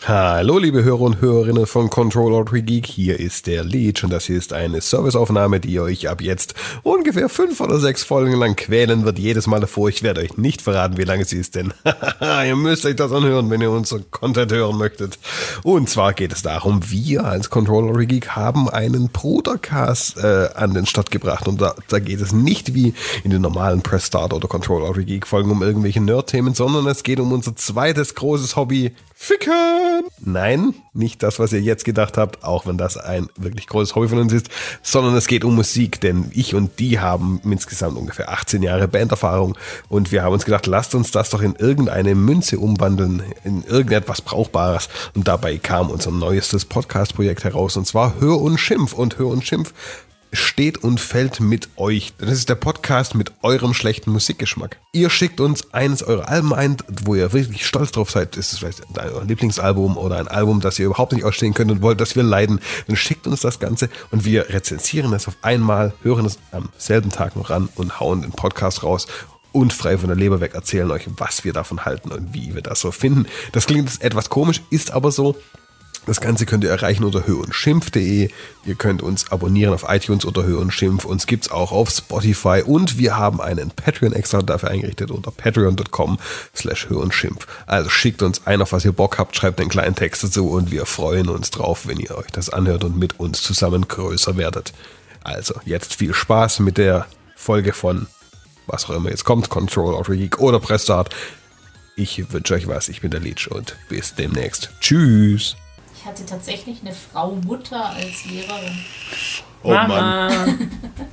Hallo liebe Hörer und Hörerinnen von Control Geek, hier ist der Leech und das hier ist eine Serviceaufnahme, die euch ab jetzt ungefähr 5 oder 6 Folgen lang quälen wird, jedes Mal davor. Ich werde euch nicht verraten, wie lange sie ist, denn ihr müsst euch das anhören, wenn ihr unseren Content hören möchtet. Und zwar geht es darum, wir als Control Geek haben einen Brudercast an den Start gebracht und da geht es nicht wie in den normalen Press Start oder Control Geek Folgen um irgendwelche Nerd-Themen, sondern es geht um unser zweites großes Hobby, Ficken! Nein, nicht das, was ihr jetzt gedacht habt, auch wenn das ein wirklich großes Hobby von uns ist, sondern es geht um Musik, denn ich und die haben insgesamt ungefähr 18 Jahre Banderfahrung und wir haben uns gedacht, lasst uns das doch in irgendeine Münze umwandeln, in irgendetwas Brauchbares, und dabei kam unser neuestes Podcast-Projekt heraus, und zwar Hör und Schimpf, und Hör und Schimpf steht und fällt mit euch. Das ist der Podcast mit eurem schlechten Musikgeschmack. Ihr schickt uns eines eurer Alben ein, wo ihr wirklich stolz drauf seid. Ist es vielleicht euer Lieblingsalbum oder ein Album, das ihr überhaupt nicht ausstehen könnt und wollt, dass wir leiden. Dann schickt uns das Ganze und wir rezensieren es auf einmal, hören es am selben Tag noch an und hauen den Podcast raus und frei von der Leber weg erzählen euch, was wir davon halten und wie wir das so finden. Das klingt jetzt etwas komisch, ist aber so. Das Ganze könnt ihr erreichen unter hörondschimpf.de. Ihr könnt uns abonnieren auf iTunes unter Hör und Schimpf. Uns gibt's auch auf Spotify und wir haben einen Patreon extra dafür eingerichtet unter patreon.com/hörondschimpf. Also schickt uns ein, auf was ihr Bock habt, schreibt einen kleinen Text dazu und wir freuen uns drauf, wenn ihr euch das anhört und mit uns zusammen größer werdet. Also jetzt viel Spaß mit der Folge von was auch immer jetzt kommt, Control Geek oder Press Start. Ich wünsche euch was, ich bin der Leech und bis demnächst. Tschüss! Ich hatte tatsächlich eine Frau Mutter als Lehrerin. Oh Mann.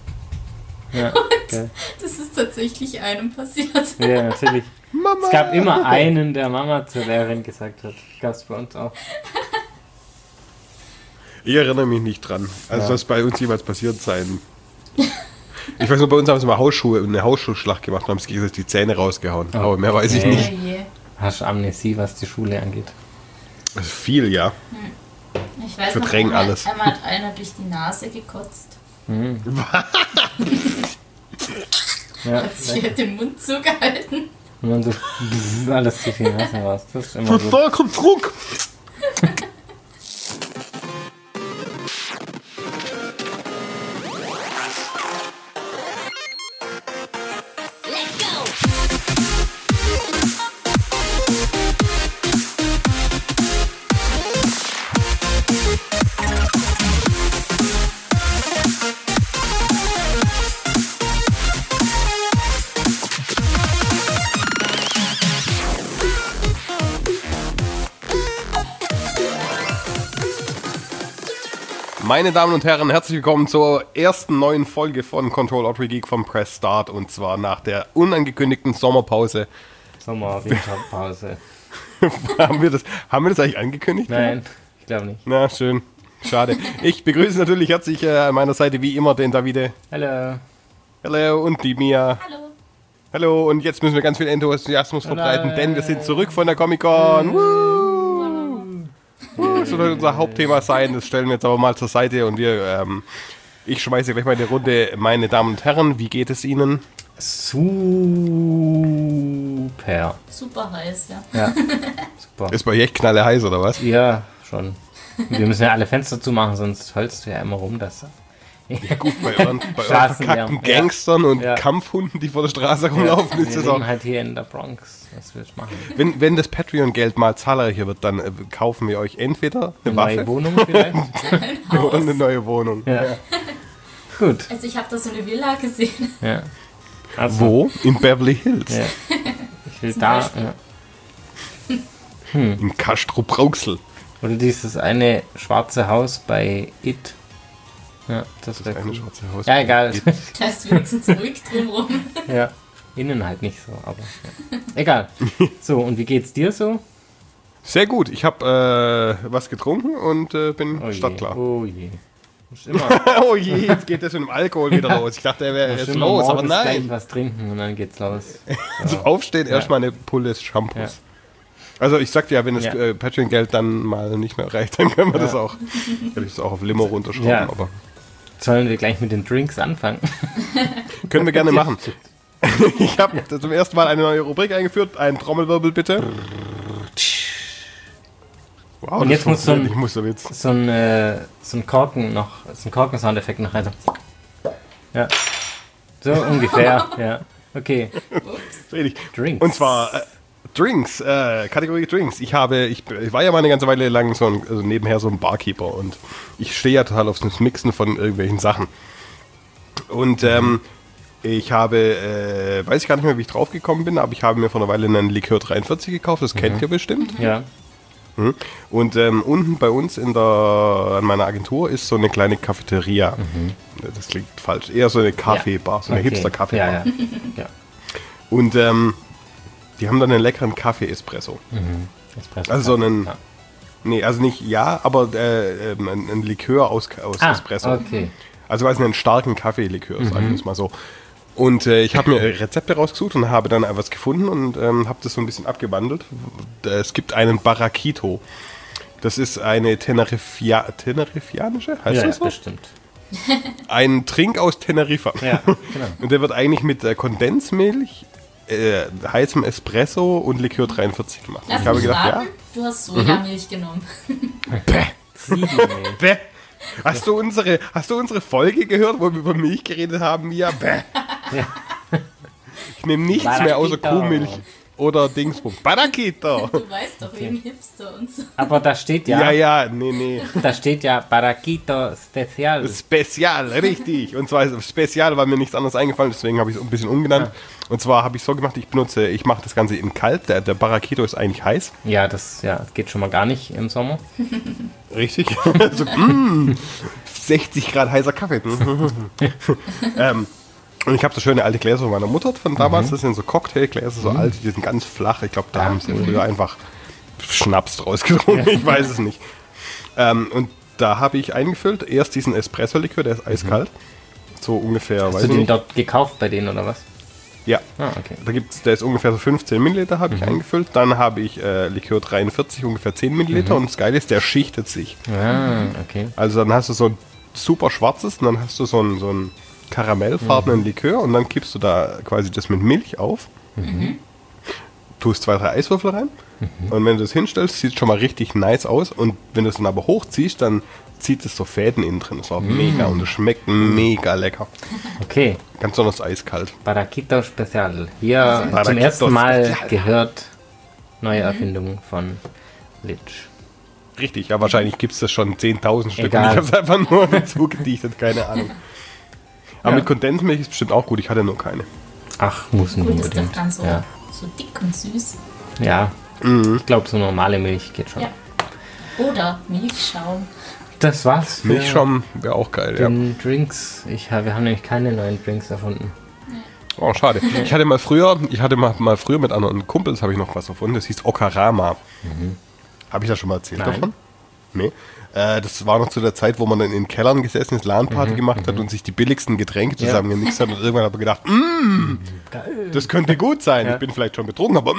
Ja, und das ist tatsächlich einem passiert. ja, natürlich. Mama. Es gab immer einen, der Mama zur Lehrerin gesagt hat. Gab es bei uns auch. Ich erinnere mich nicht dran. Also soll es bei uns jemals passiert sein. Ich weiß nur, bei uns haben sie mal eine Hausschuhschlacht gemacht und haben sich die Zähne rausgehauen. Aber mehr weiß ich nicht. Hast Amnesie, was die Schule angeht? Das ist viel, ja. Ich weiß Verdrängen noch, alles. Einmal hat einer durch die Nase gekotzt. Ja, Hat sich halt den Mund zugehalten. und dann so alles durch die Nase raus. Das ist immer gut. Da kommt Druck! Meine Damen und Herren, herzlich willkommen zur ersten neuen Folge von Control Geek vom Press Start, und zwar nach der unangekündigten Sommerpause. Winterpause. haben wir das eigentlich angekündigt? Nein, ich glaube nicht. Na, schön. Schade. Ich begrüße natürlich herzlich an meiner Seite wie immer den Davide. Hallo. Hallo, und die Mia. Hallo. Hallo, und jetzt müssen wir ganz viel Enthusiasmus verbreiten, denn wir sind zurück von der Comic-Con. Das soll unser Hauptthema sein, das stellen wir jetzt aber mal zur Seite und ich schmeiße gleich mal in die Runde. Meine Damen und Herren, wie geht es Ihnen? Super. Super heiß, ja. Ja, super. Ist bei euch echt knalle heiß, oder was? Ja, schon. Wir müssen ja alle Fenster zumachen, sonst holst du ja immer rum, dass... Ja gut, bei euren verkackten Gangstern und Kampfhunden, die vor der Straße rumlaufen, ist wir das auch... leben halt hier in der Bronx. Was willst du machen? Wenn das Patreon-Geld mal zahlreicher wird, dann kaufen wir euch entweder eine Waffe neue Wohnung vielleicht? oder eine neue Wohnung. Ja. Gut. Also ich habe da so eine Villa gesehen. Ja. Also, Wo? In Beverly Hills. Ja. Ich will Zum da... Beispiel. Ja. In Castrop-Rauxel. Oder dieses eine schwarze Haus bei It. Ja, das wäre Eine cool. schwarze Haus. Ja, egal. Da ist wenigstens ruhig drumherum. Ja. Innen halt nicht so, aber ja. Egal. So, und wie geht's dir so? Sehr gut. Ich habe was getrunken und bin Oh startklar. je. Oh je. Musst immer, Oh je, jetzt geht das mit dem Alkohol wieder los. Ich dachte, er wäre musst jetzt immer los, aber morgens gleich nein. was trinken und dann geht's los. Zum Aufstehen erstmal eine Pulle des Shampoos. Ja. Also ich sagte ja, wenn das Ja. Patreon-Geld dann mal nicht mehr reicht, dann können wir das auch. Kann ich das auch auf Limo runterschrauben, Ja. aber Sollen wir gleich mit den Drinks anfangen? können wir gerne machen. Ich habe zum ersten Mal eine neue Rubrik eingeführt. Ein Trommelwirbel bitte. Wow, Und jetzt muss so ich muss so jetzt. so ein Korken-Soundeffekt noch rein. Ja. So ungefähr, ja. Okay. Richtig. Drinks. Und zwar Drinks, Kategorie Drinks. Ich war ja mal eine ganze Weile lang also nebenher so ein Barkeeper und ich stehe ja total auf das Mixen von irgendwelchen Sachen. Und ich habe, weiß ich gar nicht mehr, wie ich drauf gekommen bin, aber ich habe mir vor einer Weile einen Likör 43 gekauft, das kennt ihr bestimmt. Ja. Und unten bei uns an meiner Agentur ist so eine kleine Cafeteria. Das klingt falsch. Eher so eine Kaffeebar, so eine Okay. Hipster-Kaffeebar. Ja, ja. Und die haben dann einen leckeren Kaffee-Espresso. Espresso. Also so einen, Ja. nee, also nicht, ja, aber ein Likör aus Espresso. Okay. Also quasi einen starken Kaffee-Likör, sagen wir es mal so. Und ich habe mir Rezepte rausgesucht und habe dann etwas gefunden und habe das so ein bisschen abgewandelt. Es gibt einen Barraquito. Das ist eine tenerifianische, heißt Ja, das so? bestimmt. Ein Trink aus Teneriffa. Ja, genau. Und der wird eigentlich mit Kondensmilch, heißem Espresso und Likör 43 gemacht. Lass ich habe mich gedacht, raten, du hast Sojamilch genommen. Ziegenmilch. Bäh. Hast du unsere Folge gehört, wo wir über Milch geredet haben? Ja, bäh. Ja. Ich nehme nichts mehr außer Barraquito. Kuhmilch oder Dingsbums. Barraquito. Du weißt doch, wegen Hipster und so. Aber da steht ja, Ja, nee. da steht ja Barraquito Special. Spezial, richtig. Und zwar Spezial, weil mir nichts anderes eingefallen ist, deswegen habe ich es ein bisschen umgenannt. Und zwar habe ich so gemacht, ich mache das Ganze in kalt. Der Barraquito ist eigentlich heiß. Ja, das geht schon mal gar nicht im Sommer. Richtig. So, 60 Grad heißer Kaffee. Und ich habe so schöne alte Gläser von meiner Mutter von damals. Das sind so Cocktailgläser, so alte, die sind ganz flach. Ich glaube, da haben sie früher einfach Schnaps draus getrunken. Ich weiß es nicht. Und da habe ich eingefüllt, erst diesen Espresso-Likör, der ist eiskalt. So ungefähr, Hast weiß du ich den nicht. dort gekauft bei denen oder was? Ja. Ah, okay. Der ist ungefähr so 15 Milliliter habe ich eingefüllt. Dann habe ich Likör 43, ungefähr 10 Milliliter. Und das Geile ist, der schichtet sich. Ah, okay. Also dann hast du so ein super schwarzes und dann hast du so einen karamellfarbenen Likör und dann kippst du da quasi das mit Milch auf. Tust 2, 3 Eiswürfel rein. Und wenn du das hinstellst, sieht es schon mal richtig nice aus. Und wenn du es dann aber hochziehst, dann zieht es so Fäden innen drin. Das war mega und es schmeckt mega lecker. Okay, Ganz besonders eiskalt. Barraquito Special. Hier zum Barraquito ersten Mal Special. gehört neue Erfindung von Litsch. Richtig, ja, wahrscheinlich gibt es das schon 10.000 Stück. Egal. Und ich habe es einfach nur dazu gedichtet, keine Ahnung. Aber Ja. mit Kondensmilch ist bestimmt auch gut, ich hatte nur keine. Ach, muss nicht Gut, ist doch unbedingt. dann so, Ja, so dick und süß. ja. Ich glaube, so normale Milch geht schon. Ja. Oder Milchschaum. Das war's für Milchschaum wäre auch geil, ja. den Drinks. Wir haben nämlich keine neuen Drinks erfunden. Oh, schade. Ich hatte mal früher mit anderen Kumpels, habe ich noch was erfunden, das hieß Okarama. Habe ich da schon mal erzählt Nein. davon? Nee. Das war noch zu der Zeit, wo man dann in den Kellern gesessen ist, LAN-Party gemacht hat und sich die billigsten Getränke zusammengemixt hat. Und irgendwann habe ich gedacht, Geil. das könnte gut sein. Ja. Ich bin vielleicht schon betrunken, aber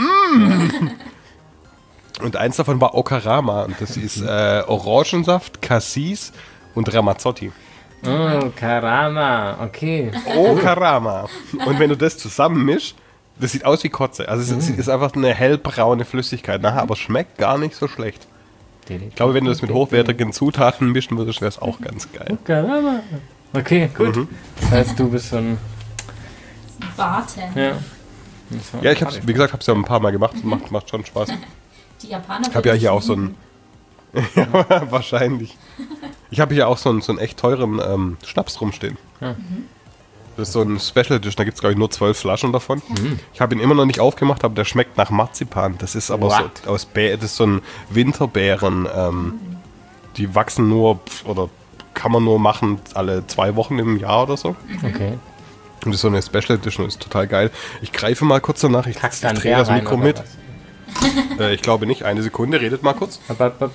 Und eins davon war Okarama. Und das ist Orangensaft, Cassis und Ramazzotti. Oh, Karama. Okay. Okarama. Und wenn du das zusammenmischst, das sieht aus wie Kotze. Also es ist einfach eine hellbraune Flüssigkeit nachher, aber schmeckt gar nicht so schlecht. Ich glaube, wenn du das mit hochwertigen Zutaten mischen würdest, wäre es auch ganz geil. Karama. Okay, gut. Das heißt, du bist so ein... Bartender. Ja. Ja, ich hab's, wie gesagt, habe es ja ein paar Mal gemacht. Macht schon Spaß. Die Japaner. Ich habe ja hier auch so einen... Ja, wahrscheinlich. Ich habe hier auch so einen echt teuren Schnaps rumstehen. Ja. Das ist so ein Special Edition, da gibt es glaube ich nur 12 Flaschen davon. Ich habe ihn immer noch nicht aufgemacht, aber der schmeckt nach Marzipan. Das ist aber What? so das ist so ein Winterbeeren. Die wachsen nur, oder kann man nur machen alle 2 Wochen im Jahr oder so. Okay. Und das ist so eine Special Edition, ist total geil. Ich greife mal kurz danach, ich Kackst dann drehe das rein Mikro oder mit. was? Ich glaube nicht, eine Sekunde, redet mal kurz.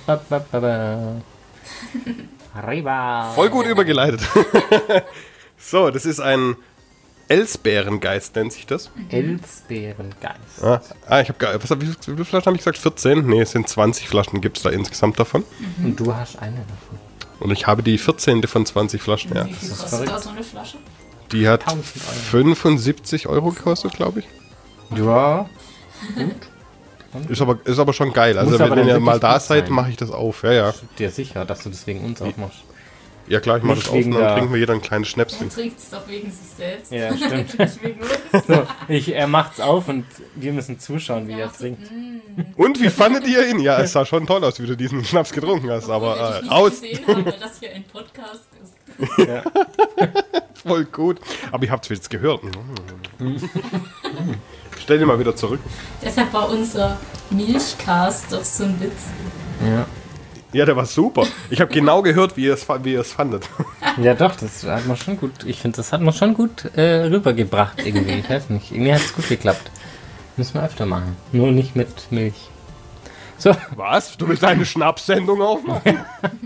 Arriba. Voll gut übergeleitet. So, das ist ein Elsbeerengeist, nennt sich das. Elsbeerengeist. Wie viele Flaschen habe ich gesagt? 14? Nee, es sind 20 Flaschen gibt es da insgesamt davon. Und du hast eine davon. Und ich habe die 14. von 20 Flaschen, ja. Wie viel ist kostet verrückt. da so eine Flasche? Die hat 1000 Euro. 75 Euro gekostet, glaube ich. Ja. Gut. Ist aber schon geil. Also Muss aber wenn ihr dann mal wirklich da gut seid, sein. mache ich das auf. Ja, ja. Dir sicher, dass du deswegen uns aufmachst. Ja klar, ich mache Nicht das auf und wegen dann der- trinken wir jeder ein kleines Schnäpschen. Er trinkt es doch wegen sich selbst. Ja, stimmt. Nicht wegen uns. So, er macht's auf und wir müssen zuschauen, wie er trinkt. Und wie fandet ihr ihn? Ja, es sah schon toll aus, wie du diesen Schnaps getrunken hast, aber Obwohl ich nicht raus, gesehen habe, weil das hier ein Podcast ist. Ja. voll gut. Aber ihr habt es jetzt gehört. Stell dir mal wieder zurück. Deshalb war unser Milchcast doch so ein Witz. Ja. Ja, der war super. Ich habe genau gehört, wie ihr es fandet. Ja, doch, das hat man schon gut. Ich finde, das hat man schon gut rübergebracht irgendwie. Ich weiß nicht. Irgendwie hat es gut geklappt. Müssen wir öfter machen. Nur nicht mit Milch. So. Was? Du willst eine Schnapssendung aufmachen?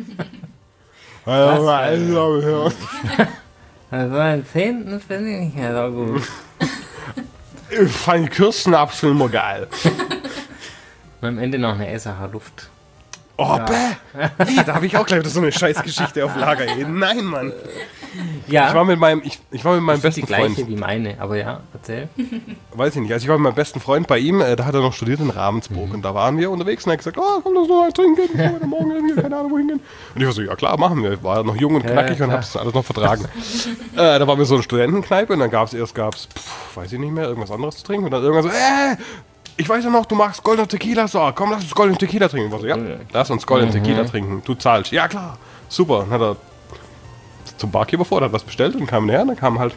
Was? Also, Also einen 10. finde ich nicht mehr so gut. ich fand Kirschschnaps immer geil. Und am Ende noch eine Essacher Luft. Oh, bäh. Nee, da habe ich auch gleich wieder so eine Scheißgeschichte auf Lager. Ey. Nein, Mann. Ja, Ich war mit meinem die besten gleiche Freund. wie meine, aber ja, erzähl. Weiß ich nicht. Also ich war mit meinem besten Freund bei ihm, da hat er noch studiert in Ravensburg und da waren wir unterwegs und er hat gesagt, oh, komm, lass noch mal trinken, bevor wir dann morgen irgendwie, keine Ahnung, wohin gehen. Und ich war so, ja klar, machen wir. Ich war noch jung und knackig ja, und klar. hab's alles noch vertragen. Da waren wir so eine Studentenkneipe und dann gab's weiß ich nicht mehr, irgendwas anderes zu trinken und dann irgendwann so, ich weiß ja noch, du magst Golden Tequila, so, komm, lass uns Golden Tequila trinken. Ich war so, ja, lass uns Golden Tequila trinken, du zahlst. Ja, klar, super. Dann hat er zum Barkeeper vor, der hat was bestellt und kam näher und dann kamen halt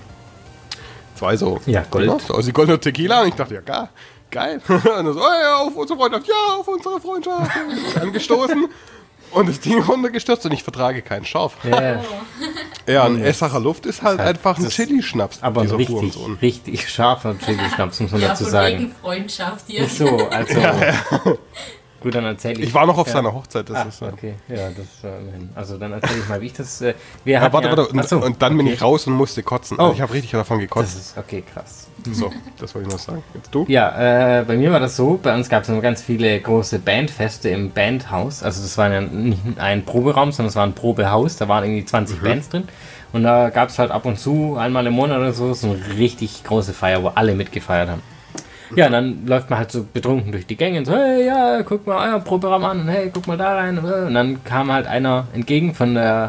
zwei so, Ja, Gold. Dinger, so aus die Golden Tequila und ich dachte, ja, geil. Und dann so, ja, auf unsere Freundschaft, ja, auf unsere Freundschaft. Angestoßen und das Ding runtergestürzt und ich vertrage keinen Scharf. Ja, Ja, ein Essacher Luft ist halt einfach ein das- Chili-Schnaps. aber ein dieser richtig, Hurensohn. richtig scharfer Chili-Schnaps, muss man Ja, dazu von sagen. wegen Freundschaft hier. Ist so, also. Gut, dann erzähle ich. Ich war noch auf seiner Hochzeit, das ist Okay, ja, das immerhin. Also dann erzähle ich mal, wie ich das. Wir Ja, hatten warte, Ach so, und dann bin okay. ich raus und musste kotzen. Oh. Also ich habe richtig davon Das gekotzt. ist okay, krass. So, das wollte ich noch sagen. Jetzt du? Ja, bei mir war das so, bei uns gab es immer ganz viele große Bandfeste im Bandhaus. Also das war ja nicht ein Proberaum, sondern es war ein Probehaus, da waren irgendwie 20 Bands drin. Und da gab es halt ab und zu, einmal im Monat oder so, so eine richtig große Feier, wo alle mitgefeiert haben. Ja, und dann läuft man halt so betrunken durch die Gänge und so, hey, ja, guck mal euer Proberaum an und hey, guck mal da rein. Und dann kam halt einer entgegen von der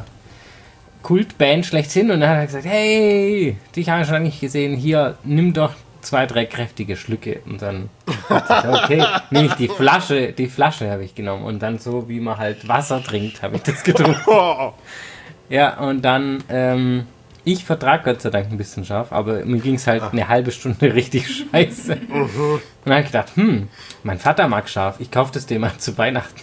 Kultband schlechthin und dann hat er gesagt, hey, dich habe ich schon lange nicht gesehen, hier, nimm doch 2, 3 kräftige Schlücke. Und dann dachte ich, okay, nehme ich die Flasche habe ich genommen und dann so, wie man halt Wasser trinkt, habe ich das getrunken. Oh, Ja, und dann, ich vertrag Gott sei Dank ein bisschen scharf, aber mir ging es halt eine halbe Stunde richtig scheiße. Und dann habe ich gedacht, mein Vater mag scharf, ich kaufe das dem mal zu Weihnachten.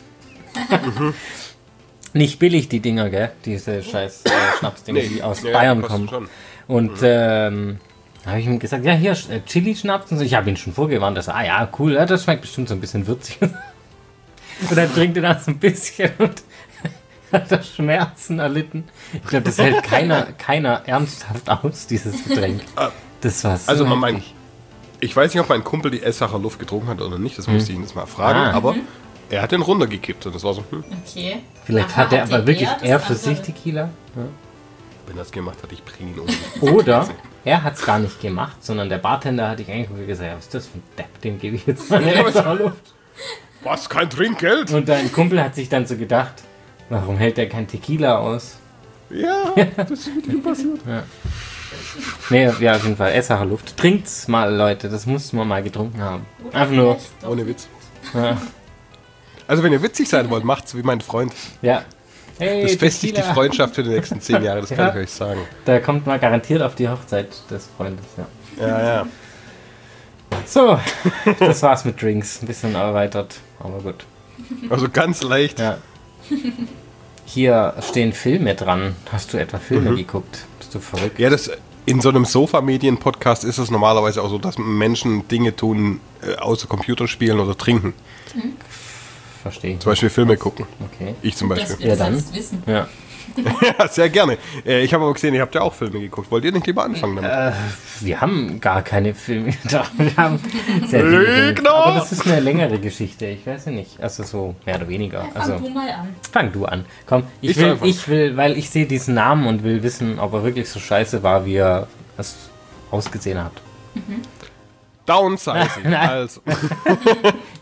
Nicht billig, die Dinger, gell? Diese scheiß Schnapsdinger, die aus Bayern kostet kommen. schon. Und habe ich ihm gesagt, ja, hier, Chili-Schnaps und so. Ich habe ihn schon vorgewarnt, dass ja, cool, ja, das schmeckt bestimmt so ein bisschen würzig. Und dann trinkt er das ein bisschen und hat er Schmerzen erlitten. Ich glaube, das hält keiner ernsthaft aus, dieses Getränk. Das war so Also heftig. ich weiß nicht, ob mein Kumpel die Essacher Luft getrunken hat oder nicht, das musste ich ihn jetzt mal fragen, Ah. aber er hat den runtergekippt und das war so, Okay. Vielleicht Aha, hat er aber wirklich das eher für andere- sich Tequila. wenn er es gemacht hat, ich bringe ihn um. Oder er hat es gar nicht gemacht, sondern der Bartender hat dich angeguckt und gesagt, ja, was ist das für ein Depp, dem gebe ich jetzt mal eine Essacher Luft. Was, kein Trinkgeld? Und dein Kumpel hat sich dann so gedacht, warum hält der kein Tequila aus? Ja, das ist mit ihm passiert. Nee, ja, auf jeden Fall, Essacher Luft. Trinkt's mal, Leute, das muss man mal getrunken haben. Oder Einfach nur, vielleicht doch. Ohne Witz. ja. Also wenn ihr witzig sein wollt, macht's wie mein Freund. Ja. Hey, Das festigt die Tequila. Freundschaft für die nächsten 10 Jahre, das kann Ja. ich euch sagen. Da kommt man garantiert auf die Hochzeit des Freundes, ja. Ja. So, das war's mit Drinks. Ein bisschen erweitert, aber gut. Also ganz leicht. Ja. Hier stehen Filme dran. Hast du etwa Filme geguckt? Bist du verrückt? Ja, das in so einem Sofa-Medien-Podcast ist es normalerweise auch so, dass Menschen Dinge tun, außer Computerspielen oder trinken. Verstehe. Zum Beispiel Filme gucken. Okay. Ich zum Dass Beispiel. wir Ja, das dann. jetzt wissen. Ja. Ja, sehr gerne. Ich habe aber gesehen, ihr habt ja auch Filme geguckt. Wollt ihr nicht lieber anfangen damit? Wir haben gar keine Filme da. Wir haben sehr viele Filme. Lügner! Aber das ist eine längere Geschichte. Ich weiß ja nicht. Also so mehr oder weniger. Fang Also du mal an. fang du an. Komm, Ich soll anfangen. ich will, weil ich sehe diesen Namen und will wissen, ob er wirklich so scheiße war, wie er es ausgesehen hat. Downsizing. Nein. Also,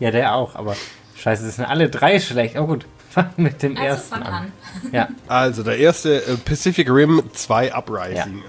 Ja, der auch, aber scheiße, das sind alle drei schlecht. Oh gut, fang mit dem Also ersten fang an. Ja. Also der erste Pacific Rim 2 Uprising.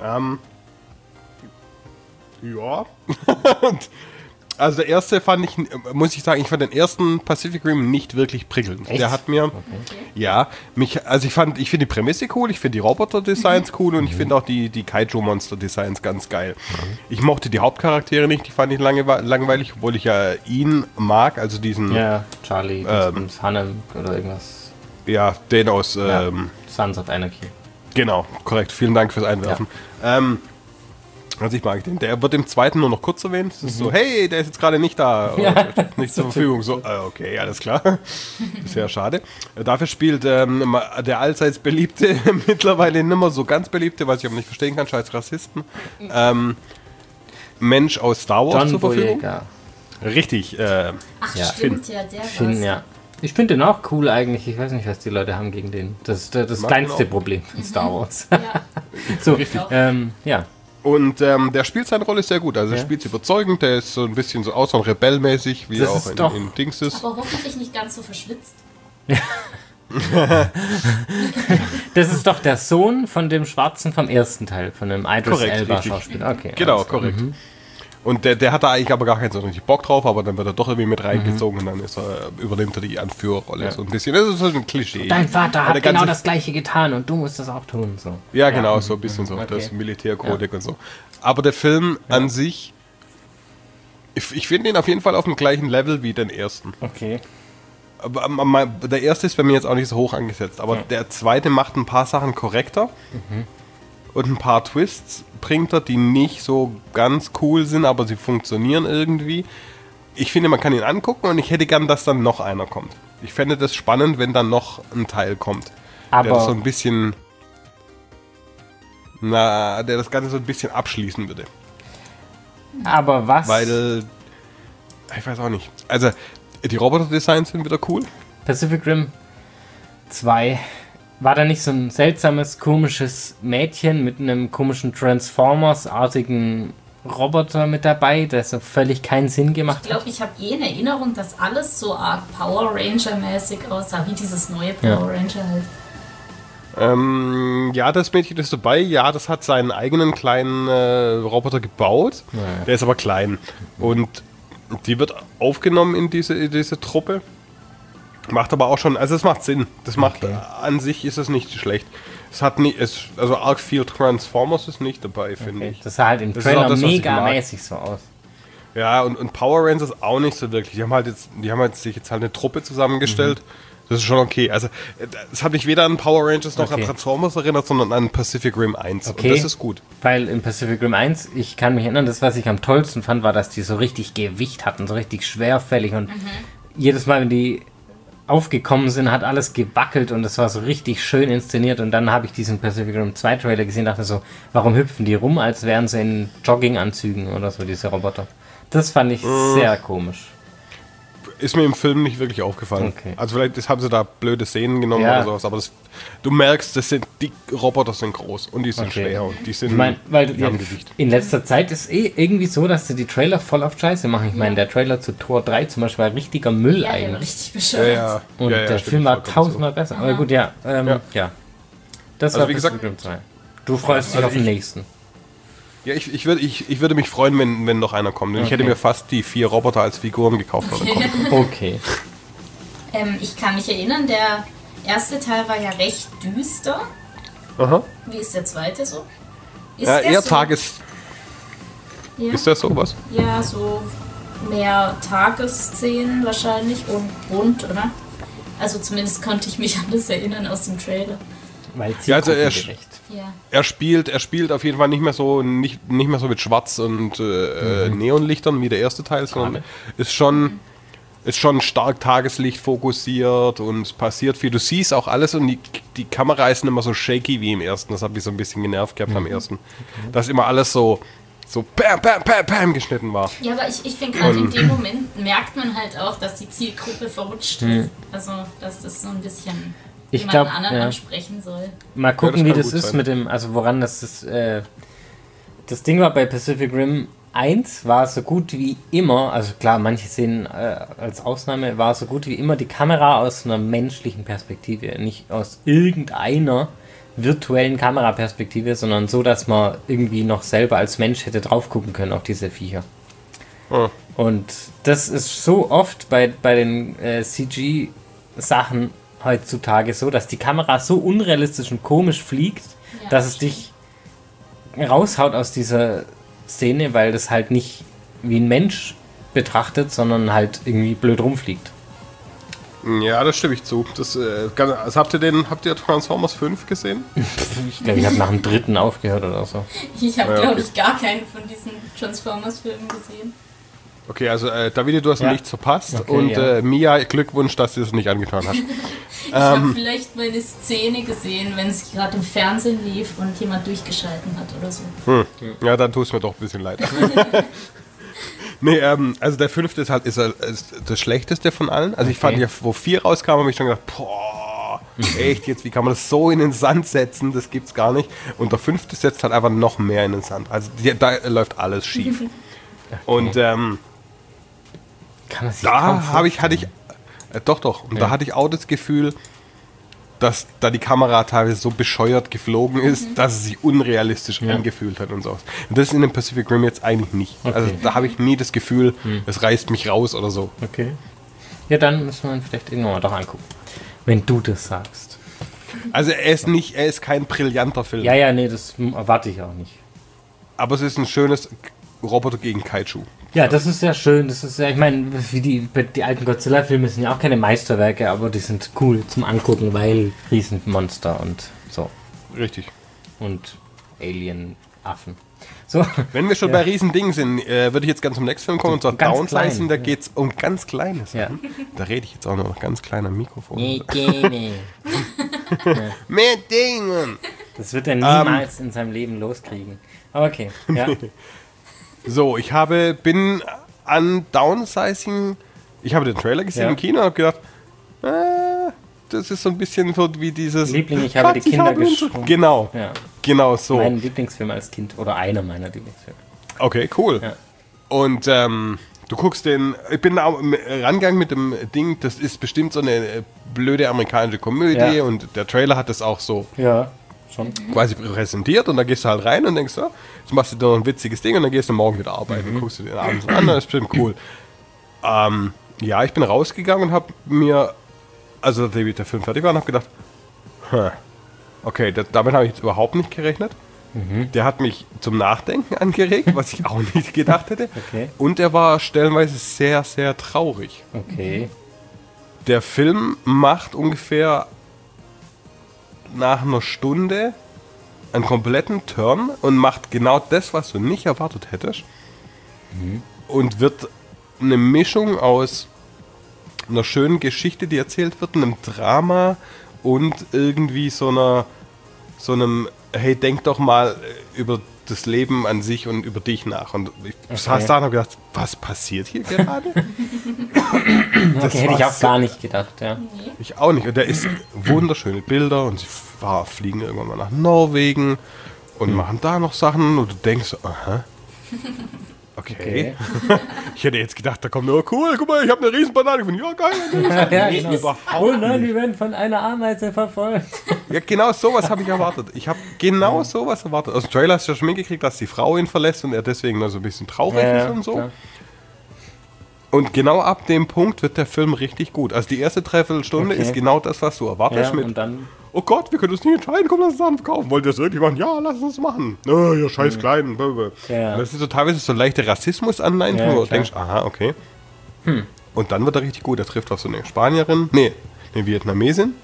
Ja. Also der erste fand ich, muss ich sagen, ich fand den ersten Pacific Rim nicht wirklich prickelnd. Echt? Der hat mir, ja, ich finde die Prämisse cool, ich finde die Roboter-Designs cool und ich finde auch die Kaiju-Monster-Designs ganz geil. Ich mochte die Hauptcharaktere nicht, die fand ich langweilig, obwohl ich ja ihn mag, also diesen, Ja, Charlie, Hanem oder irgendwas. ja, den aus, Sons of Anarchy. genau, korrekt, vielen Dank fürs Einwerfen. Also ich mag den. Der wird im zweiten nur noch kurz erwähnt. Das ist so, hey, der ist jetzt gerade nicht da. Ja. Nicht zur Verfügung. So, okay, alles klar. Sehr schade. Dafür spielt der allseits beliebte, mittlerweile nicht mehr so ganz beliebte, was ich aber nicht verstehen kann, scheiß Rassisten, Mensch aus Star Wars John zur Verfügung. Boyega. Richtig. Ach, Ja, stimmt, ja, der Finn, war's. ja. Ich finde den auch cool eigentlich. Ich weiß nicht, was die Leute haben gegen den. Das ist das Mag kleinste ihn auch. Problem von Star Wars. Ja. So, Richtig. ja. Und der spielt seine Rolle sehr gut. Also er Ja. spielt sie überzeugend. Der ist so ein bisschen so auch rebellmäßig, wie Das er auch ist doch- in Dings ist. Aber hoffentlich nicht ganz so verschwitzt. Das ist doch der Sohn von dem Schwarzen vom ersten Teil, von dem Idris Korrekt, Elba richtig. Schauspieler. Okay, Genau, alles klar. korrekt. Und der hat da eigentlich aber gar keinen so richtig Bock drauf, aber dann wird er doch irgendwie mit reingezogen und dann übernimmt er die Anführerrolle so ein bisschen. Das ist so ein Klischee. Dein Vater Aber hat der genau ganze- das gleiche getan und du musst das auch tun. So. Ja, genau, so ein bisschen so. Okay. Das Militärkodex und so. Aber der Film an sich, ich finde ihn auf jeden Fall auf dem gleichen Level wie den ersten. Okay. Aber der erste ist bei mir jetzt auch nicht so hoch angesetzt, aber der zweite macht ein paar Sachen korrekter und ein paar Twists bringt er, die nicht so ganz cool sind, aber sie funktionieren irgendwie. Ich finde, man kann ihn angucken und ich hätte gern, dass dann noch einer kommt. Ich fände das spannend, wenn dann noch ein Teil kommt, der das so Aber ein bisschen, der das Ganze so ein bisschen abschließen würde. was? Weil, ich weiß auch nicht. Also, die Roboter-Designs sind wieder cool. Pacific Rim 2 war da nicht so ein seltsames, komisches Mädchen mit einem komischen Transformers-artigen Roboter mit dabei, der so völlig keinen Sinn gemacht Ich glaube, ich habe in Erinnerung, dass alles so arg Power Ranger-mäßig aussah, wie dieses neue Power Ranger halt. Ja, das Mädchen ist dabei. Ja, das hat seinen eigenen kleinen Roboter gebaut. Naja. Der ist aber klein. Und die wird aufgenommen in diese Truppe. Macht aber auch schon, also es macht Sinn. Das macht, an sich ist es nicht schlecht. Es hat nie, also arg viel Transformers ist nicht dabei, finde Okay. ich. Das sah halt im Das ist auch Trailer das, was ich mag. mega-mäßig so aus. Ja, und Power Rangers auch nicht so wirklich. Die haben sich jetzt halt eine Truppe zusammengestellt. Das ist schon okay. Also, es hat mich weder an Power Rangers noch an Okay. Transformers erinnert, sondern an Pacific Rim 1. Okay. Und das ist gut. Weil im Pacific Rim 1, ich kann mich erinnern, das, was ich am tollsten fand, war, dass die so richtig Gewicht hatten, so richtig schwerfällig und jedes Mal, wenn die aufgekommen sind, hat alles gewackelt und das war so richtig schön inszeniert und dann habe ich diesen Pacific Rim 2 Trailer gesehen und dachte so, warum hüpfen die rum, als wären sie in Jogginganzügen oder so, diese Roboter. Das fand ich sehr komisch. Ist mir im Film nicht wirklich aufgefallen. Okay. Also vielleicht haben sie da blöde Szenen genommen Ja. oder sowas, aber du merkst, die Roboter sind groß und die sind Okay. schwer und die sind Ich meine, weil die haben Gewicht. in letzter Zeit ist irgendwie so, dass sie die Trailer voll auf Scheiße machen. Ich meine, der Trailer zu Tor 3 zum Beispiel war richtiger Müll Ja, der war eigentlich. richtig bescheuert. Und der stimmt, Film war vollkommen tausendmal besser. Aber gut, ja. Das Also war wie gesagt- Pacific Rim 2. Du freust dich Also auf den ich- nächsten. Ja, ich würde mich freuen, wenn noch einer kommt. Und ich hätte Okay. mir fast die 4 Roboter als Figuren gekauft. Oder kommt. Okay. Ich kann mich erinnern, der erste Teil war ja recht düster. Aha. Wie ist der zweite so? Ist Ja, der eher so, Ist das sowas? Ja, so mehr Tagesszenen wahrscheinlich und bunt, oder? Also zumindest konnte ich mich an das erinnern aus dem Trailer. Weil Ja, also er- zielgruppengerecht. Ja. Er spielt auf jeden Fall nicht mehr so mit Schwarz und Neonlichtern wie der erste Teil, sondern ist schon stark Tageslicht fokussiert und es passiert viel. Du siehst auch alles und die Kamera ist nicht mehr so shaky wie im ersten. Das hat mich so ein bisschen genervt gehabt am ersten. Dass immer alles so bam, bam, bam, bam geschnitten war. Ja, aber ich finde gerade in dem Moment merkt man halt auch, dass die Zielgruppe verrutscht ist. Also, dass das so ein bisschen Ich jemanden glaub, anderen ja. ansprechen soll. Mal Ja, das gucken, wie kann das gut ist sein. mit dem, also woran das ist. Das Ding war bei Pacific Rim, 1 war so gut wie immer, also klar, manche Szenen als Ausnahme, war so gut wie immer die Kamera aus einer menschlichen Perspektive, nicht aus irgendeiner virtuellen Kameraperspektive, sondern so, dass man irgendwie noch selber als Mensch hätte drauf gucken können auf diese Viecher. Oh. Und das ist so oft bei den CG-Sachen heutzutage so, dass die Kamera so unrealistisch und komisch fliegt, dass es dich raushaut aus dieser Szene, weil das halt nicht wie ein Mensch betrachtet, sondern halt irgendwie blöd rumfliegt. Ja, das stimme ich zu. Also habt ihr Transformers 5 gesehen? Ich glaube, ich habe nach dem 3. aufgehört oder so. Ich habe, glaube ich, gar keinen von diesen Transformers-Filmen gesehen. Okay, also Davide, du hast nichts verpasst Okay, und Mia, Glückwunsch, dass du das nicht angetan hast. Ich habe vielleicht mal eine Szene gesehen, wenn es gerade im Fernsehen lief und jemand durchgeschalten hat oder so. Ja, dann tut es mir doch ein bisschen leid. Nee, also der 5. ist das schlechteste von allen. Also ich fand ja, wo 4 rauskam, habe ich schon gedacht, boah, echt jetzt, wie kann man das so in den Sand setzen? Das gibt's gar nicht. Und der 5. setzt halt einfach noch mehr in den Sand. Also da läuft alles schief. Und Kann man sich da hatte ich da hatte ich auch das Gefühl, dass da die Kamera teilweise so bescheuert geflogen ist, dass es sich unrealistisch angefühlt hat und so. Und das ist in dem Pacific Rim jetzt eigentlich nicht. Okay. Also da habe ich nie das Gefühl, es reißt mich raus oder so. Okay. Ja, dann müssen wir ihn vielleicht irgendwann mal doch angucken. Wenn du das sagst. Also er ist kein brillanter Film. Ja, nee, das erwarte ich auch nicht. Aber es ist ein schönes Roboter gegen Kaiju. Ja, das ist ja schön. Das ist ja, ich meine, wie die alten Godzilla-Filme sind ja auch keine Meisterwerke, aber die sind cool zum Angucken, weil Riesenmonster und so. Richtig. Und Alien-Affen. So. Wenn wir schon bei Riesendingen sind, würde ich jetzt ganz zum nächsten Film kommen, und zwar ganz Downsizing, klein, da geht es um ganz kleine Sachen. Ja. Da rede ich jetzt auch nur noch ganz kleiner Mikrofon. Nee. Mehr Dingen! Das wird er niemals in seinem Leben loskriegen. Aber okay, ja. So, bin an Downsizing, ich habe den Trailer gesehen im Kino und habe gedacht, das ist so ein bisschen so wie dieses... Liebling, ich habe die Kinder geschrumpft. Genau, Ja. genau so. Mein Lieblingsfilm als Kind oder einer meiner Lieblingsfilme. Okay, cool. Ja. Und du guckst ich bin da rangegangen mit dem Ding, das ist bestimmt so eine blöde amerikanische Komödie und der Trailer hat das auch so Ja, schon. quasi präsentiert und da gehst du halt rein und denkst, jetzt machst du da noch ein witziges Ding und dann gehst du morgen wieder arbeiten und guckst du den abends an, das ist bestimmt cool. Ja, ich bin rausgegangen und habe mir, also der Film fertig war, und habe gedacht, okay, damit habe ich jetzt überhaupt nicht gerechnet. Der hat mich zum Nachdenken angeregt, was ich auch nicht gedacht hätte. Okay. Und er war stellenweise sehr, sehr traurig. Okay. Der Film macht ungefähr nach einer Stunde einen kompletten Turn und macht genau das, was du nicht erwartet hättest. Und wird eine Mischung aus einer schönen Geschichte, die erzählt wird, einem Drama und irgendwie so einem, hey, denk doch mal über das Leben an sich und über dich nach. Und ich saß da und habe gedacht, was passiert hier gerade? Okay, hätte ich auch gar nicht gedacht, ja. Ich auch nicht. Und der ist wunderschöne Bilder und sie fliegen irgendwann mal nach Norwegen und machen da noch Sachen und du denkst, aha. Okay. Ich hätte jetzt gedacht, da kommt nur cool, guck mal, ich habe eine Riesenbanane. Ja, geil. Ja, Nee, genau. überhaupt Oh nein, wir werden von einer Ameise verfolgt. Ja, genau sowas habe ich erwartet. Ich habe genau sowas erwartet. Aus dem Trailer hast du ja schon mitgekriegt, dass die Frau ihn verlässt und er deswegen noch so ein bisschen traurig ist und so. Klar. Und genau ab dem Punkt wird der Film richtig gut. Also die erste Dreiviertelstunde ist genau das, was du erwartest. Ja, mit, und dann oh Gott, wir können uns nicht entscheiden, komm, lass uns zusammen verkaufen. Wollt ihr das wirklich machen? Ja, lass uns machen. Oh, ihr scheiß Kleinen. Ja. Das sind so teilweise so leichte Rassismus-Anleihen, Ja, wo du klar. denkst, aha, okay. Und dann wird er richtig gut. Er trifft auf so eine Spanierin, eine Vietnamesin,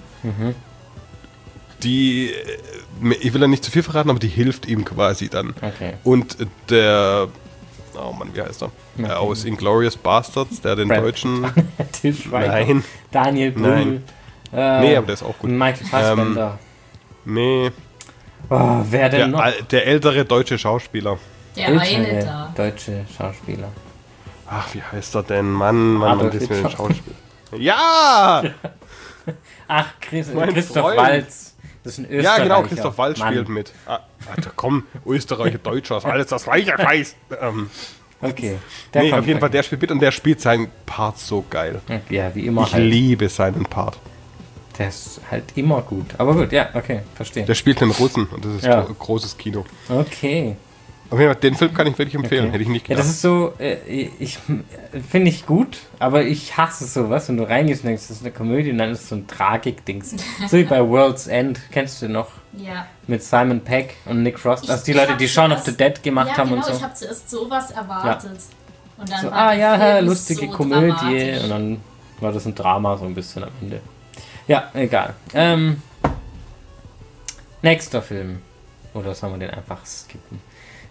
die, ich will ja nicht zu viel verraten, aber die hilft ihm quasi dann. Okay. Und der, oh Mann, wie heißt er? Aus Inglourious Bastards, der den Brad. deutschen... Til Schweiger, Nein, Daniel Brühl, nee, aber der ist auch gut. Michael Fassbender. Nee, Oh, wer denn noch? der ältere deutsche Schauspieler. Der eine Ältere da. deutsche Schauspieler. Ach, wie heißt er denn? Mann, Adolf das mit dem Hitler. Schauspieler. Ja! Ach, Mein Christoph Freund. Waltz. Das ist ein Österreicher. Ja, genau, Christoph Waltz Mann. spielt mit. Alter, komm, Österreicher, Deutscher, ist alles das gleiche Scheiß. Okay. Nee, auf jeden Fall, der spielt mit und der spielt seinen Part so geil. Ja, wie immer Ich liebe seinen Part. Der ist halt immer gut. Aber gut, ja, okay, verstehe. Der spielt den Russen und das ist großes Kino. Okay. Auf jeden Fall, den Film kann ich wirklich empfehlen, Okay. hätte ich nicht Ja, gedacht. das ist so, finde ich gut, aber ich hasse sowas, wenn du reingehst und denkst, das ist eine Komödie und dann ist es so ein Tragik-Dings. So wie bei World's End, kennst du noch? Ja. Mit Simon Pegg und Nick Frost, also die Leute, die Shaun of the Dead gemacht haben und so. Ich habe zuerst sowas erwartet. Und dann So, war der Film lustige so Komödie dramatisch. und dann war das ein Drama so ein bisschen am Ende. Ja, egal. Nächster Film. Oder sollen wir den einfach skippen?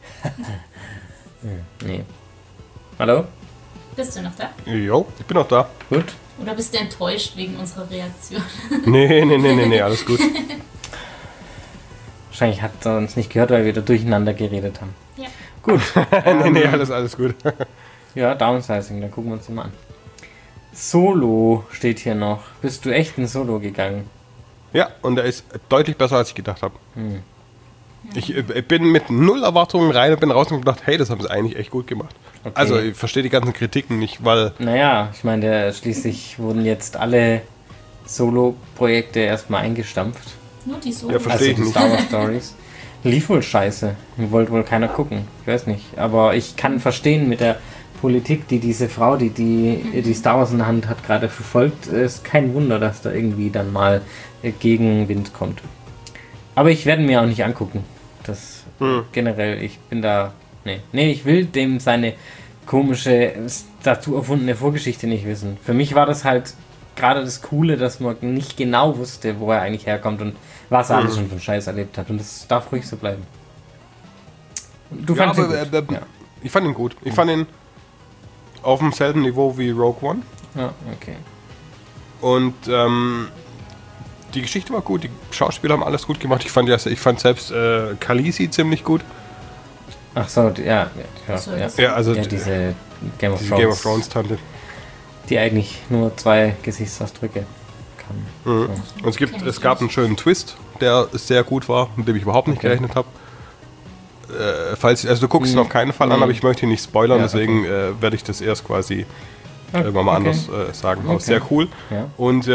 Nee. Hallo? Bist du noch da? Jo, ich bin auch da. Gut. Oder bist du enttäuscht wegen unserer Reaktion? Nee, alles gut. Wahrscheinlich hat er uns nicht gehört, weil wir da durcheinander geredet haben. Ja. Gut. nee, alles gut. Ja, Downsizing, dann gucken wir uns den mal an. Solo steht hier noch. Bist du echt in Solo gegangen? Ja, und der ist deutlich besser, als ich gedacht habe. Ich bin mit null Erwartungen rein und bin raus und gedacht, hey, das haben sie eigentlich echt gut gemacht. Okay. Also, ich verstehe die ganzen Kritiken nicht, weil... Naja, ich meine, schließlich wurden jetzt alle Solo-Projekte erstmal eingestampft. Nur die Solo. Ja, verstehe ich Die nicht. Star Wars Stories. Lief wohl scheiße. Wollte wohl keiner gucken. Ich weiß nicht. Aber ich kann verstehen mit der Politik, die diese Frau, die Star Wars in der Hand hat, gerade verfolgt. Ist kein Wunder, dass da irgendwie dann mal Gegenwind kommt. Aber ich werde mir auch nicht angucken. Das generell, ich bin da... Nee, ich will dem seine komische, dazu erfundene Vorgeschichte nicht wissen. Für mich war das halt gerade das Coole, dass man nicht genau wusste, wo er eigentlich herkommt und was er alles schon von Scheiß erlebt hat. Und das darf ruhig so bleiben. Du Ja, fandest aber ihn gut. ich fand ihn gut. Ich fand ihn auf demselben Niveau wie Rogue One. Ja, okay. Und die Geschichte war gut, die Schauspieler haben alles gut gemacht. Ich fand selbst Khaleesi ziemlich gut. Ach so, ja. Ja, also Diese Game of diese Thrones. Game of Thrones Tante. Die eigentlich nur 2 Gesichtsausdrücke kann. Mhm. Und es gab einen schönen Twist, der sehr gut war, mit dem ich überhaupt nicht gerechnet habe. Also du guckst ihn auf keinen Fall an, aber ich möchte ihn nicht spoilern, Ja, deswegen werde ich das erst quasi irgendwann mal anders sagen. Aber sehr cool. Ja. Und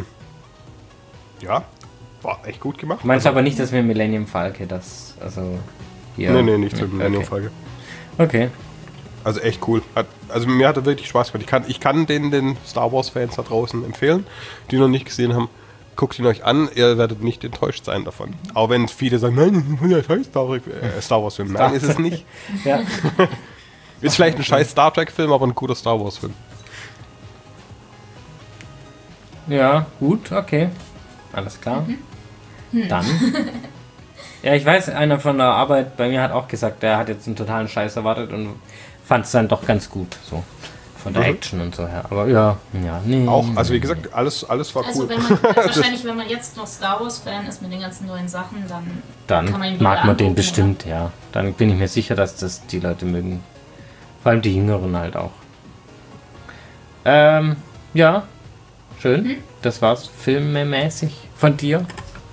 ja, war echt gut gemacht. Du meinst aber nicht, dass wir Millennium Falke hier... Nee, nicht zur Millennium-Folge. Okay. Also echt cool. Also mir hat er wirklich Spaß gemacht. Ich kann den Star Wars-Fans da draußen empfehlen, die noch nicht gesehen haben. Guckt ihn euch an, ihr werdet nicht enttäuscht sein davon. Auch wenn viele sagen, nein, das ist ein scheiß Star Wars-Film. Nein, ist es nicht. Ja. Ist vielleicht ein scheiß Star Trek-Film, aber ein guter Star Wars-Film. Ja, gut, okay. Alles klar. Dann. Ja, ich weiß, einer von der Arbeit bei mir hat auch gesagt, der hat jetzt einen totalen Scheiß erwartet und fand es dann doch ganz gut. So. Von der Action und so her. Aber nee. Auch, also wie gesagt, alles war Also cool. wenn man jetzt noch Star Wars Fan ist mit den ganzen neuen Sachen, dann kann man ihn wieder mag man den angucken, bestimmt, ja. Dann bin ich mir sicher, dass das die Leute mögen. Vor allem die Jüngeren halt auch. Ja, schön. Das war's filmmäßig von dir.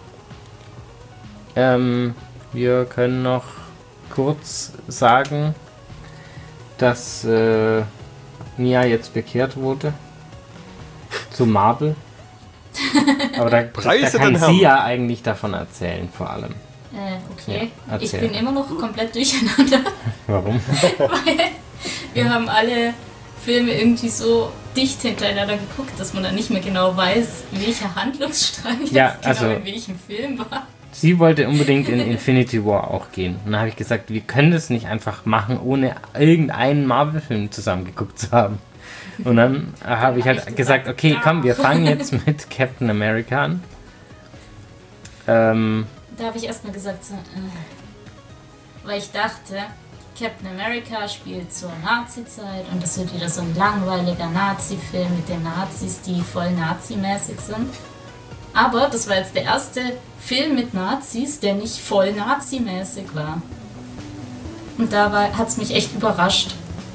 Wir können noch kurz sagen, dass Mia jetzt bekehrt wurde zu Marvel. Aber da Preise kann den sie Herrn. ja eigentlich davon erzählen, vor allem. Okay, Ja, ich erzähl. bin immer noch komplett durcheinander, Warum? weil wir haben alle Filme irgendwie so dicht hintereinander geguckt, dass man dann nicht mehr genau weiß, welcher Handlungsstrang jetzt Ja, genau also- in welchem Film war. Sie wollte unbedingt in Infinity War auch gehen. Und dann habe ich gesagt, wir können das nicht einfach machen, ohne irgendeinen Marvel-Film zusammen geguckt zu haben. Und dann habe ich halt hab ich gesagt, gesagt, okay, ja. komm, wir fangen jetzt mit Captain America an. Da habe ich erstmal gesagt, so, weil ich dachte, Captain America spielt zur Nazi-Zeit und das wird wieder so ein langweiliger Nazi-Film mit den Nazis, die voll nazimäßig sind. Aber das war jetzt der erste Film mit Nazis, der nicht voll nazimäßig war. Und da hat es mich echt überrascht.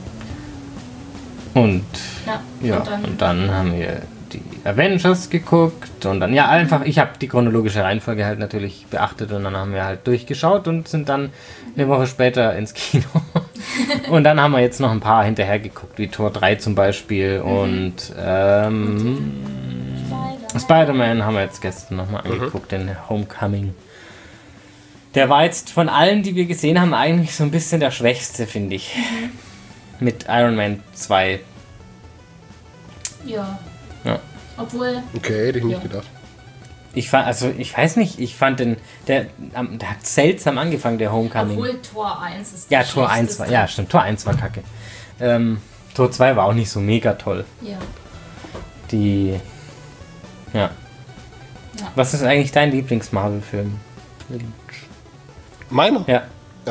Und Ja, und dann haben wir die Avengers geguckt und dann, ich habe die chronologische Reihenfolge halt natürlich beachtet und dann haben wir halt durchgeschaut und sind dann eine Woche später ins Kino. Und dann haben wir jetzt noch ein paar hinterher geguckt, wie Tor 3 zum Beispiel und Spider-Man haben wir jetzt gestern nochmal angeguckt, den Homecoming. Der war jetzt von allen, die wir gesehen haben, eigentlich so ein bisschen der schwächste, finde ich. Mit Iron Man 2. Ja. Obwohl... Okay, hätte ich nicht gedacht. Ich weiß nicht, ich fand der hat seltsam angefangen, der Homecoming. Obwohl Tor 1 ist ja, Tor 1 war, ja stimmt, Tor 1 war kacke. Tor 2 war auch nicht so mega toll. Ja. Ja. Was ist eigentlich dein Lieblings-Marvel-Film? Meiner? Ja.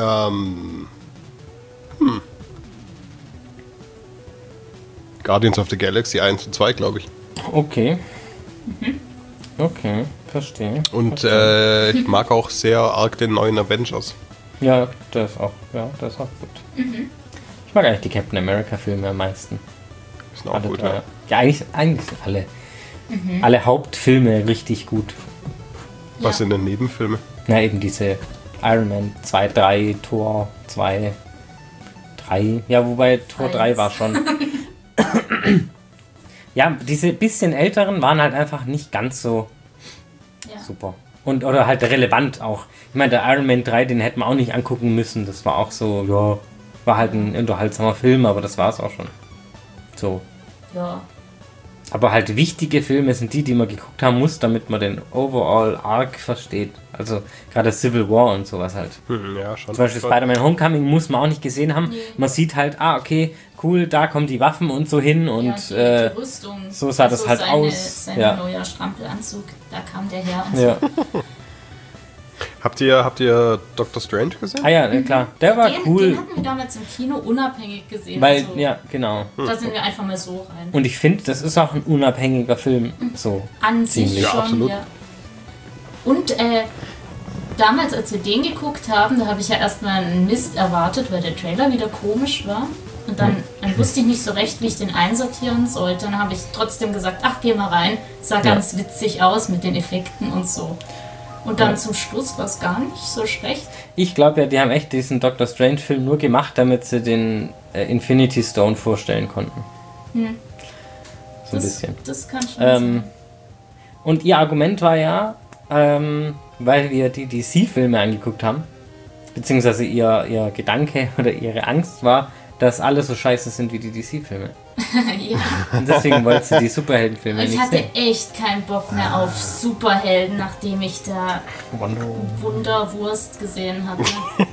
Guardians of the Galaxy 1 und 2, glaube ich. Okay. Okay, verstehe. Und ich mag auch sehr arg den neuen Avengers. Ja, der ist auch gut. Ich mag eigentlich die Captain America-Filme am meisten. Ist auch gut, ja. Ja, eigentlich sind alle Hauptfilme richtig gut. Was sind denn Nebenfilme? Na, eben diese Iron Man 2, 3, Tor 2, 3. Ja, wobei Tor 3 war schon. Ja, diese bisschen älteren waren halt einfach nicht ganz so super. Oder halt relevant auch. Ich meine, der Iron Man 3, den hätten wir auch nicht angucken müssen. Das war auch so, ja, war halt ein unterhaltsamer Film, aber das war es auch schon. So. Ja. Aber halt wichtige Filme sind die man geguckt haben muss, damit man den Overall Arc versteht. Also gerade Civil War und sowas halt. Ja, schon. Zum Beispiel Spider-Man Homecoming muss man auch nicht gesehen haben. Nee. Man sieht halt, okay, cool, da kommen die Waffen und so hin und die Rüstung. So sah das halt aus. Sein neuer Strampelanzug, da kam der her und so. Habt ihr Doctor Strange gesehen? Ah ja, klar. Der war cool. Den hatten wir damals im Kino unabhängig gesehen. Weil, ja, genau. Da sind wir einfach mal so rein. Und ich finde, das ist auch ein unabhängiger Film. So. An sich ja, schon, absolut. Ja. Und damals, als wir den geguckt haben, da habe ich ja erstmal einen Mist erwartet, weil der Trailer wieder komisch war. Und dann wusste ich nicht so recht, wie ich den einsortieren sollte. Dann habe ich trotzdem gesagt, ach, geh mal rein. Sah ganz witzig aus mit den Effekten und so. Und dann zum Schluss war es gar nicht so schlecht. Ich glaube ja, die haben echt diesen Doctor Strange-Film nur gemacht, damit sie den Infinity Stone vorstellen konnten. So ein bisschen. Das kann schon sein. Und ihr Argument war ja, weil wir die DC-Filme angeguckt haben, beziehungsweise ihr Gedanke oder ihre Angst war, dass alle so scheiße sind wie die DC-Filme. Ja. Und deswegen wollte sie die Superheldenfilme nicht sehen. Ich hatte echt keinen Bock mehr auf Superhelden, nachdem ich da Wunderwurst gesehen hatte.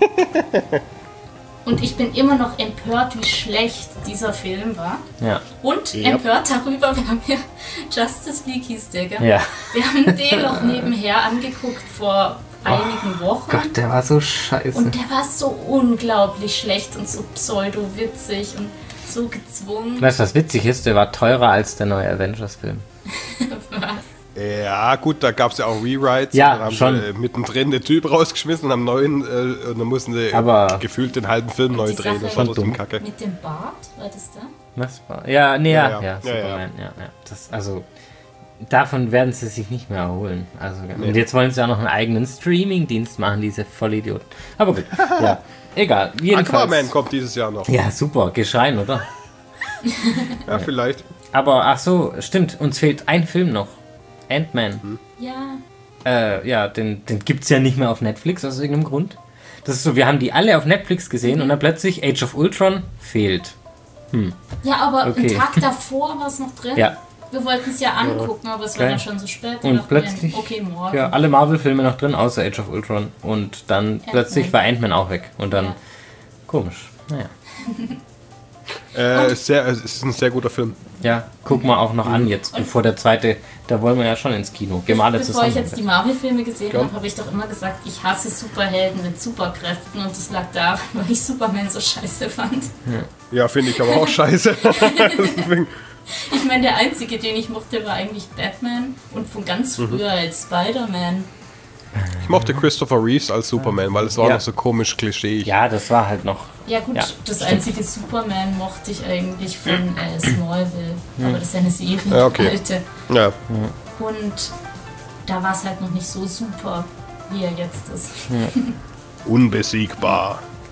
Und ich bin immer noch empört, wie schlecht dieser Film war. Ja. Und empört darüber, wir haben ja Justice League hieß der, gell? Ja. Wir haben den noch nebenher angeguckt vor einigen Wochen. Gott, der war so scheiße. Und der war so unglaublich schlecht und so pseudo-witzig und so gezwungen. Weißt du, was witzig ist? Der war teurer als der neue Avengers-Film. Was? Ja, gut, da gab es ja auch Rewrites. Ja, dann haben schon. sie mittendrin den Typ rausgeschmissen und haben neuen, und dann mussten sie gefühlt den halben Film neu drehen. Das war so dumm. Kacke. Mit dem Bart, war das da? Was war? Ja, nee, ja, ja. Superman, ja. Das, also, davon werden sie sich nicht mehr erholen. Also, und jetzt wollen sie auch noch einen eigenen Streaming-Dienst machen, diese Vollidioten. Aber gut, ja, egal. Jedenfalls. Aquaman kommt dieses Jahr noch. Ja, super, geschreien, oder? Ja, vielleicht. Aber, ach so, stimmt, uns fehlt ein Film noch. Ant-Man. Ja. Ja, den gibt's ja nicht mehr auf Netflix aus irgendeinem Grund. Das ist so, wir haben die alle auf Netflix gesehen und dann plötzlich Age of Ultron fehlt. Ja, aber einen Tag davor war es noch drin. Ja. Wir wollten es ja angucken, aber es war dann schon so spät. Und plötzlich, okay, morgen. Ja, alle Marvel-Filme noch drin, außer Age of Ultron. Und dann plötzlich war Ant-Man auch weg. Und dann, komisch, naja. Es ist ein sehr guter Film. Ja, gucken wir auch noch an jetzt, bevor der zweite, da wollen wir ja schon ins Kino. Bevor ich jetzt die Marvel-Filme gesehen habe, habe ich doch immer gesagt, ich hasse Superhelden mit Superkräften und das lag daran, weil ich Superman so scheiße fand. Ja, finde ich aber auch scheiße. Ich meine, der einzige, den ich mochte, war eigentlich Batman und von ganz früher als Spider-Man. Ich mochte Christopher Reeves als Superman, weil es war noch so komisch klischeeig. Ja, das war halt noch... Ja gut, das einzige Superman mochte ich eigentlich von Smallville. Aber das ist ja eine Serie, alte. Ja. Und da war es halt noch nicht so super, wie er jetzt ist. Unbesiegbar.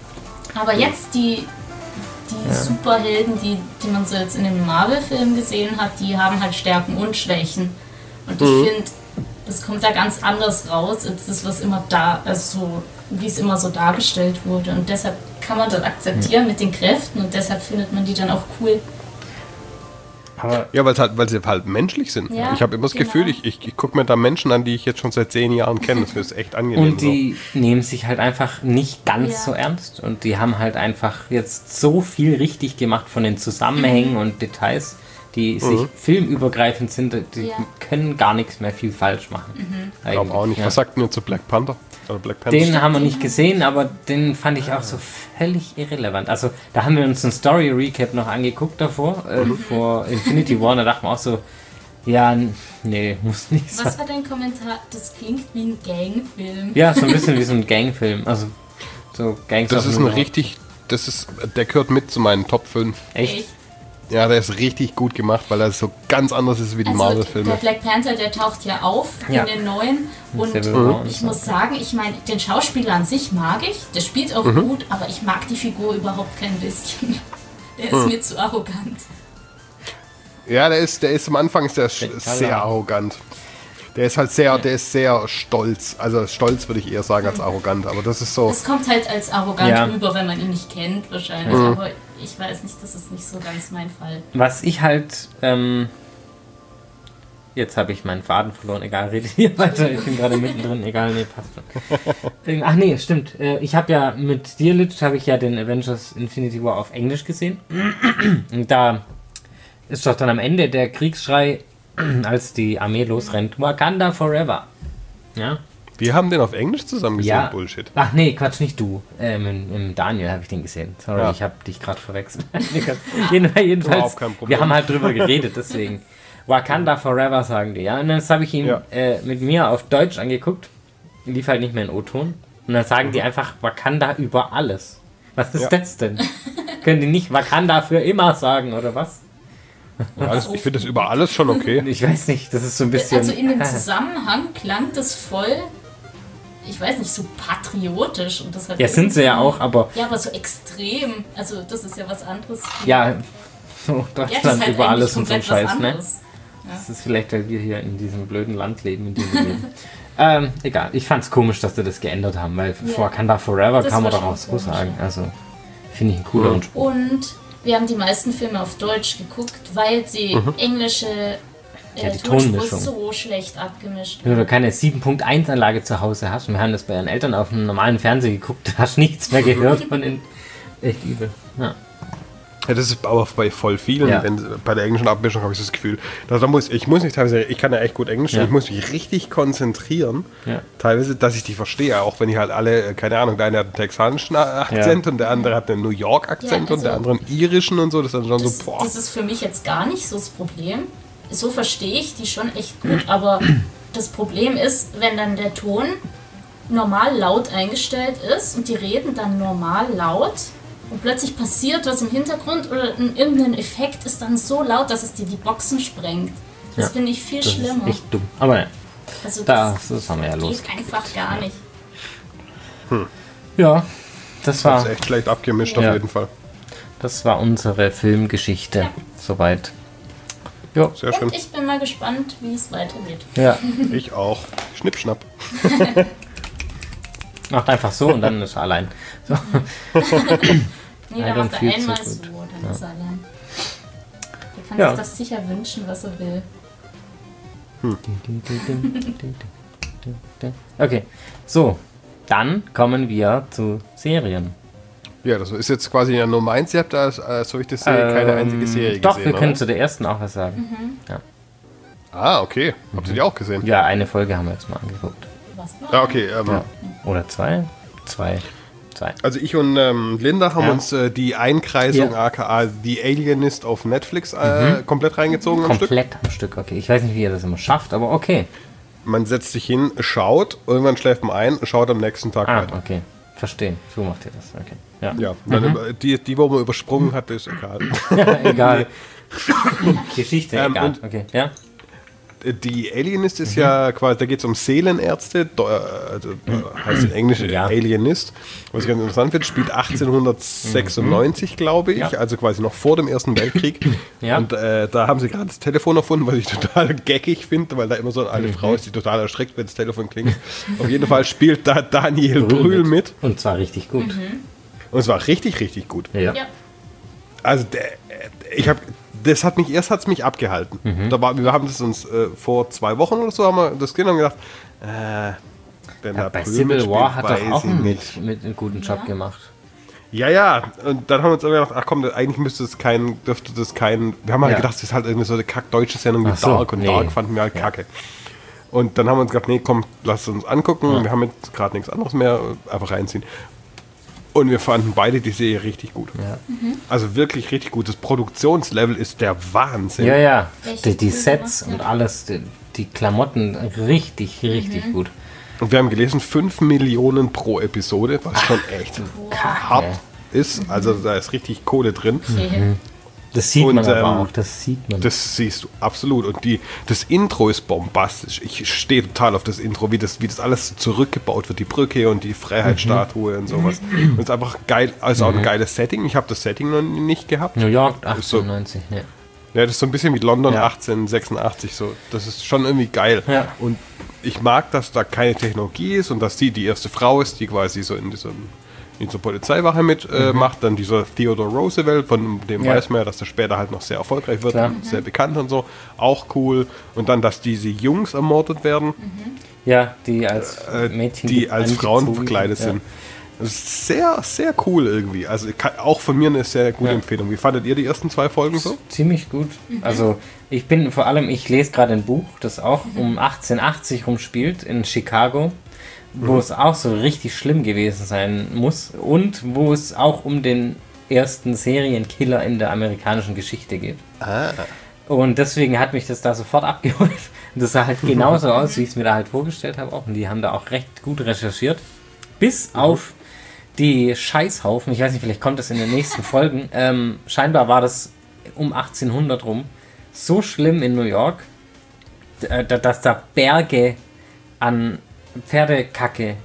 Aber jetzt die Superhelden, die man so jetzt in den Marvel-Filmen gesehen hat, die haben halt Stärken und Schwächen. Und ich finde, das kommt da ganz anders raus, als das, was immer da, also so, wie es immer so dargestellt wurde. Und deshalb kann man das akzeptieren mit den Kräften und deshalb findet man die dann auch cool. Aber ja, weil sie halt menschlich sind. Ja, ich habe immer das Gefühl, ich gucke mir da Menschen an, die ich jetzt schon seit 10 Jahren kenne. Das ist echt angenehm. Und die nehmen sich halt einfach nicht ganz so ernst. Und die haben halt einfach jetzt so viel richtig gemacht von den Zusammenhängen und Details, die sich filmübergreifend sind. Die können gar nichts mehr viel falsch machen. Ich glaube auch nicht. Was sagt ihr zu Black Panther? Den haben wir nicht gesehen, aber den fand ich auch so völlig irrelevant. Also da haben wir uns einen Story-Recap noch angeguckt davor, vor Infinity War, da dachten wir auch so, ja, nee, muss nicht sein. Was war dein Kommentar? Das klingt wie ein Gangfilm. Ja, so ein bisschen wie so ein Gangfilm, also so Gangs. Das ist ein richtig, der gehört mit zu meinen Top 5. Echt? Ja, der ist richtig gut gemacht, weil er so ganz anders ist wie die Marvel-Filme. Der Black Panther, der taucht ja auf in den neuen. Und ich muss sagen, ich meine, den Schauspieler an sich mag ich, der spielt auch gut, aber ich mag die Figur überhaupt kein bisschen. Der ist mir zu arrogant. Ja, der ist am Anfang sehr arrogant. Der ist halt sehr stolz. Also stolz würde ich eher sagen als arrogant, aber das ist so. Es kommt halt als arrogant rüber, wenn man ihn nicht kennt wahrscheinlich, aber ich weiß nicht, das ist nicht so ganz mein Fall. Was ich halt, jetzt habe ich meinen Faden verloren, egal, redet hier weiter, ich bin gerade mittendrin, egal, nee, passt schon. Ach nee, stimmt, ich habe ja mit dir, Litsch, habe ich ja den Avengers Infinity War auf Englisch gesehen und da ist doch dann am Ende der Kriegsschrei, als die Armee losrennt, Wakanda Forever. Ja? Wir haben den auf Englisch zusammen gesehen, Bullshit. Ach nee, Quatsch, nicht du. Im Daniel habe ich den gesehen. Sorry, ich habe dich gerade verwechselt. Jedenfalls, wir haben halt drüber geredet, deswegen. Wakanda Forever sagen die, ja. Und dann habe ich ihn mit mir auf Deutsch angeguckt. Lief halt nicht mehr in O-Ton. Und dann sagen die einfach Wakanda über alles. Was ist das denn? Können die nicht Wakanda für immer sagen, oder was? Ja, ich finde das über alles schon okay. Ich weiß nicht, das ist so ein bisschen... Also in dem Zusammenhang klang das voll, ich weiß nicht, so patriotisch. Und das hat sind sie ja auch, aber... Ja, aber so extrem. Also das ist ja was anderes. Ja, so Deutschland halt über alles und so ein Scheiß, ne? Ja. Das ist vielleicht, weil wir hier in diesem blöden Land leben, in dem wir leben. Egal, ich fand's komisch, dass sie das geändert haben, weil Wakanda Forever kann man doch auch so sagen. Also, finde ich ein cooler Anspruch. Und wir haben die meisten Filme auf Deutsch geguckt, weil die englische Tonspur so schlecht abgemischt wird. Wenn du keine 7.1-Anlage zu Hause hast, und wir haben das bei ihren Eltern auf einem normalen Fernseher geguckt, hast nichts mehr gehört von den... Echt übel. Ja. Ja, das ist aber bei voll vielen, bei der englischen Abmischung habe ich das Gefühl. Ich kann ja echt gut Englisch, ich muss mich richtig konzentrieren, teilweise, dass ich die verstehe, auch wenn ich halt alle, keine Ahnung, der eine hat einen texanischen Akzent und der andere hat einen New York Akzent und der andere einen irischen und so, das ist dann schon so, boah. Das ist für mich jetzt gar nicht so das Problem, so verstehe ich die schon echt gut, aber das Problem ist, wenn dann der Ton normal laut eingestellt ist und die reden dann normal laut, und plötzlich passiert was im Hintergrund oder irgendein Effekt ist dann so laut, dass es dir die Boxen sprengt. Das finde ich viel schlimmer. Das ist echt dumm. Aber ja, also das haben wir ja los. Geht einfach gar nicht. Ja, das war... Das ist echt schlecht abgemischt auf jeden Fall. Das war unsere Filmgeschichte. Soweit. Ja, sehr schön. Und ich bin mal gespannt, wie es weitergeht. Ja. Ich auch. Schnipp, schnapp. Macht einfach so und dann ist er allein. So. Nee, da macht er einmal so, dann ist er allein. Der kann sich das sicher wünschen, was er will. Okay, so, dann kommen wir zu Serien. Ja, das ist jetzt quasi ja nur meins. Ihr habt da, so ich das sehe, keine einzige Serie doch, gesehen, wir können zu der ersten auch was sagen. Ja. Ah, okay. Habt ihr die auch gesehen? Ja, eine Folge haben wir jetzt mal angeguckt. Ja, okay. Oder zwei? Zwei. Also ich und Linda haben uns die Einkreisung, aka The Alienist auf Netflix komplett reingezogen Komplett am Stück, okay. Ich weiß nicht, wie ihr das immer schafft, aber okay. Man setzt sich hin, schaut, irgendwann schläft man ein, schaut am nächsten Tag weiter. Okay. Verstehe. So macht ihr das, okay. Ja, die, wo man übersprungen hat, ist egal. Egal. Geschichte, egal. Okay, ja. Die Alienist ist ja quasi, da geht es um Seelenärzte, also heißt in Englisch Alienist. Was ganz interessant wird, spielt 1896, glaube ich, also quasi noch vor dem Ersten Weltkrieg. Und da haben sie gerade das Telefon erfunden, was ich total geckig finde, weil da immer so eine alte Frau ist, die total erschreckt, wenn das Telefon klingelt. Auf jeden Fall spielt da Daniel Brühl mit. Und zwar richtig gut. Und es war richtig, richtig gut. Ja. Also das hat mich abgehalten. Wir haben das uns vor 2 Wochen oder so haben wir das gesehen und gedacht, bei Civil War hat er auch mit einen guten Job gemacht. Ja, und dann haben wir uns aber gedacht, ach komm, eigentlich dürfte das kein, wir haben halt gedacht, das ist halt irgendwie so eine kack-deutsche Sendung wie Dark und Dark fanden wir halt kacke. Und dann haben wir uns gedacht, nee, komm, lass uns angucken, wir haben jetzt gerade nichts anderes mehr, einfach reinziehen. Und wir fanden beide die Serie richtig gut. Ja. Also wirklich richtig gut. Das Produktionslevel ist der Wahnsinn. Ja. Die Sets und alles, die Klamotten, richtig gut. Und wir haben gelesen, 5 Millionen pro Episode, was schon echt hart ist. Also da ist richtig Kohle drin. Das sieht man aber auch, das siehst du, absolut. Und das Intro ist bombastisch. Ich stehe total auf das Intro, wie das alles zurückgebaut wird, die Brücke und die Freiheitsstatue und sowas. Und es ist einfach geil, also auch ein geiles Setting. Ich habe das Setting noch nicht gehabt. New York 1890, Ja, das ist so ein bisschen wie London 1886. So. Das ist schon irgendwie geil. Ja. Und ich mag, dass da keine Technologie ist und dass sie die erste Frau ist, die quasi so in zur Polizeiwache mitmacht, dann dieser Theodore Roosevelt, von dem weiß man ja, dass er später halt noch sehr erfolgreich wird, sehr bekannt und so, auch cool. Und dann, dass diese Jungs ermordet werden. Ja, die als Mädchen, die als Frauen verkleidet sind. Das ist sehr, sehr cool irgendwie. Also auch von mir eine sehr gute Empfehlung. Wie fandet ihr die ersten 2 Folgen so? Ziemlich gut. Also ich lese gerade ein Buch, das auch um 1880 rumspielt in Chicago, wo es auch so richtig schlimm gewesen sein muss und wo es auch um den ersten Serienkiller in der amerikanischen Geschichte geht. Und deswegen hat mich das da sofort abgeholt. Und das sah halt genauso aus, wie ich es mir da halt vorgestellt habe auch. Und die haben da auch recht gut recherchiert. Bis auf die Scheißhaufen, ich weiß nicht, vielleicht kommt das in den nächsten Folgen. Scheinbar war das um 1800 rum so schlimm in New York, dass da Berge an Pferdekacke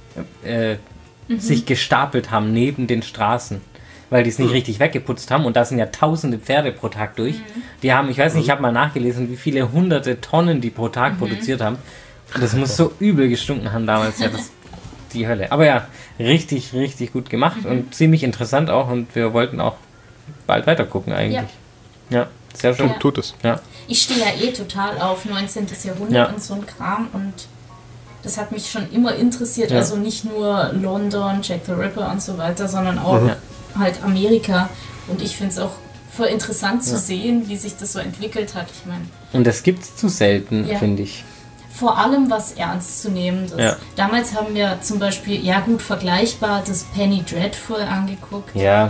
sich gestapelt haben neben den Straßen, weil die es nicht richtig weggeputzt haben und da sind ja tausende Pferde pro Tag durch. Die haben, ich weiß nicht, ich habe mal nachgelesen, wie viele hunderte Tonnen die pro Tag produziert haben. Und das muss so übel gestunken haben damals, ja, das die Hölle. Aber ja, richtig gut gemacht und ziemlich interessant auch und wir wollten auch bald weiter gucken eigentlich. Ja, sehr schön. Tut es. Ja. Ich stehe ja total auf 19. Jahrhundert und so ein Kram und das hat mich schon immer interessiert, also nicht nur London, Jack the Ripper und so weiter, sondern auch halt Amerika. Und ich finde es auch voll interessant zu sehen, wie sich das so entwickelt hat. Ich meine. Und das gibt es zu selten, finde ich. Vor allem was Ernstzunehmendes. Ja. Damals haben wir zum Beispiel, vergleichbar, das Penny Dreadful angeguckt. Ja,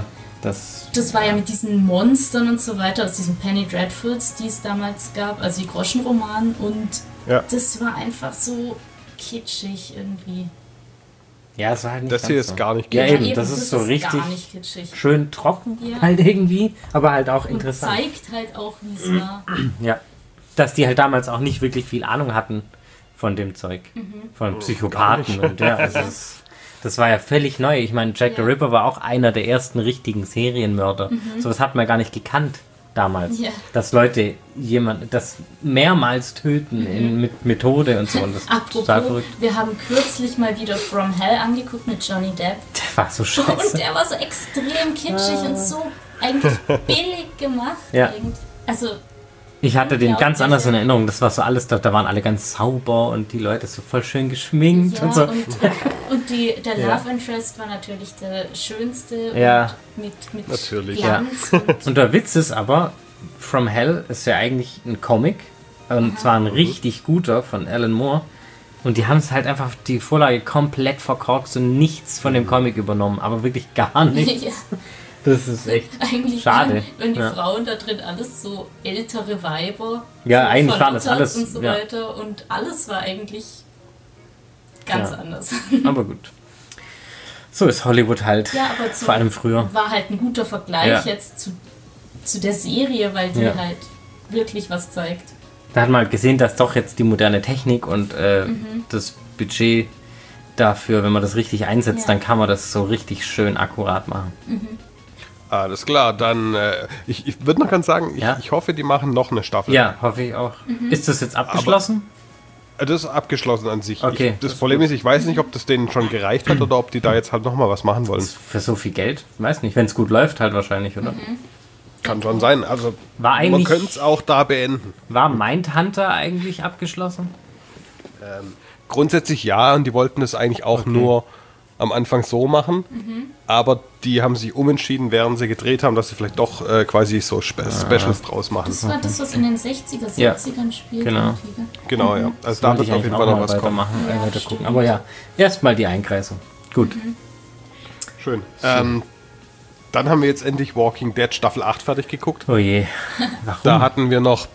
das war ja mit diesen Monstern und so weiter, aus diesen Penny Dreadfuls, die es damals gab, also die Groschenromanen. Und das war einfach so kitschig irgendwie. Ja, es war halt nicht das hier ist so. Gar nicht kitschig. Ja, eben, das ist so richtig schön trocken halt irgendwie, aber halt auch interessant. Und zeigt halt auch, wie es war. Ja, dass die halt damals auch nicht wirklich viel Ahnung hatten von dem Zeug, von Psychopathen. Und also das war ja völlig neu. Ich meine, Jack the Ripper war auch einer der ersten richtigen Serienmörder. Sowas hat man gar nicht gekannt damals. Ja. Dass Leute das mehrmals töten mit Methode und so. Und das apropos, total verrückt. Wir haben kürzlich mal wieder From Hell angeguckt mit Johnny Depp. Der war so scheiße. Und der war so extrem kitschig und so eigentlich billig gemacht. Ja. Also ich hatte den ganz anders in Erinnerung. Das war so alles, da waren alle ganz sauber und die Leute so voll schön geschminkt und so. Und der Love Interest war natürlich der schönste mit natürlich. Glanz. Ja. Und der Witz ist aber, From Hell ist ja eigentlich ein Comic und zwar ein richtig guter von Alan Moore. Und die haben es halt einfach die Vorlage komplett verkorkst und nichts von dem Comic übernommen, aber wirklich gar nichts. Ja. Das ist echt eigentlich schade. Wenn die Frauen da drin alles so ältere Weiber. Ja, eigentlich waren das alles. Und so weiter. Und alles war eigentlich ganz anders. Aber gut. So ist Hollywood halt. Ja, aber vor allem früher. War halt ein guter Vergleich jetzt zu der Serie, weil die halt wirklich was zeigt. Da hat man halt gesehen, dass doch jetzt die moderne Technik und das Budget dafür, wenn man das richtig einsetzt, dann kann man das so richtig schön akkurat machen. Alles klar, dann ich würde noch ganz sagen, ich hoffe, die machen noch eine Staffel. Ja, hoffe ich auch. Ist das jetzt abgeschlossen? Das ist abgeschlossen an sich. Okay. Das Problem ist, ich weiß nicht, ob das denen schon gereicht hat oder ob die da jetzt halt nochmal was machen wollen. Für so viel Geld? Weiß nicht, wenn es gut läuft halt wahrscheinlich, oder? Kann schon sein. Also man könnte es auch da beenden. War Mindhunter eigentlich abgeschlossen? Grundsätzlich ja, und die wollten es eigentlich auch nur am Anfang so machen, aber die haben sich umentschieden, während sie gedreht haben, dass sie vielleicht doch quasi so Specials draus machen. Das war das, was in den 60er, 70ern spielt. Genau, ja. Also da wird auf jeden Fall noch was kommen. Weiter gucken. Aber ja, erstmal die Einkreisung. Gut. Schön. Dann haben wir jetzt endlich Walking Dead Staffel 8 fertig geguckt. Oh je. Warum? Da hatten wir noch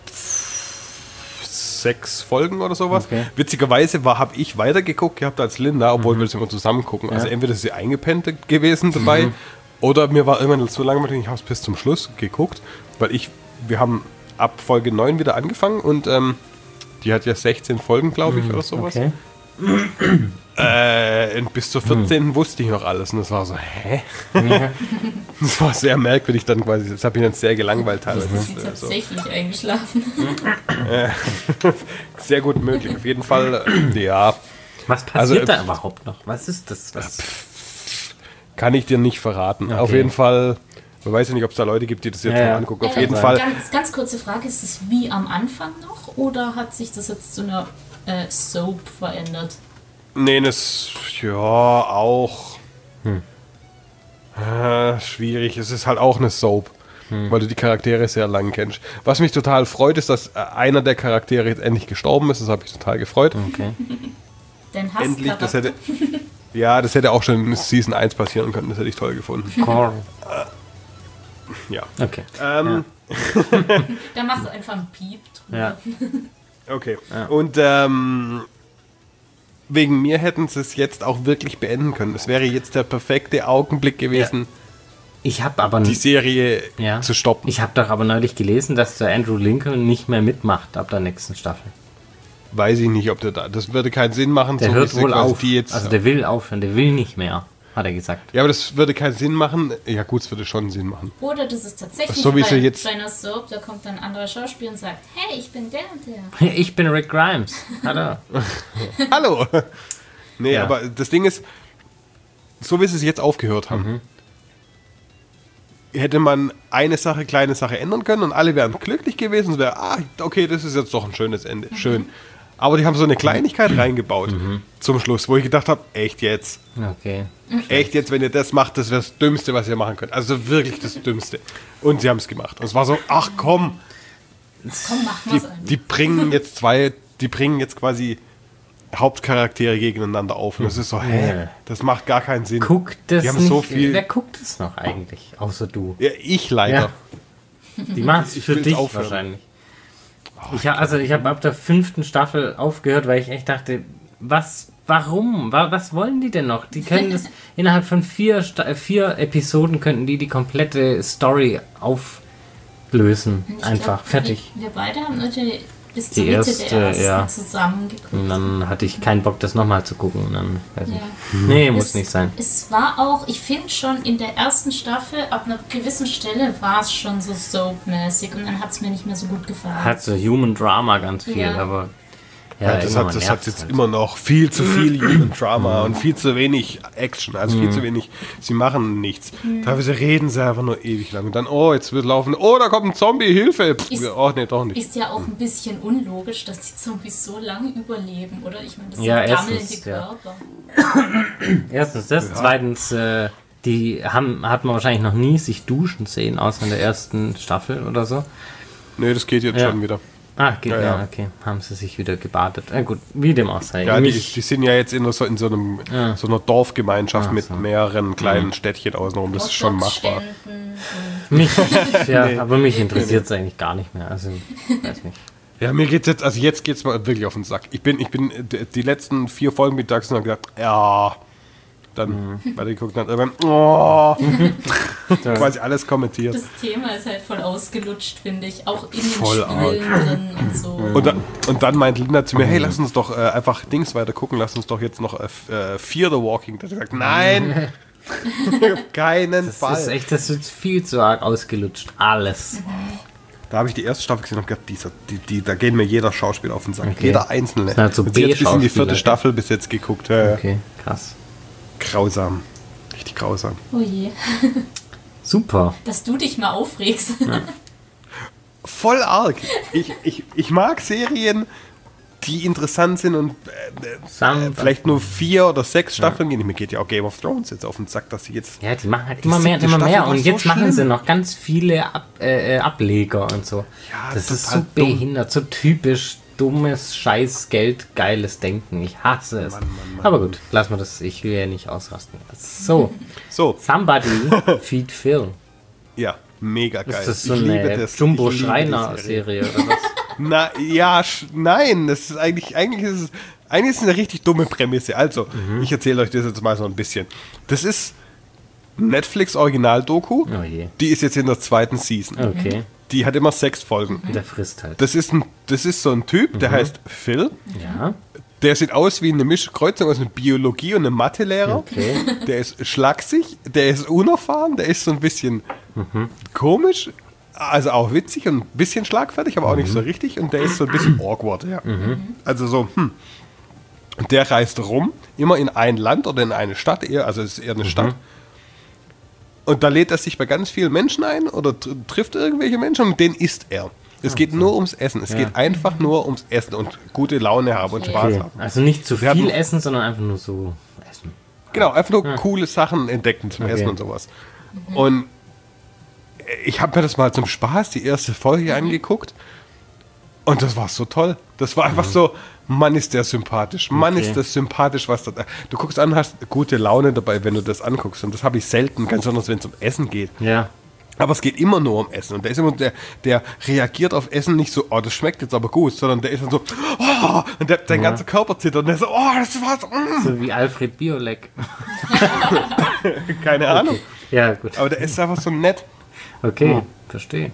6 Folgen oder sowas. Okay. Witzigerweise habe ich weitergeguckt gehabt als Linda, obwohl wir das immer zusammen gucken. Also entweder ist sie eingepennt gewesen dabei oder mir war irgendwann so langweilig, ich habe es bis zum Schluss geguckt, weil wir haben ab Folge 9 wieder angefangen und die hat ja 16 Folgen, glaube ich, oder sowas. Okay. Und bis zur 14. wusste ich noch alles und das war so, hä? Das war sehr merkwürdig dann quasi, das habe ich dann sehr gelangweilt teilweise. Ist sie tatsächlich eingeschlafen? Sehr gut möglich, auf jeden Fall, ja. Was passiert da überhaupt noch? Was ist das? Kann ich dir nicht verraten. Okay. Auf jeden Fall, man weiß ja nicht, ob es da Leute gibt, die das jetzt noch angucken. Auf jeden Fall. Ganz kurze Frage, ist es wie am Anfang noch oder hat sich das jetzt zu einer Soap verändert? Nee, das, ja, auch. Schwierig, es ist halt auch eine Soap, weil du die Charaktere sehr lang kennst. Was mich total freut, ist, dass einer der Charaktere jetzt endlich gestorben ist, das habe ich total gefreut. Okay. Den endlich, das hätte auch schon in Season 1 passieren können, das hätte ich toll gefunden. Ja. Okay. Dann machst du einfach einen Piep drüber. Ja. Okay. Ja. Und wegen mir hätten sie es jetzt auch wirklich beenden können. Es wäre jetzt der perfekte Augenblick gewesen, ich habe aber die Serie zu stoppen. Ich habe doch aber neulich gelesen, dass der Andrew Lincoln nicht mehr mitmacht ab der nächsten Staffel. Weiß ich nicht, ob der da... Das würde keinen Sinn machen. Der hört wohl auf. Also der will aufhören, der will nicht mehr, hat er gesagt. Ja, aber das würde keinen Sinn machen. Ja gut, es würde schon Sinn machen. Oder das ist tatsächlich so wie jetzt bei einer Soap, da kommt dann ein anderer Schauspieler und sagt, hey, ich bin der und der. Ich bin Rick Grimes. Hallo. Hallo. Nee, aber das Ding ist, so wie sie es jetzt aufgehört haben, hätte man eine kleine Sache ändern können und alle wären glücklich gewesen. Es wäre, okay, das ist jetzt doch ein schönes Ende. Schön. Aber die haben so eine Kleinigkeit reingebaut zum Schluss, wo ich gedacht habe, echt jetzt? Okay. Echt jetzt, wenn ihr das macht, das wäre das Dümmste, was ihr machen könnt. Also wirklich das Dümmste. Und sie haben es gemacht. Und es war so, ach komm. Komm, mach was an. Die bringen jetzt quasi Hauptcharaktere gegeneinander auf. Und das ist so, das macht gar keinen Sinn. Wer guckt das noch eigentlich, außer du? Ja, ich leider. Ja. Die machen es für dich wahrscheinlich. Ich habe ab der 5. Staffel aufgehört, weil ich echt dachte, warum? Was wollen die denn noch? Die können das innerhalb von 4 Episoden könnten die komplette Story auflösen. Einfach, fertig. Wir beide haben natürlich bis zur Mitte der ersten zusammen geguckt. Und dann hatte ich keinen Bock, das nochmal zu gucken. Und dann, nee, muss nicht sein. Es war auch, ich finde schon in der ersten Staffel, ab einer gewissen Stelle war es schon so soapmäßig und dann hat es mir nicht mehr so gut gefallen. Hat so Human Drama ganz viel, aber das hat jetzt halt immer noch viel zu viel Human Drama und viel zu wenig Action, also viel zu wenig, sie machen nichts. Teilweise reden sie einfach nur ewig lang und dann, jetzt wird laufen, da kommt ein Zombie, Hilfe! Nee, doch nicht. Ist ja auch ein bisschen unlogisch, dass die Zombies so lange überleben, oder? Ich meine, das sind gammelnde Körper. Erstens das, zweitens, die hat man wahrscheinlich noch nie sich duschen sehen, außer in der ersten Staffel oder so. Nee, das geht jetzt schon wieder. Geht okay. Haben sie sich wieder gebadet. Gut, wie dem auch sei. Ja, die sind ja jetzt in so einer Dorfgemeinschaft mit mehreren kleinen Städtchen außenrum. Das ist schon machbar. Aber mich interessiert es eigentlich gar nicht mehr. Also, weiß nicht. Ja, mir geht's jetzt geht's mal wirklich auf den Sack. Ich bin die letzten 4 Folgen mittags und habe gedacht, da dann weitergeguckt und hat irgendwann quasi alles kommentiert. Das Thema ist halt voll ausgelutscht, finde ich. Auch in den Spielen drin und so. Und dann meint Linda zu mir, hey, lass uns doch einfach Dings weiter gucken, lass uns doch jetzt noch Fear the Walking Dead. Ich gesagt, nein, auf keinen Fall. Das ist viel zu arg ausgelutscht, alles. Da habe ich die erste Staffel gesehen und gedacht, da gehen mir jeder Schauspieler auf den Sack. Okay. Jeder Einzelne. Das sind halt so jetzt bis in die 4. Staffel bis jetzt geguckt. Okay, krass. Grausam. Richtig grausam. Oh je. Super. Dass du dich mal aufregst. Ja. Voll arg. Ich mag Serien, die interessant sind und vielleicht nur 4 oder 6 Staffeln gehen. Mir geht ja auch Game of Thrones jetzt auf den Sack, dass sie jetzt... Ja, die machen halt immer mehr und immer mehr. Und jetzt machen sie noch ganz viele Ableger und so. Ja, das ist so behindert, so typisch dummes, scheiß Geld, geiles Denken. Ich hasse es. Mann. Aber gut, lass mal das. Ich will ja nicht ausrasten. So. Somebody Feed Phil. Ja, mega geil. Ist das so eine Jumbo-Schreiner-Serie oder was? Nein, das ist eigentlich ist es eine richtig dumme Prämisse. Also, ich erzähle euch das jetzt mal so ein bisschen. Das ist Netflix-Original-Doku. Oh je. Die ist jetzt in der 2. Season. Okay. Die hat immer 6 Folgen. Der frisst halt. Das ist so ein Typ, der heißt Phil. Ja. Der sieht aus wie eine Kreuzung aus einer Biologie- und einem Mathelehrer. Okay. Der ist schlaksig, der ist unerfahren, der ist so ein bisschen komisch. Also auch witzig und ein bisschen schlagfertig, aber auch nicht so richtig. Und der ist so ein bisschen awkward. Ja. Also so, Und der reist rum, immer in ein Land oder in eine Stadt, also es ist eher eine Stadt. Und da lädt er sich bei ganz vielen Menschen ein oder trifft irgendwelche Menschen und mit denen isst er. Es geht nur ums Essen. Es geht einfach nur ums Essen und gute Laune haben und Spaß haben. Also nicht zu viel essen, sondern einfach nur so essen. Genau, einfach nur coole Sachen entdecken zum Essen und sowas. Und ich habe mir das mal zum Spaß, die erste Folge angeguckt und das war so toll. Das war einfach so, Mann ist der sympathisch. Mann ist das sympathisch, was da... Du guckst an, hast gute Laune dabei, wenn du das anguckst. Und das habe ich selten, ganz besonders, wenn es um Essen geht. Ja. Aber es geht immer nur um Essen. Und der reagiert auf Essen nicht so, oh, das schmeckt jetzt aber gut, sondern der ist dann so, oh, und sein ganzer Körper zittert und der so, oh, das war's. So wie Alfred Biolek. Keine Ahnung. Ja, gut. Aber der ist einfach so nett. Okay, verstehe.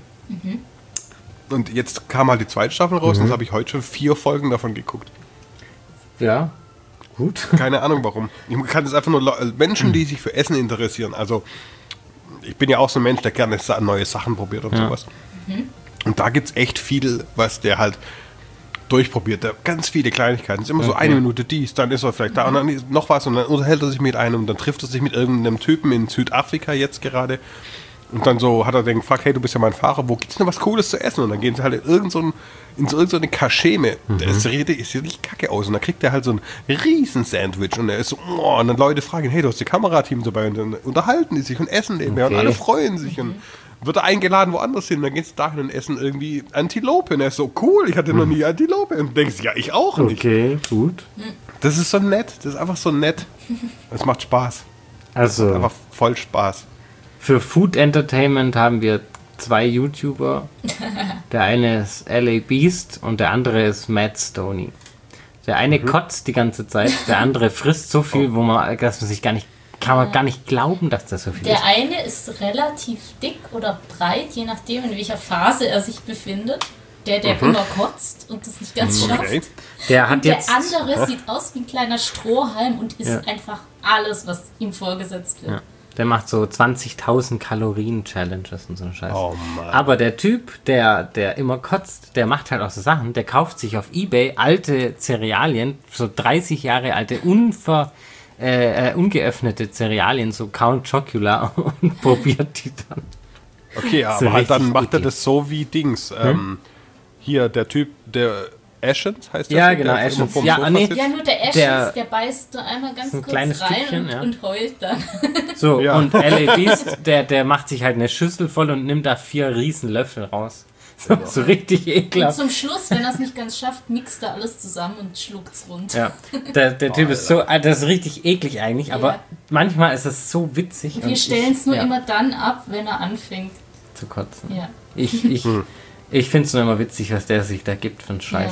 Und jetzt kam halt die 2. Staffel raus und jetzt habe ich heute schon 4 Folgen davon geguckt. Ja, gut. Keine Ahnung warum. Ich kann das einfach nur Menschen, die sich für Essen interessieren. Also ich bin ja auch so ein Mensch, der gerne neue Sachen probiert und sowas. Und da gibt es echt viel, was der halt durchprobiert. Der ganz viele Kleinigkeiten. Es ist immer so 1 Minute dies, dann ist er vielleicht da und dann noch was und dann unterhält er sich mit einem und dann trifft er sich mit irgendeinem Typen in Südafrika jetzt gerade. Und dann so hat er den gefragt, hey, du bist ja mein Fahrer, wo gibt's denn was Cooles zu essen? Und dann gehen sie halt in irgendeine Kascheme. Der sieht richtig kacke aus. Und dann kriegt er halt so ein Riesen-Sandwich. Und er ist so, oh, und dann Leute fragen, hey, du hast die Kamerateam dabei. Und dann unterhalten die sich und essen nebenher. Und alle freuen sich. Und wird er eingeladen woanders hin. Und dann gehen sie dahin und essen irgendwie Antilope. Und er ist so, cool, ich hatte noch nie Antilope. Und du denkst, ja, ich auch nicht. Okay, gut. Das ist so nett. Das ist einfach so nett. Es macht Spaß. Also einfach voll Spaß. Für Food Entertainment haben wir 2 YouTuber. Der eine ist LA Beast und der andere ist Matt Stoney. Der eine kotzt die ganze Zeit, der andere frisst so viel, dass man sich gar nicht glauben, dass das so viel ist. Der eine ist relativ dick oder breit, je nachdem, in welcher Phase er sich befindet. Der immer kotzt und das nicht ganz schafft. Der andere sieht aus wie ein kleiner Strohhalm und isst einfach alles, was ihm vorgesetzt wird. Ja. Der macht so 20.000 Kalorien-Challenges und so einen Scheiß. Oh Mann. Aber der Typ, der immer kotzt, der macht halt auch so Sachen. Der kauft sich auf Ebay alte Cerealien, so 30 Jahre alte, ungeöffnete Cerealien, so Count Chocula und probiert die dann. Okay, aber halt dann macht er das so wie Dings. Hier, der Typ, der Ashens heißt der? Ja, genau, Ashens. Ja, nur der Ashens, der beißt so einmal ganz kurz rein Stückchen, und heult dann. So, und LA Beast, der macht sich halt eine Schüssel voll und nimmt da 4 Riesenlöffel raus. So richtig ekelhaft. Und zum Schluss, wenn er es nicht ganz schafft, mixt er alles zusammen und schluckt es runter. Ja, der Typ ist so, das ist richtig eklig eigentlich, aber manchmal ist es so witzig. Wir stellen es nur immer dann ab, wenn er anfängt zu kotzen. Ja. Ich finde es nur immer witzig, was der sich da gibt für einen Scheiß.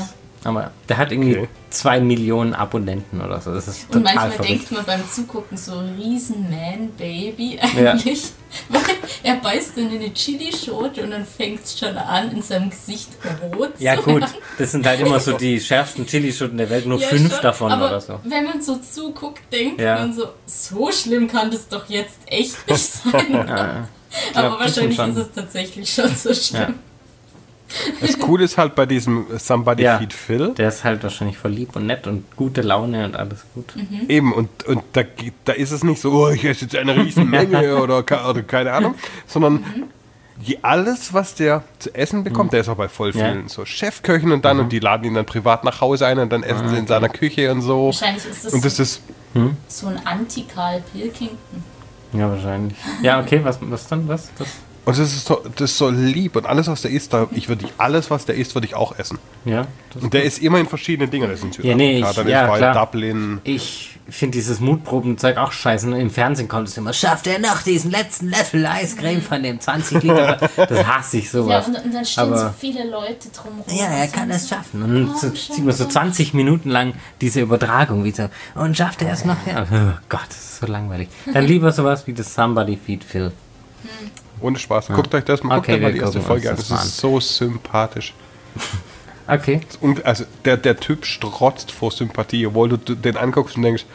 Aber der hat irgendwie 2 Millionen Abonnenten oder so. Das ist total und manchmal verrückt. denkt man beim Zugucken so riesen Man-Baby eigentlich. Ja. Weil er beißt dann in eine Chilischote und dann fängt es schon an, in seinem Gesicht rot zu Ja gut, werden. das sind halt immer so die schärfsten Chilischoten der Welt, nur 5 schon, davon aber oder so. wenn man so zuguckt, denkt man so schlimm kann das doch jetzt echt nicht sein. Aber wahrscheinlich ist es tatsächlich schon so schlimm. Ja. Das Coole ist halt bei diesem Somebody Feed Phil. Der ist halt wahrscheinlich voll lieb und nett und gute Laune und alles gut. Eben, und da ist es nicht so, oh, ich esse jetzt eine riesen Menge oder keine Ahnung, sondern alles, was der zu essen bekommt, der ist auch bei voll vielen so Chefköchen und dann und die laden ihn dann privat nach Hause ein und dann essen sie in seiner Küche und so. Wahrscheinlich ist das, und das ist so ein Anti-Carl Pilkington. Ja, wahrscheinlich. Ja, okay, was dann? Was? Und das ist so lieb und alles, was der isst, alles, was der isst, würde ich auch essen. Ja. Und der ist immer in verschiedenen Dingen. Das ist in Südafrika, dann ist bei Dublin. Ich finde dieses Mutprobenzeug auch scheiße. Im Fernsehen kommt es immer, schafft er noch diesen letzten Löffel Eiscreme von dem 20 Liter? Das hasse ich sowas. Ja, und dann stehen so viele Leute drumherum. Ja, er kann es schaffen. Und dann sieht man so 20 Minuten lang diese Übertragung wieder. Und schafft er es noch? Ja. Oh Gott, das ist so langweilig. Dann lieber sowas wie das Somebody Feed Phil. Ohne Spaß. Guckt euch das mal, guckt euch mal die erste Folge an. Das ist so sympathisch. Okay. Und also der Typ strotzt vor Sympathie, obwohl du den anguckst und denkst,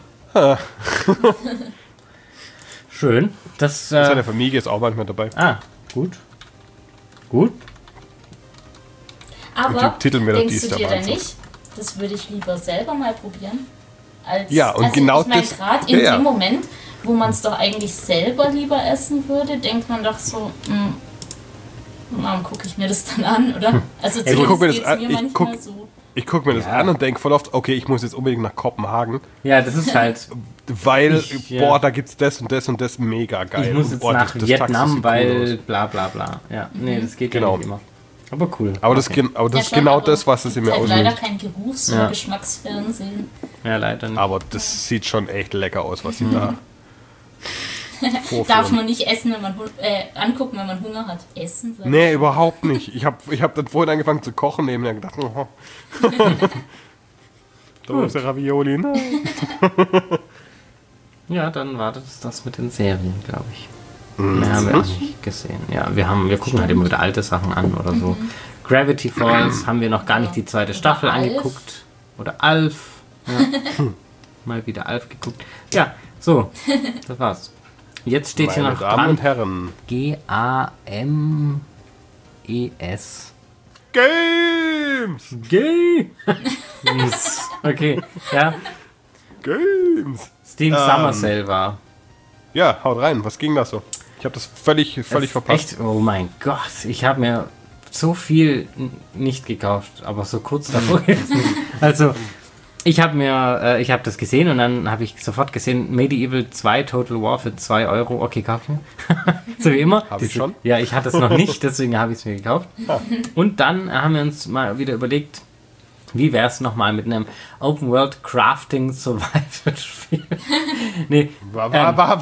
schön. Seine Familie ist auch manchmal dabei. Gut. Gut. Aber Titelmelodie denkst ist du dir der denn Wahnsinn. nicht, das würde ich lieber selber mal probieren? Genau ich meine, das. gerade in dem Moment, wo man es doch eigentlich selber lieber essen würde, denkt man doch so, warum gucke ich mir das dann an, oder? Also zumindest geht's mir manchmal so. Ich gucke mir das an und denke voll oft, okay, ich muss jetzt unbedingt nach Kopenhagen. Ja, das ist halt... Weil, da gibt's das und das und das mega geil. Ich muss jetzt nach Vietnam, weil bla bla bla. Ja, nee, das geht ja nicht immer. Aber cool. Aber das ist genau das, was es in mir auslöst. Leider kein Geruchs- oder Geschmacksfernsehen. Ja, leider nicht. Aber das sieht schon echt lecker aus, was sie da vorführen. Darf man nicht essen, wenn man angucken, wenn man Hunger hat. Essen? Nee, überhaupt nicht. Ich hab dann vorhin angefangen zu kochen neben mir und gedacht, da ist der Ravioli. Nein. Ja, dann war das mit den Serien, glaube ich. Mehr haben wir auch nicht gesehen. Ja, wir gucken halt immer wieder alte Sachen an oder so. Gravity Falls haben wir noch gar nicht die zweite Staffel angeguckt. Oder Alf. Ja. Mal wieder Alf geguckt. Ja, so, das war's. Jetzt steht hier noch Damen und Herren. Games. Games! Games! Okay, ja. Games! Steam Summer Sale war. Ja, haut rein. Was ging da so? Ich habe das völlig verpasst. Echt? Oh mein Gott. Ich habe mir so viel nicht gekauft, aber so kurz davor gewesen. Also, ich habe das gesehen und dann habe ich sofort gesehen, Medieval 2 Total War für 2 Euro. Okay, kauf ich mir. So wie immer. Habe ich schon? Ja, ich hatte es noch nicht, deswegen habe ich es mir gekauft. Und dann haben wir uns mal wieder überlegt, wie wäre es nochmal mit einem Open World Crafting Survival Spiel? Nee. Was?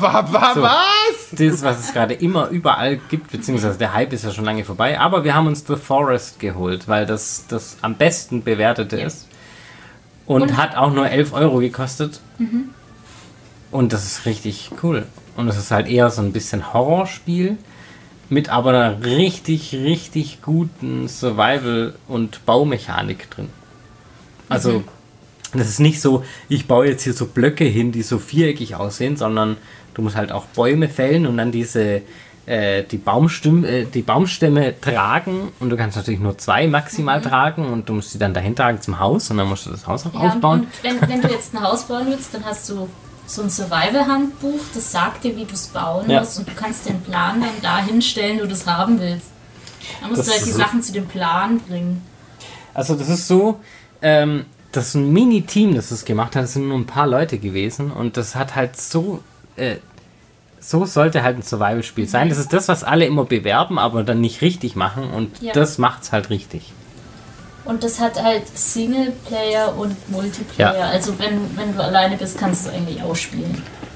Das, was es gerade immer überall gibt, beziehungsweise der Hype ist ja schon lange vorbei, aber wir haben uns The Forest geholt, weil das am besten bewertete ist. Und hat auch nur 11 Euro gekostet. Und das ist richtig cool. Und es ist halt eher so ein bisschen Horrorspiel mit aber einer richtig, richtig guten Survival- und Baumechanik drin. Also, das ist nicht so, ich baue jetzt hier so Blöcke hin, die so viereckig aussehen, sondern du musst halt auch Bäume fällen und dann die Baumstämme tragen und du kannst natürlich nur 2 maximal tragen und du musst die dann dahin tragen zum Haus und dann musst du das Haus auch aufbauen. Und wenn du jetzt ein Haus bauen willst, dann hast du so ein Survival-Handbuch, das sagt dir, wie du es bauen musst und du kannst den Plan dann da hinstellen, wo du es haben willst. Dann musst du halt die Sachen zu dem Plan bringen. Also das ist so, das ist ein Mini-Team, das es gemacht hat, es sind nur ein paar Leute gewesen und das hat halt so sollte halt ein Survival-Spiel sein. Das ist das, was alle immer bewerben, aber dann nicht richtig machen und das macht's halt richtig. Und das hat halt Singleplayer und Multiplayer. Ja. Also wenn du alleine bist, kannst du es eigentlich ausspielen.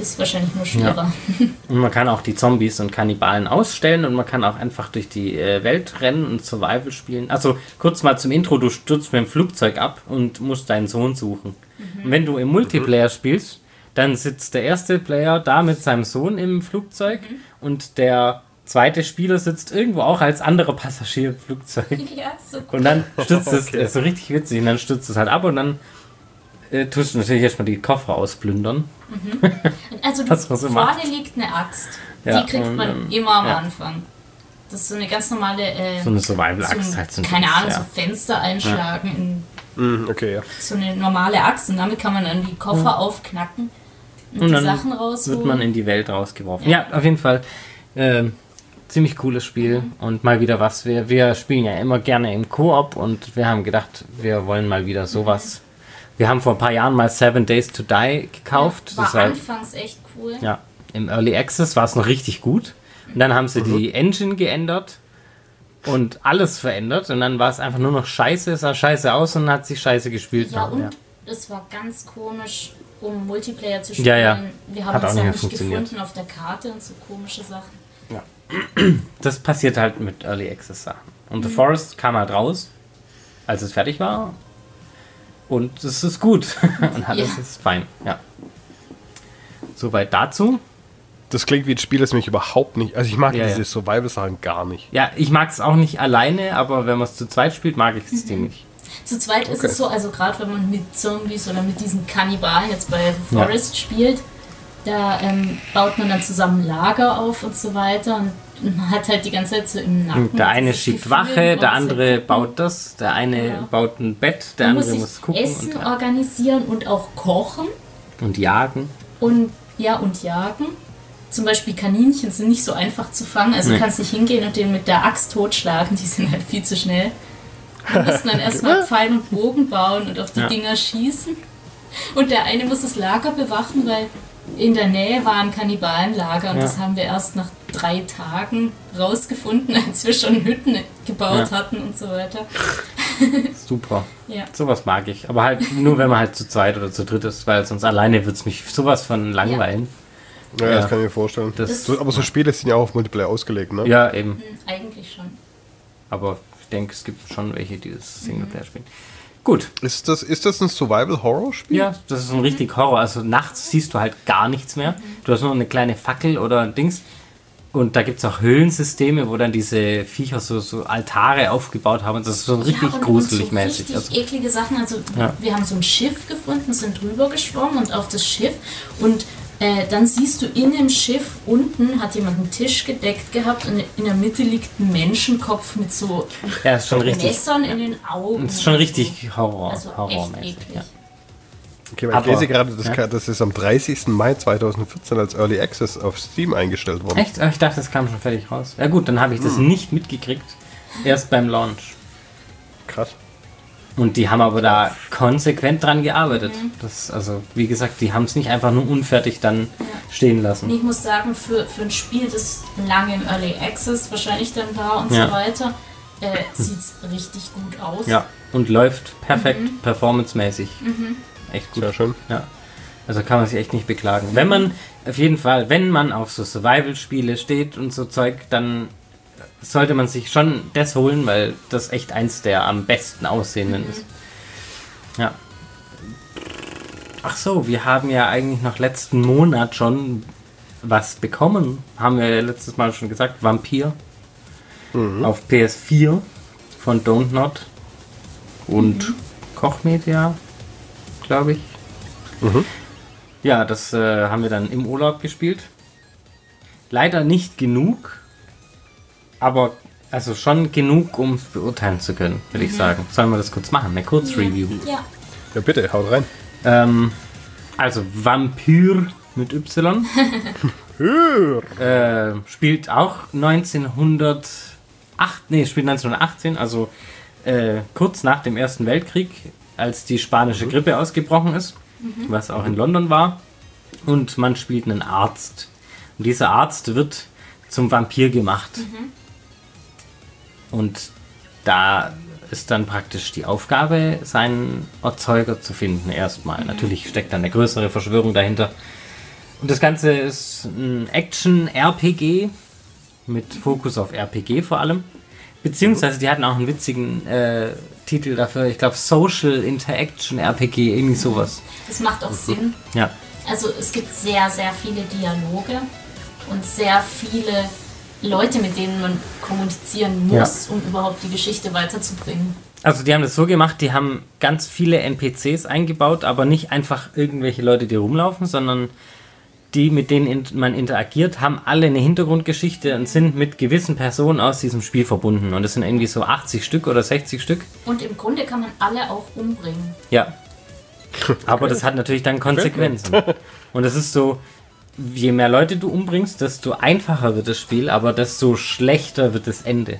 ist wahrscheinlich nur schwerer. Ja. Und man kann auch die Zombies und Kannibalen ausstellen und man kann auch einfach durch die Welt rennen und Survival spielen. Also kurz mal zum Intro, du stürzt mit dem Flugzeug ab und musst deinen Sohn suchen. Und wenn du im Multiplayer spielst, dann sitzt der erste Player da mit seinem Sohn im Flugzeug und der zweite Spieler sitzt irgendwo auch als anderer Passagier im Flugzeug. Ja, so cool. Und dann stürzt es, so richtig witzig, und dann stürzt es halt ab und dann tust du natürlich erstmal die Koffer ausplündern. Also vorne liegt eine Axt. Die kriegt man immer am Anfang. Das ist so eine ganz normale... so eine Survival-Axt halt. Keine Ahnung, so Fenster einschlagen. Okay, ja. So eine normale Axt und damit kann man dann die Koffer aufknacken und die dann Sachen rausholen. Wird man in die Welt rausgeworfen. Ja, auf jeden Fall. Ziemlich cooles Spiel und mal wieder was. Wir spielen ja immer gerne im Koop und wir haben gedacht, wir wollen mal wieder sowas. Wir haben vor ein paar Jahren mal 7 Days to Die gekauft. War anfangs echt cool. Ja, im Early Access war es noch richtig gut. Und dann haben sie die Engine geändert und alles verändert und dann war es einfach nur noch scheiße, es sah scheiße aus und hat sich scheiße gespielt. Ja, und es war ganz komisch, um Multiplayer zu spielen. Ja. Wir haben uns ja nicht gefunden auf der Karte und so komische Sachen. Ja. Das passiert halt mit Early Access Sachen. Und The Forest kam halt raus, als es fertig war. Und es ist gut. Und alles ist fein. Ja. Soweit dazu. Das klingt wie ein Spiel, das mich überhaupt nicht... Also ich mag diese Survival-Sachen gar nicht. Ja, ich mag es auch nicht alleine, aber wenn man es zu zweit spielt, mag ich es ziemlich. Zu zweit ist es so, also gerade wenn man mit Zombies oder mit diesen Kannibalen jetzt bei The Forest spielt, da baut man dann zusammen Lager auf und so weiter und man hat halt die ganze Zeit so im Nacken. Der eine schickt Wache, der andere baut das, der eine baut ein Bett, der andere muss gucken. Essen organisieren und auch kochen. Und jagen. Und jagen. Zum Beispiel Kaninchen sind nicht so einfach zu fangen, also du kannst nicht hingehen und den mit der Axt totschlagen, die sind halt viel zu schnell. Wir mussten dann erstmal Pfeil und Bogen bauen und auf die Dinger schießen. Und der eine muss das Lager bewachen, weil in der Nähe war ein Kannibalenlager und das haben wir erst nach 3 Tagen rausgefunden, als wir schon Hütten gebaut hatten und so weiter. Super. Ja. Sowas mag ich. Aber halt nur, wenn man halt zu zweit oder zu dritt ist, weil sonst alleine wird es mich sowas von langweilen. Ja, das kann ich mir vorstellen. Aber so Spiele sind ja auch auf Multiplayer ausgelegt, ne? Ja, eben. Eigentlich schon. Aber ich denke, es gibt schon welche, die das Singleplayer spielen. Gut. Ist das ein Survival-Horror-Spiel? Ja, das ist ein richtig Horror. Also nachts siehst du halt gar nichts mehr. Du hast nur eine kleine Fackel oder ein Dings. Und da gibt es auch Höhlensysteme, wo dann diese Viecher so Altare aufgebaut haben. Das ist so richtig gruselig mäßig. So richtig eklige Sachen. Also wir haben so ein Schiff gefunden, sind drüber geschwommen und auf das Schiff. Und dann siehst du in dem Schiff unten hat jemand einen Tisch gedeckt gehabt und in der Mitte liegt ein Menschenkopf mit so ist schon Messern in den Augen. Das ist schon richtig horrormäßig. Ja. Okay, weil ich lese gerade, das ist am 30. Mai 2014 als Early Access auf Steam eingestellt worden. Echt? Ich dachte, das kam schon fertig raus. Ja gut, dann habe ich das nicht mitgekriegt. Erst beim Launch. Krass. Und die haben aber da konsequent dran gearbeitet. Das, also, wie gesagt, die haben es nicht einfach nur unfertig dann stehen lassen. Ich muss sagen, für ein Spiel, das lange im Early Access wahrscheinlich dann war und so weiter, sieht es richtig gut aus. Ja, und läuft perfekt, performancemäßig. Echt gut. Sehr schön. Ja. Also kann man sich echt nicht beklagen. Wenn man, auf jeden Fall, wenn man auf so Survival-Spiele steht und so Zeug, dann sollte man sich schon das holen, weil das echt eins der am besten aussehenden ist. Ja. Ach so, wir haben ja eigentlich noch letzten Monat schon was bekommen. Haben wir ja letztes Mal schon gesagt. Vampir. Auf PS4 von Don't Not und Koch Media, glaube ich. Ja, das haben wir dann im Urlaub gespielt. Leider nicht genug, aber also schon genug, um es beurteilen zu können, würde ich sagen. Sollen wir das kurz machen? Eine Kurzreview. Ja, bitte, haut rein. Also Vampir mit Y. Spielt auch 1918, also kurz nach dem Ersten Weltkrieg, als die spanische Grippe ausgebrochen ist, was auch in London war. Und man spielt einen Arzt. Und dieser Arzt wird zum Vampir gemacht. Und da ist dann praktisch die Aufgabe, seinen Erzeuger zu finden erstmal. Natürlich steckt dann eine größere Verschwörung dahinter. Und das Ganze ist ein Action-RPG mit Fokus auf RPG vor allem. Beziehungsweise die hatten auch einen witzigen Titel dafür. Ich glaube Social Interaction RPG, irgendwie sowas. Das macht auch Sinn. Ja. Also es gibt sehr, sehr viele Dialoge und sehr viele Leute, mit denen man kommunizieren muss, um überhaupt die Geschichte weiterzubringen. Also die haben das so gemacht, die haben ganz viele NPCs eingebaut, aber nicht einfach irgendwelche Leute, die rumlaufen, sondern die, mit denen man interagiert, haben alle eine Hintergrundgeschichte und sind mit gewissen Personen aus diesem Spiel verbunden. Und das sind irgendwie so 80 Stück oder 60 Stück. Und im Grunde kann man alle auch umbringen. Ja. Aber das hat natürlich dann Konsequenzen. Und es ist so, je mehr Leute du umbringst, desto einfacher wird das Spiel, aber desto schlechter wird das Ende.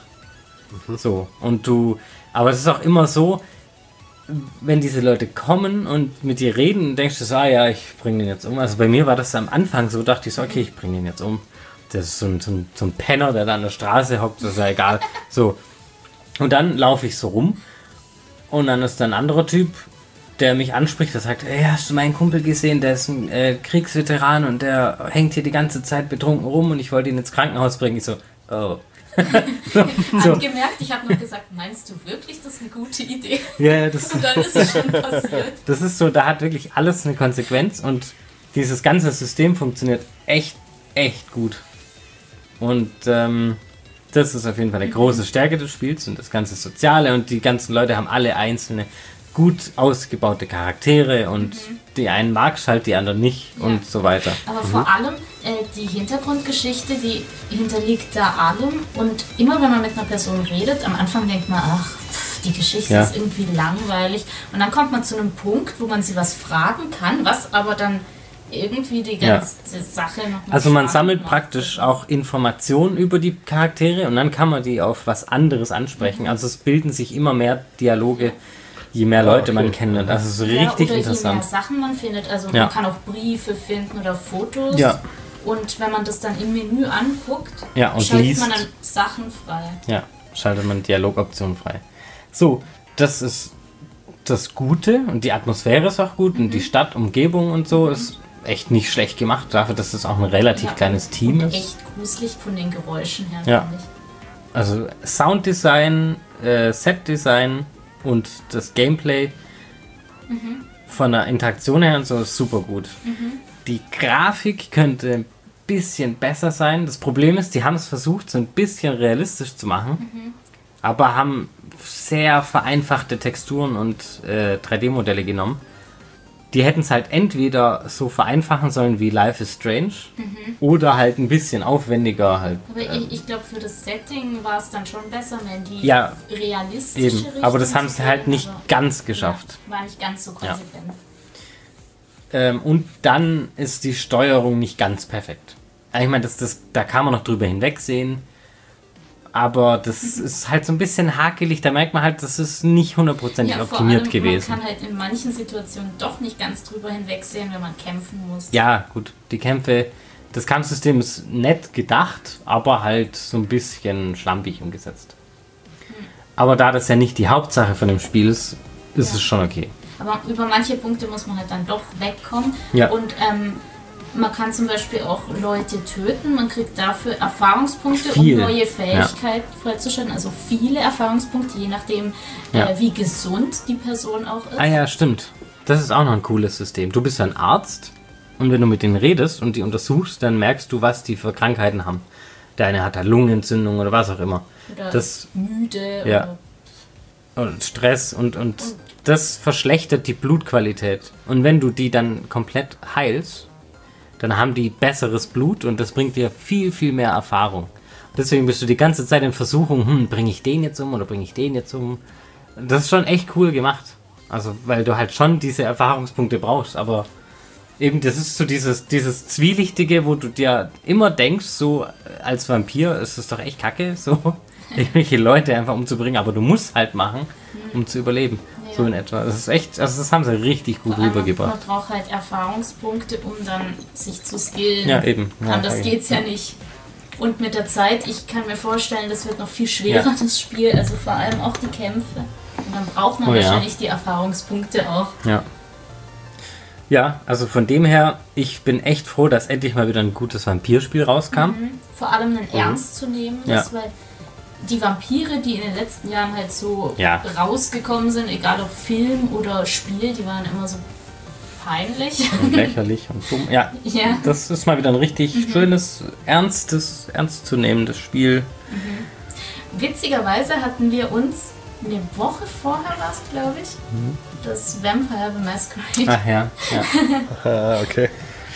So. Aber es ist auch immer so, wenn diese Leute kommen und mit dir reden, denkst du so, ja, ich bringe den jetzt um. Also bei mir war das am Anfang so, dachte ich so, okay, ich bringe den jetzt um. Das ist so ein Penner, der da an der Straße hockt, das ist ja egal. So. Und dann laufe ich so rum und dann ist da ein anderer Typ, der mich anspricht, der sagt, ey, hast du meinen Kumpel gesehen, der ist ein Kriegsveteran und der hängt hier die ganze Zeit betrunken rum und ich wollte ihn ins Krankenhaus bringen. Ich so, oh. Angemerkt, ich habe nur gesagt, meinst du wirklich, das ist eine gute Idee? Ja, und dann ist es schon passiert. Das ist so, da hat wirklich alles eine Konsequenz und dieses ganze System funktioniert echt gut. Und das ist auf jeden Fall eine große Stärke des Spiels und das ganze Soziale und die ganzen Leute haben alle einzelne gut ausgebaute Charaktere und die einen magst halt, die anderen nicht und so weiter. Aber vor allem die Hintergrundgeschichte, die hinterliegt da allem und immer wenn man mit einer Person redet, am Anfang denkt man, ach, die Geschichte ist irgendwie langweilig und dann kommt man zu einem Punkt, wo man sie was fragen kann, was aber dann irgendwie die ganze Sache noch. Also man sammelt praktisch auch Informationen über die Charaktere und dann kann man die auf was anderes ansprechen. Also es bilden sich immer mehr Dialoge, je mehr Leute man kennt. Das ist richtig oder interessant. Je mehr Sachen man findet. Also man kann auch Briefe finden oder Fotos. Ja. Und wenn man das dann im Menü anguckt, und schaltet liest, man dann Sachen frei. Ja, schaltet man Dialogoptionen frei. So, das ist das Gute und die Atmosphäre ist auch gut und die Stadtumgebung und so ist echt nicht schlecht gemacht, dafür, dass es auch ein relativ kleines Team ist. Echt gruselig von den Geräuschen her, finde ich. Also Sounddesign, Setdesign und das Gameplay von der Interaktion her und so ist super gut. Die Grafik könnte ein bisschen besser sein. Das Problem ist, die haben es versucht, so ein bisschen realistisch zu machen, aber haben sehr vereinfachte Texturen und 3D-Modelle genommen. Die hätten es halt entweder so vereinfachen sollen wie Life is Strange oder halt ein bisschen aufwendiger halt. Aber ich glaube, für das Setting war es dann schon besser, wenn die realistische eben. Richtung. Aber das haben sie halt nicht ganz geschafft. War nicht ganz so konsequent. Und dann ist die Steuerung nicht ganz perfekt. Ich meine, da kann man noch drüber hinwegsehen. Aber das ist halt so ein bisschen hakelig, da merkt man halt, das ist nicht hundertprozentig optimiert gewesen. Man kann halt in manchen Situationen doch nicht ganz drüber hinwegsehen, wenn man kämpfen muss. Ja, gut, die Kämpfe, das Kampfsystem ist nett gedacht, aber halt so ein bisschen schlampig umgesetzt. Aber da das ja nicht die Hauptsache von dem Spiel ist, ist es schon okay. Aber über manche Punkte muss man halt dann doch wegkommen. Ja. Und man kann zum Beispiel auch Leute töten, man kriegt dafür Erfahrungspunkte, um neue Fähigkeiten freizuschalten. Also viele Erfahrungspunkte, je nachdem, wie gesund die Person auch ist. Ah ja, stimmt. Das ist auch noch ein cooles System. Du bist ein Arzt und wenn du mit denen redest und die untersuchst, dann merkst du, was die für Krankheiten haben. Der eine hat halt Lungenentzündung oder was auch immer. Oder das müde. Ja. Und Stress und das verschlechtert die Blutqualität. Und wenn du die dann komplett heilst, dann haben die besseres Blut und das bringt dir viel, viel mehr Erfahrung. Deswegen bist du die ganze Zeit in Versuchung, bringe ich den jetzt um oder bringe ich den jetzt um? Das ist schon echt cool gemacht. Also, weil du halt schon diese Erfahrungspunkte brauchst, aber eben, das ist so dieses Zwielichtige, wo du dir immer denkst, so als Vampir ist es doch echt kacke, so irgendwelche Leute einfach umzubringen, aber du musst halt machen, um zu überleben. Ja. So in etwa. Das ist echt, also das haben sie richtig gut rübergebracht. Man braucht halt Erfahrungspunkte, um dann sich zu skillen. Ja, eben. Ja, anders geht's ja nicht. Und mit der Zeit, ich kann mir vorstellen, das wird noch viel schwerer, das Spiel, also vor allem auch die Kämpfe. Und dann braucht man wahrscheinlich die Erfahrungspunkte auch. Ja. Ja, also von dem her, ich bin echt froh, dass endlich mal wieder ein gutes Vampirspiel rauskam. Vor allem ein ernst zu nehmen, weil die Vampire, die in den letzten Jahren halt so rausgekommen sind, egal ob Film oder Spiel, die waren immer so peinlich. Und lächerlich und dumm. Ja, das ist mal wieder ein richtig schönes, ernstzunehmendes Spiel. Witzigerweise hatten wir uns eine Woche vorher, war es glaube ich, das Vampire the Masquerade. Ach ja. Okay.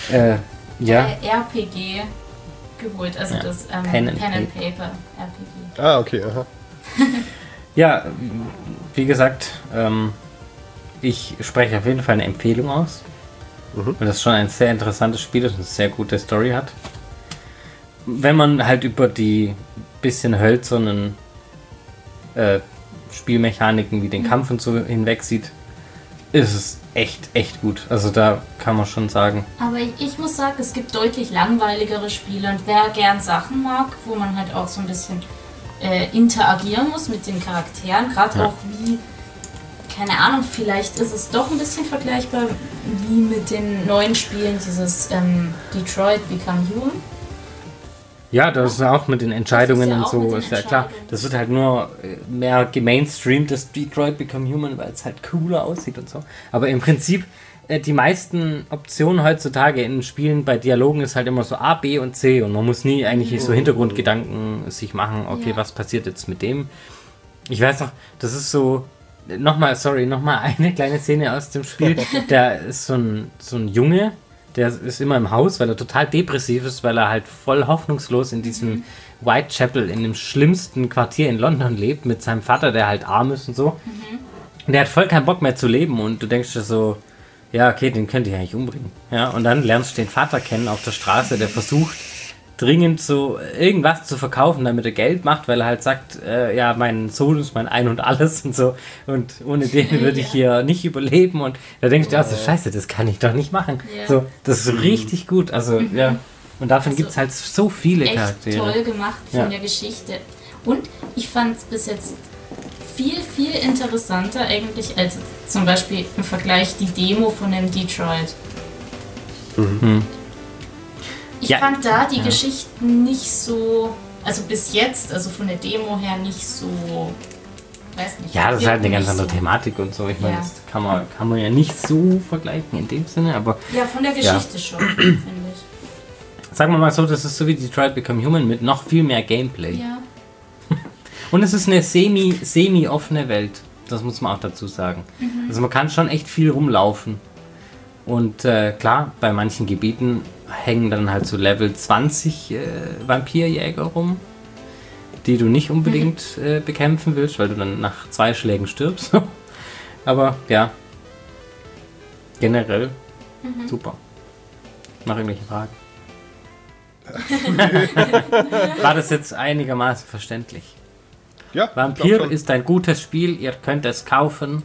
RPG geholt, also das Pen and Paper RPG. Okay, aha. Ja, wie gesagt, ich spreche auf jeden Fall eine Empfehlung aus. Weil das schon ein sehr interessantes Spiel ist und eine sehr gute Story hat. Wenn man halt über die bisschen hölzernen Spielmechaniken wie den Kampf und so hinweg sieht, ist es echt gut. Also da kann man schon sagen. Aber ich muss sagen, es gibt deutlich langweiligere Spiele und wer gern Sachen mag, wo man halt auch so ein bisschen interagieren muss mit den Charakteren, gerade auch wie, keine Ahnung, vielleicht ist es doch ein bisschen vergleichbar wie mit den neuen Spielen, dieses Detroit Become Human. Ja, das ist auch mit den Entscheidungen und so, ist ja klar. Das wird halt nur mehr gemainstreamt, das Detroit Become Human, weil es halt cooler aussieht und so. Aber im Prinzip, die meisten Optionen heutzutage in Spielen bei Dialogen ist halt immer so A, B und C und man muss nie eigentlich so Hintergrundgedanken sich machen, okay, was passiert jetzt mit dem? Ich weiß noch, das ist so, nochmal eine kleine Szene aus dem Spiel. Da ist so ein Junge, der ist immer im Haus, weil er total depressiv ist, weil er halt voll hoffnungslos in diesem Whitechapel, in dem schlimmsten Quartier in London lebt, mit seinem Vater, der halt arm ist und so. Und der hat voll keinen Bock mehr zu leben und du denkst dir so, ja, okay, den könnt ihr eigentlich umbringen. Ja, und dann lernst du den Vater kennen auf der Straße, der versucht dringend so irgendwas zu verkaufen, damit er Geld macht, weil er halt sagt, ja, mein Sohn ist mein Ein und Alles und so und ohne den würde ich hier nicht überleben und da denkst du, also scheiße, das kann ich doch nicht machen. So, das ist richtig gut, also ja, und davon gibt es halt so viele Charaktere. Toll gemacht von der Geschichte und ich fand es bis jetzt viel interessanter eigentlich als zum Beispiel im Vergleich die Demo von dem Detroit. Ich fand da die Geschichten nicht so, also bis jetzt, also von der Demo her nicht so, weiß nicht. Ja, das ist halt eine ganz andere Thematik und so. Ich meine, das kann man ja nicht so vergleichen in dem Sinne, aber... Ja, von der Geschichte schon, finde ich. Sagen wir mal so, das ist so wie Detroit Become Human mit noch viel mehr Gameplay. Ja. Und es ist eine semi-offene Welt, das muss man auch dazu sagen. Also man kann schon echt viel rumlaufen. Und klar, bei manchen Gebieten hängen dann halt so Level 20 Vampirjäger rum, die du nicht unbedingt bekämpfen willst, weil du dann nach 2 Schlägen stirbst. Aber ja, generell super. Noch irgendwelche Fragen? War das jetzt einigermaßen verständlich? Ja. Vampir ist ein gutes Spiel, ihr könnt es kaufen.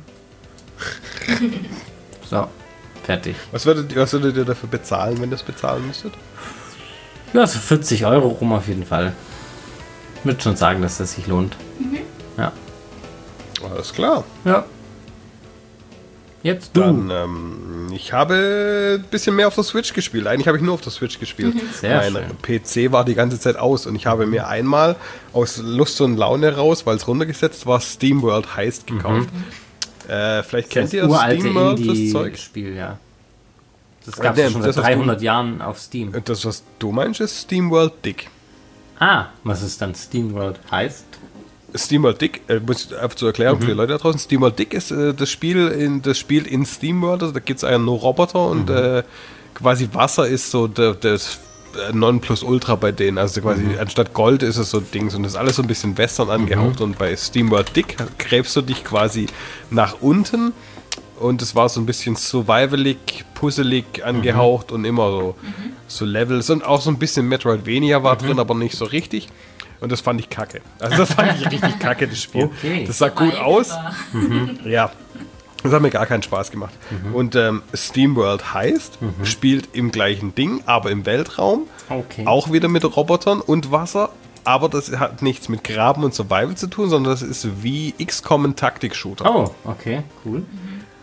So. Fertig. Was würdet ihr dafür bezahlen, wenn ihr es bezahlen müsstet? Ja, so 40 Euro rum auf jeden Fall. Ich würde schon sagen, dass das sich lohnt. Ja. Alles klar. Ja. Jetzt du. Dann, ich habe ein bisschen mehr auf der Switch gespielt. Eigentlich habe ich nur auf der Switch gespielt. Sehr mein PC war die ganze Zeit aus und ich habe mir einmal aus Lust und Laune raus, weil es runtergesetzt war, SteamWorld Heist gekauft. Vielleicht kennt ihr das SteamWorld, das Zeug? Spiel, ja. Das gab es schon seit 300 Jahren auf Steam. Das, was du meinst, ist SteamWorld Dig. Ah, was ist dann SteamWorld heißt? SteamWorld Dig, muss ich einfach zur Erklärung für die Leute da draußen. SteamWorld Dig ist das Spiel in SteamWorld, also da gibt es einen nur Roboter und quasi Wasser ist so das Nonplusultra bei denen. Also quasi anstatt Gold ist es so Dings und das ist alles so ein bisschen western angehaucht und bei SteamWorld Dig gräbst du dich quasi nach unten und es war so ein bisschen survivalig, puzzelig angehaucht und immer so Levels und auch so ein bisschen Metroidvania war drin, aber nicht so richtig. Und das fand ich kacke. Also das fand ich richtig kacke, das Spiel. Okay. Das sah gut aus. Ja. Das hat mir gar keinen Spaß gemacht. Und SteamWorld Heist spielt im gleichen Ding, aber im Weltraum. Okay. Auch wieder mit Robotern und Wasser. Aber das hat nichts mit Graben und Survival zu tun, sondern das ist wie XCOM ein Taktik-Shooter. Oh, okay, cool.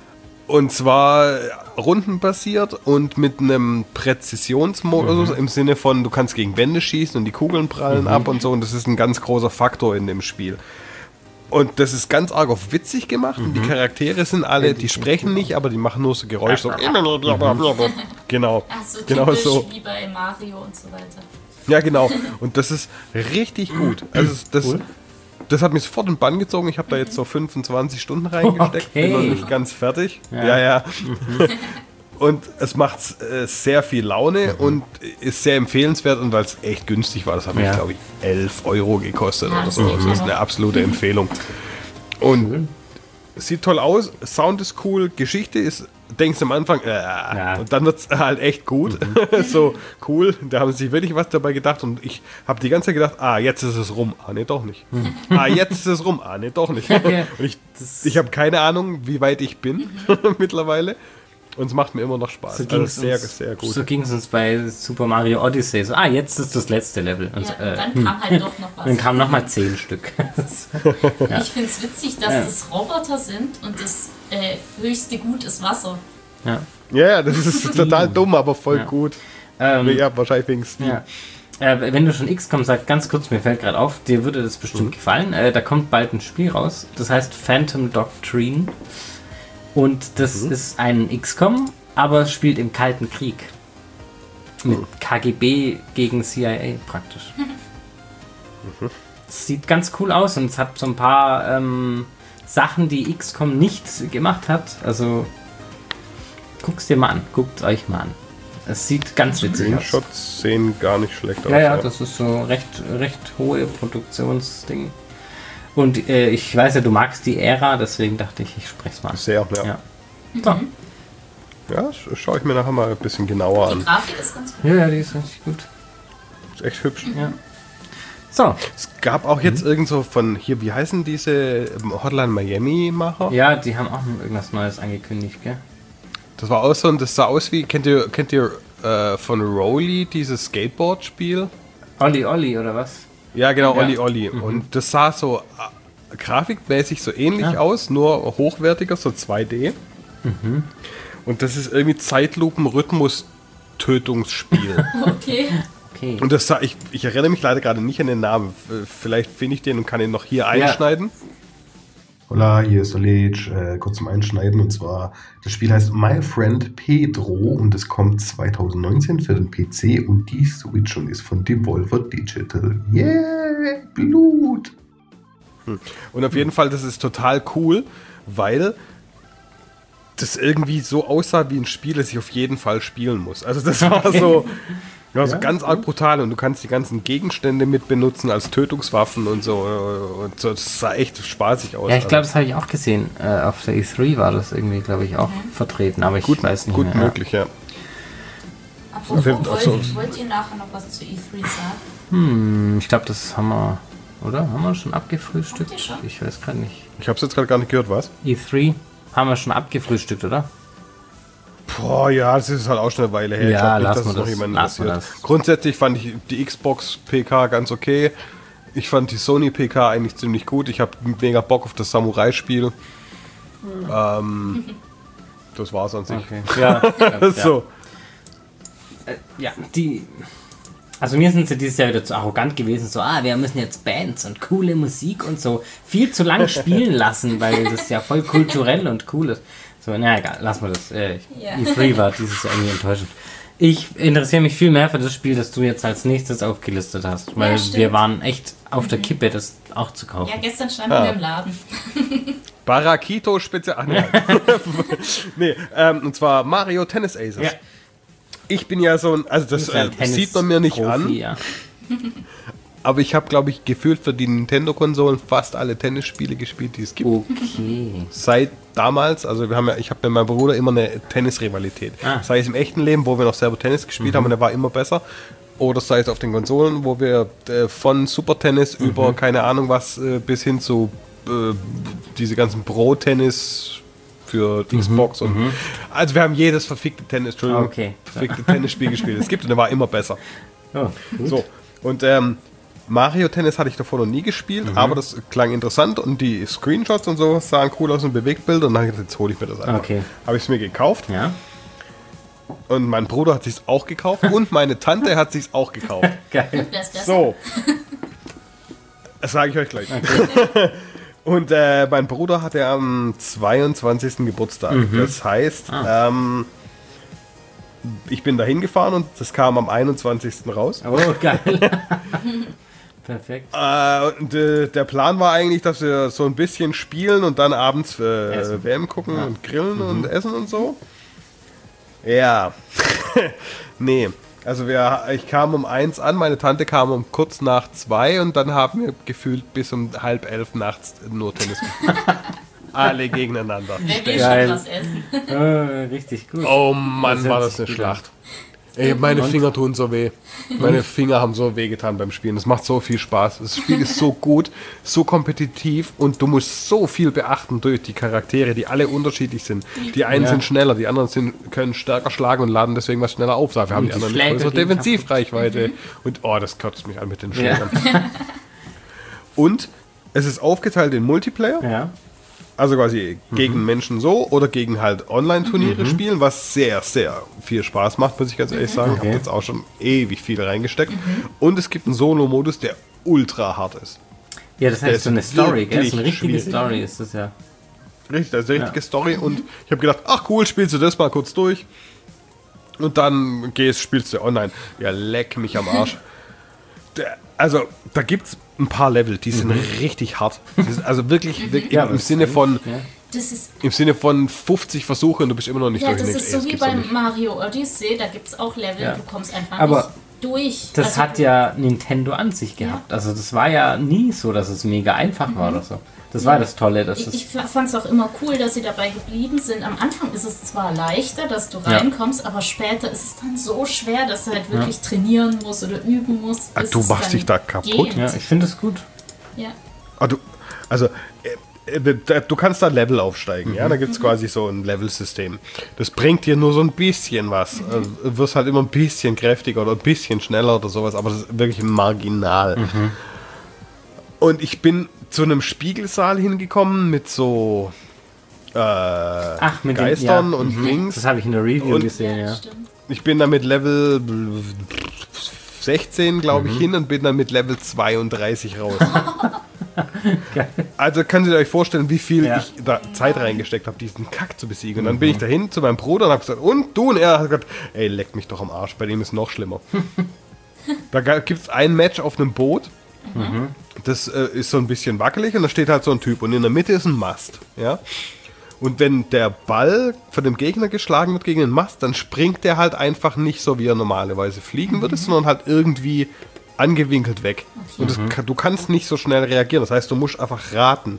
Und zwar rundenbasiert und mit einem Präzisionsmodus im Sinne von, du kannst gegen Wände schießen und die Kugeln prallen ab und so. Und das ist ein ganz großer Faktor in dem Spiel. Und das ist ganz arg auf witzig gemacht. Und die Charaktere sind alle, die sprechen nicht, aber die machen nur so Geräusche. So. Genau. Ach so, genau so. Wie bei Mario und so weiter. Ja, genau. Und das ist richtig gut. Also das hat mich sofort in den Bann gezogen. Ich habe da jetzt so 25 Stunden reingesteckt. Bin noch nicht ganz fertig. Ja. Und es macht sehr viel Laune und ist sehr empfehlenswert. Und weil es echt günstig war, das hat mich, glaube ich, 11 € gekostet oder so. Das ist eine absolute Empfehlung. Und sieht toll aus, Sound ist cool, Geschichte ist, denkst du am Anfang, und dann wird es halt echt gut. So cool, da haben sie sich wirklich was dabei gedacht und ich habe die ganze Zeit gedacht, jetzt ist es rum. Ne, doch nicht. Jetzt ist es rum. Ne, doch nicht. Und ich habe keine Ahnung, wie weit ich bin mittlerweile. Und es macht mir immer noch Spaß. So also sehr, sehr gut. So ging es uns bei Super Mario Odyssey. So, jetzt ist das letzte Level. Und dann kam halt doch noch was. Dann kamen nochmal 10 Stück. Ich finde es witzig, dass das Roboter sind und das höchste Gut ist Wasser. Ja, das ist total dumm, aber voll gut. Wahrscheinlich wegen Steam. Wenn du schon XCOM sagst, ganz kurz, mir fällt gerade auf, dir würde das bestimmt gefallen. Da kommt bald ein Spiel raus, das heißt Phantom Doctrine. Und das ist ein XCOM, aber es spielt im Kalten Krieg. Mit KGB gegen CIA praktisch. Es sieht ganz cool aus und es hat so ein paar Sachen, die XCOM nicht gemacht hat. Also guckt euch mal an. Es sieht ganz witzig aus. Die Shots sehen gar nicht schlecht aus. Ja, das ist so recht hohe Produktionsding. Und ich weiß ja, du magst die Ära, deswegen dachte ich spreche es mal an. Sehr, ja. So. Ja, schaue ich mir nachher mal ein bisschen genauer an. Die Grafik ist ganz gut. Ja, die ist richtig gut. Ist echt hübsch. Ja. So. Es gab auch jetzt irgend so von hier, wie heißen diese Hotline Miami-Macher? Ja, die haben auch irgendwas Neues angekündigt, gell? Das war auch so, und das sah aus wie, kennt ihr von Rowley dieses Skateboard-Spiel? Olli oder was? Ja, genau, Olli. Und das sah so grafikmäßig so ähnlich aus, nur hochwertiger, so 2D. Und das ist irgendwie Zeitlupen-Rhythmus-Tötungsspiel. Okay. Und das sah, ich erinnere mich leider gerade nicht an den Namen. Vielleicht finde ich den und kann ihn noch hier einschneiden. Hola, hier ist Olej, kurz zum Einschneiden. Und zwar, das Spiel heißt My Friend Pedro und es kommt 2019 für den PC und die Switch und ist von Devolver Digital. Yeah, Blut! Und auf jeden Fall, das ist total cool, weil das irgendwie so aussah wie ein Spiel, das ich auf jeden Fall spielen muss. Also das war so... Ja, so ganz arg brutal und du kannst die ganzen Gegenstände mit benutzen als Tötungswaffen und so. Und so. Das sah echt spaßig aus. Ja, ich glaube, das habe ich auch gesehen. Auf der E3 war das irgendwie, glaube ich, auch vertreten, aber ich weiß nicht gut mehr. Gut möglich, ja. Apropos, wollt ihr nachher noch was zu E3 sagen? Ich glaube, das haben wir, oder? Haben wir schon abgefrühstückt? Ich weiß gerade nicht. Ich habe es jetzt gerade gar nicht gehört, was? E3 haben wir schon abgefrühstückt, oder? Boah, ja, das ist halt auch schon eine Weile her. Ja, ich glaube nicht, dass es noch jemand interessiert. Grundsätzlich fand ich die Xbox PK ganz okay. Ich fand die Sony PK eigentlich ziemlich gut. Ich habe mega Bock auf das Samurai-Spiel. Das war's an sich. Okay. Ja, so. Also mir sind sie dieses Jahr wieder zu arrogant gewesen, so, wir müssen jetzt Bands und coole Musik und so viel zu lang spielen lassen, weil das ja voll kulturell und cool ist. So, na egal, lassen wir das. E3 war dieses Jahr irgendwie enttäuschend. Ich interessiere mich viel mehr für das Spiel, das du jetzt als nächstes aufgelistet hast, weil wir waren echt auf der Kippe, das auch zu kaufen. Ja, gestern standen wir im Laden. Barakito Spezial. Ach nee. Und zwar Mario Tennis Aces. Ja. Ich bin ja so ein, also das sieht man mir nicht an. Ja. Aber ich habe, glaube ich, gefühlt für die Nintendo-Konsolen fast alle Tennisspiele gespielt, die es gibt. Okay. Seit damals, also ich habe mit meinem Bruder immer eine Tennis-Rivalität. Sei es im echten Leben, wo wir noch selber Tennis gespielt haben und der war immer besser. Oder sei es auf den Konsolen, wo wir von Super Tennis über keine Ahnung was bis hin zu diese ganzen Pro-Tennis für Xbox. Und, also wir haben jedes verfickte verfickte Tennisspiel gespielt. Es gibt und der war immer besser. Oh, gut. So, und Mario Tennis hatte ich davor noch nie gespielt, aber das klang interessant und die Screenshots und so sahen cool aus und Bewegtbilder und dann habe ich gesagt, jetzt hole ich mir das einfach. Okay. Habe ich es mir gekauft. Ja. Und mein Bruder hat sich's auch gekauft und meine Tante hat sich's auch gekauft. Geil. So. Das sage ich euch gleich. Okay. Und mein Bruder hatte am 22. Geburtstag. Das heißt, ich bin da hingefahren und das kam am 21. raus. Oh, geil. Perfekt. Und, der Plan war eigentlich, dass wir so ein bisschen spielen und dann abends WM gucken und grillen und essen und so. Ja. Nee. Also ich kam um 1 an, meine Tante kam um kurz nach 2 und dann haben wir gefühlt bis um 10:30 nachts nur Tennis gespielt. Alle gegeneinander. Wer will schon was essen? Richtig gut. Oh Mann, war das eine Schlacht. Ey, meine Finger tun so weh. Meine Finger haben so weh getan beim Spielen. Das macht so viel Spaß. Das Spiel ist so gut, so kompetitiv und du musst so viel beachten durch die Charaktere, die alle unterschiedlich sind. Die einen sind schneller, die anderen können stärker schlagen und laden deswegen was schneller auf. Dafür haben die anderen eine größere Defensivreichweite. Und das kotzt mich an mit den Schlägern. Ja. Und es ist aufgeteilt in Multiplayer. Ja. Also quasi gegen Menschen so oder gegen halt Online-Turniere spielen, was sehr, sehr viel Spaß macht, muss ich ganz ehrlich sagen. Ich habe jetzt auch schon ewig viel reingesteckt. Und es gibt einen Solo-Modus, der ultra hart ist. Ja, das heißt so eine Story, gell? So eine richtige Story ist das ja. Richtig, das ist eine richtige Story. Und ich habe gedacht, ach cool, spielst du das mal kurz durch. Und dann spielst du online. Ja, leck mich am Arsch. Also, da gibt es ein paar Level, die sind richtig hart. Also wirklich im Sinne von... Im Sinne von 50 Versuche und du bist immer noch nicht durch. Das ist so wie beim Mario Odyssey, da gibt es auch Level, du kommst einfach nicht durch. Das hat ja Nintendo an sich gehabt. Also das war ja nie so, dass es mega einfach war oder so. Das war das Tolle. Ich fand es auch immer cool, dass sie dabei geblieben sind. Am Anfang ist es zwar leichter, dass du reinkommst, aber später ist es dann so schwer, dass du halt wirklich trainieren musst oder üben musst. Du machst dich da kaputt? Geht. Ja, ich finde es gut. Ja. Du kannst da Level aufsteigen, ja, da gibt es quasi so ein Level-System. Das bringt dir nur so ein bisschen was. Also, du wirst halt immer ein bisschen kräftiger oder ein bisschen schneller oder sowas, aber das ist wirklich marginal. Und ich bin zu einem Spiegelsaal hingekommen mit so mit Geistern und Dings. Das habe ich in der Review gesehen, ja. Ich bin da mit Level 16, glaube ich, hin und bin dann mit Level 32 raus. Also könnt ihr euch vorstellen, wie viel ich da Zeit reingesteckt habe, diesen Kack zu besiegen. Und dann bin ich dahin zu meinem Bruder und habe gesagt, und du? Und er hat gesagt, ey, leck mich doch am Arsch, bei dem ist noch schlimmer. Da gibt es ein Match auf einem Boot. Das ist so ein bisschen wackelig und da steht halt so ein Typ und in der Mitte ist ein Mast. Ja? Und wenn der Ball von dem Gegner geschlagen wird gegen den Mast, dann springt der halt einfach nicht so, wie er normalerweise fliegen würde, sondern halt irgendwie angewinkelt weg. Und du kannst nicht so schnell reagieren. Das heißt, du musst einfach raten.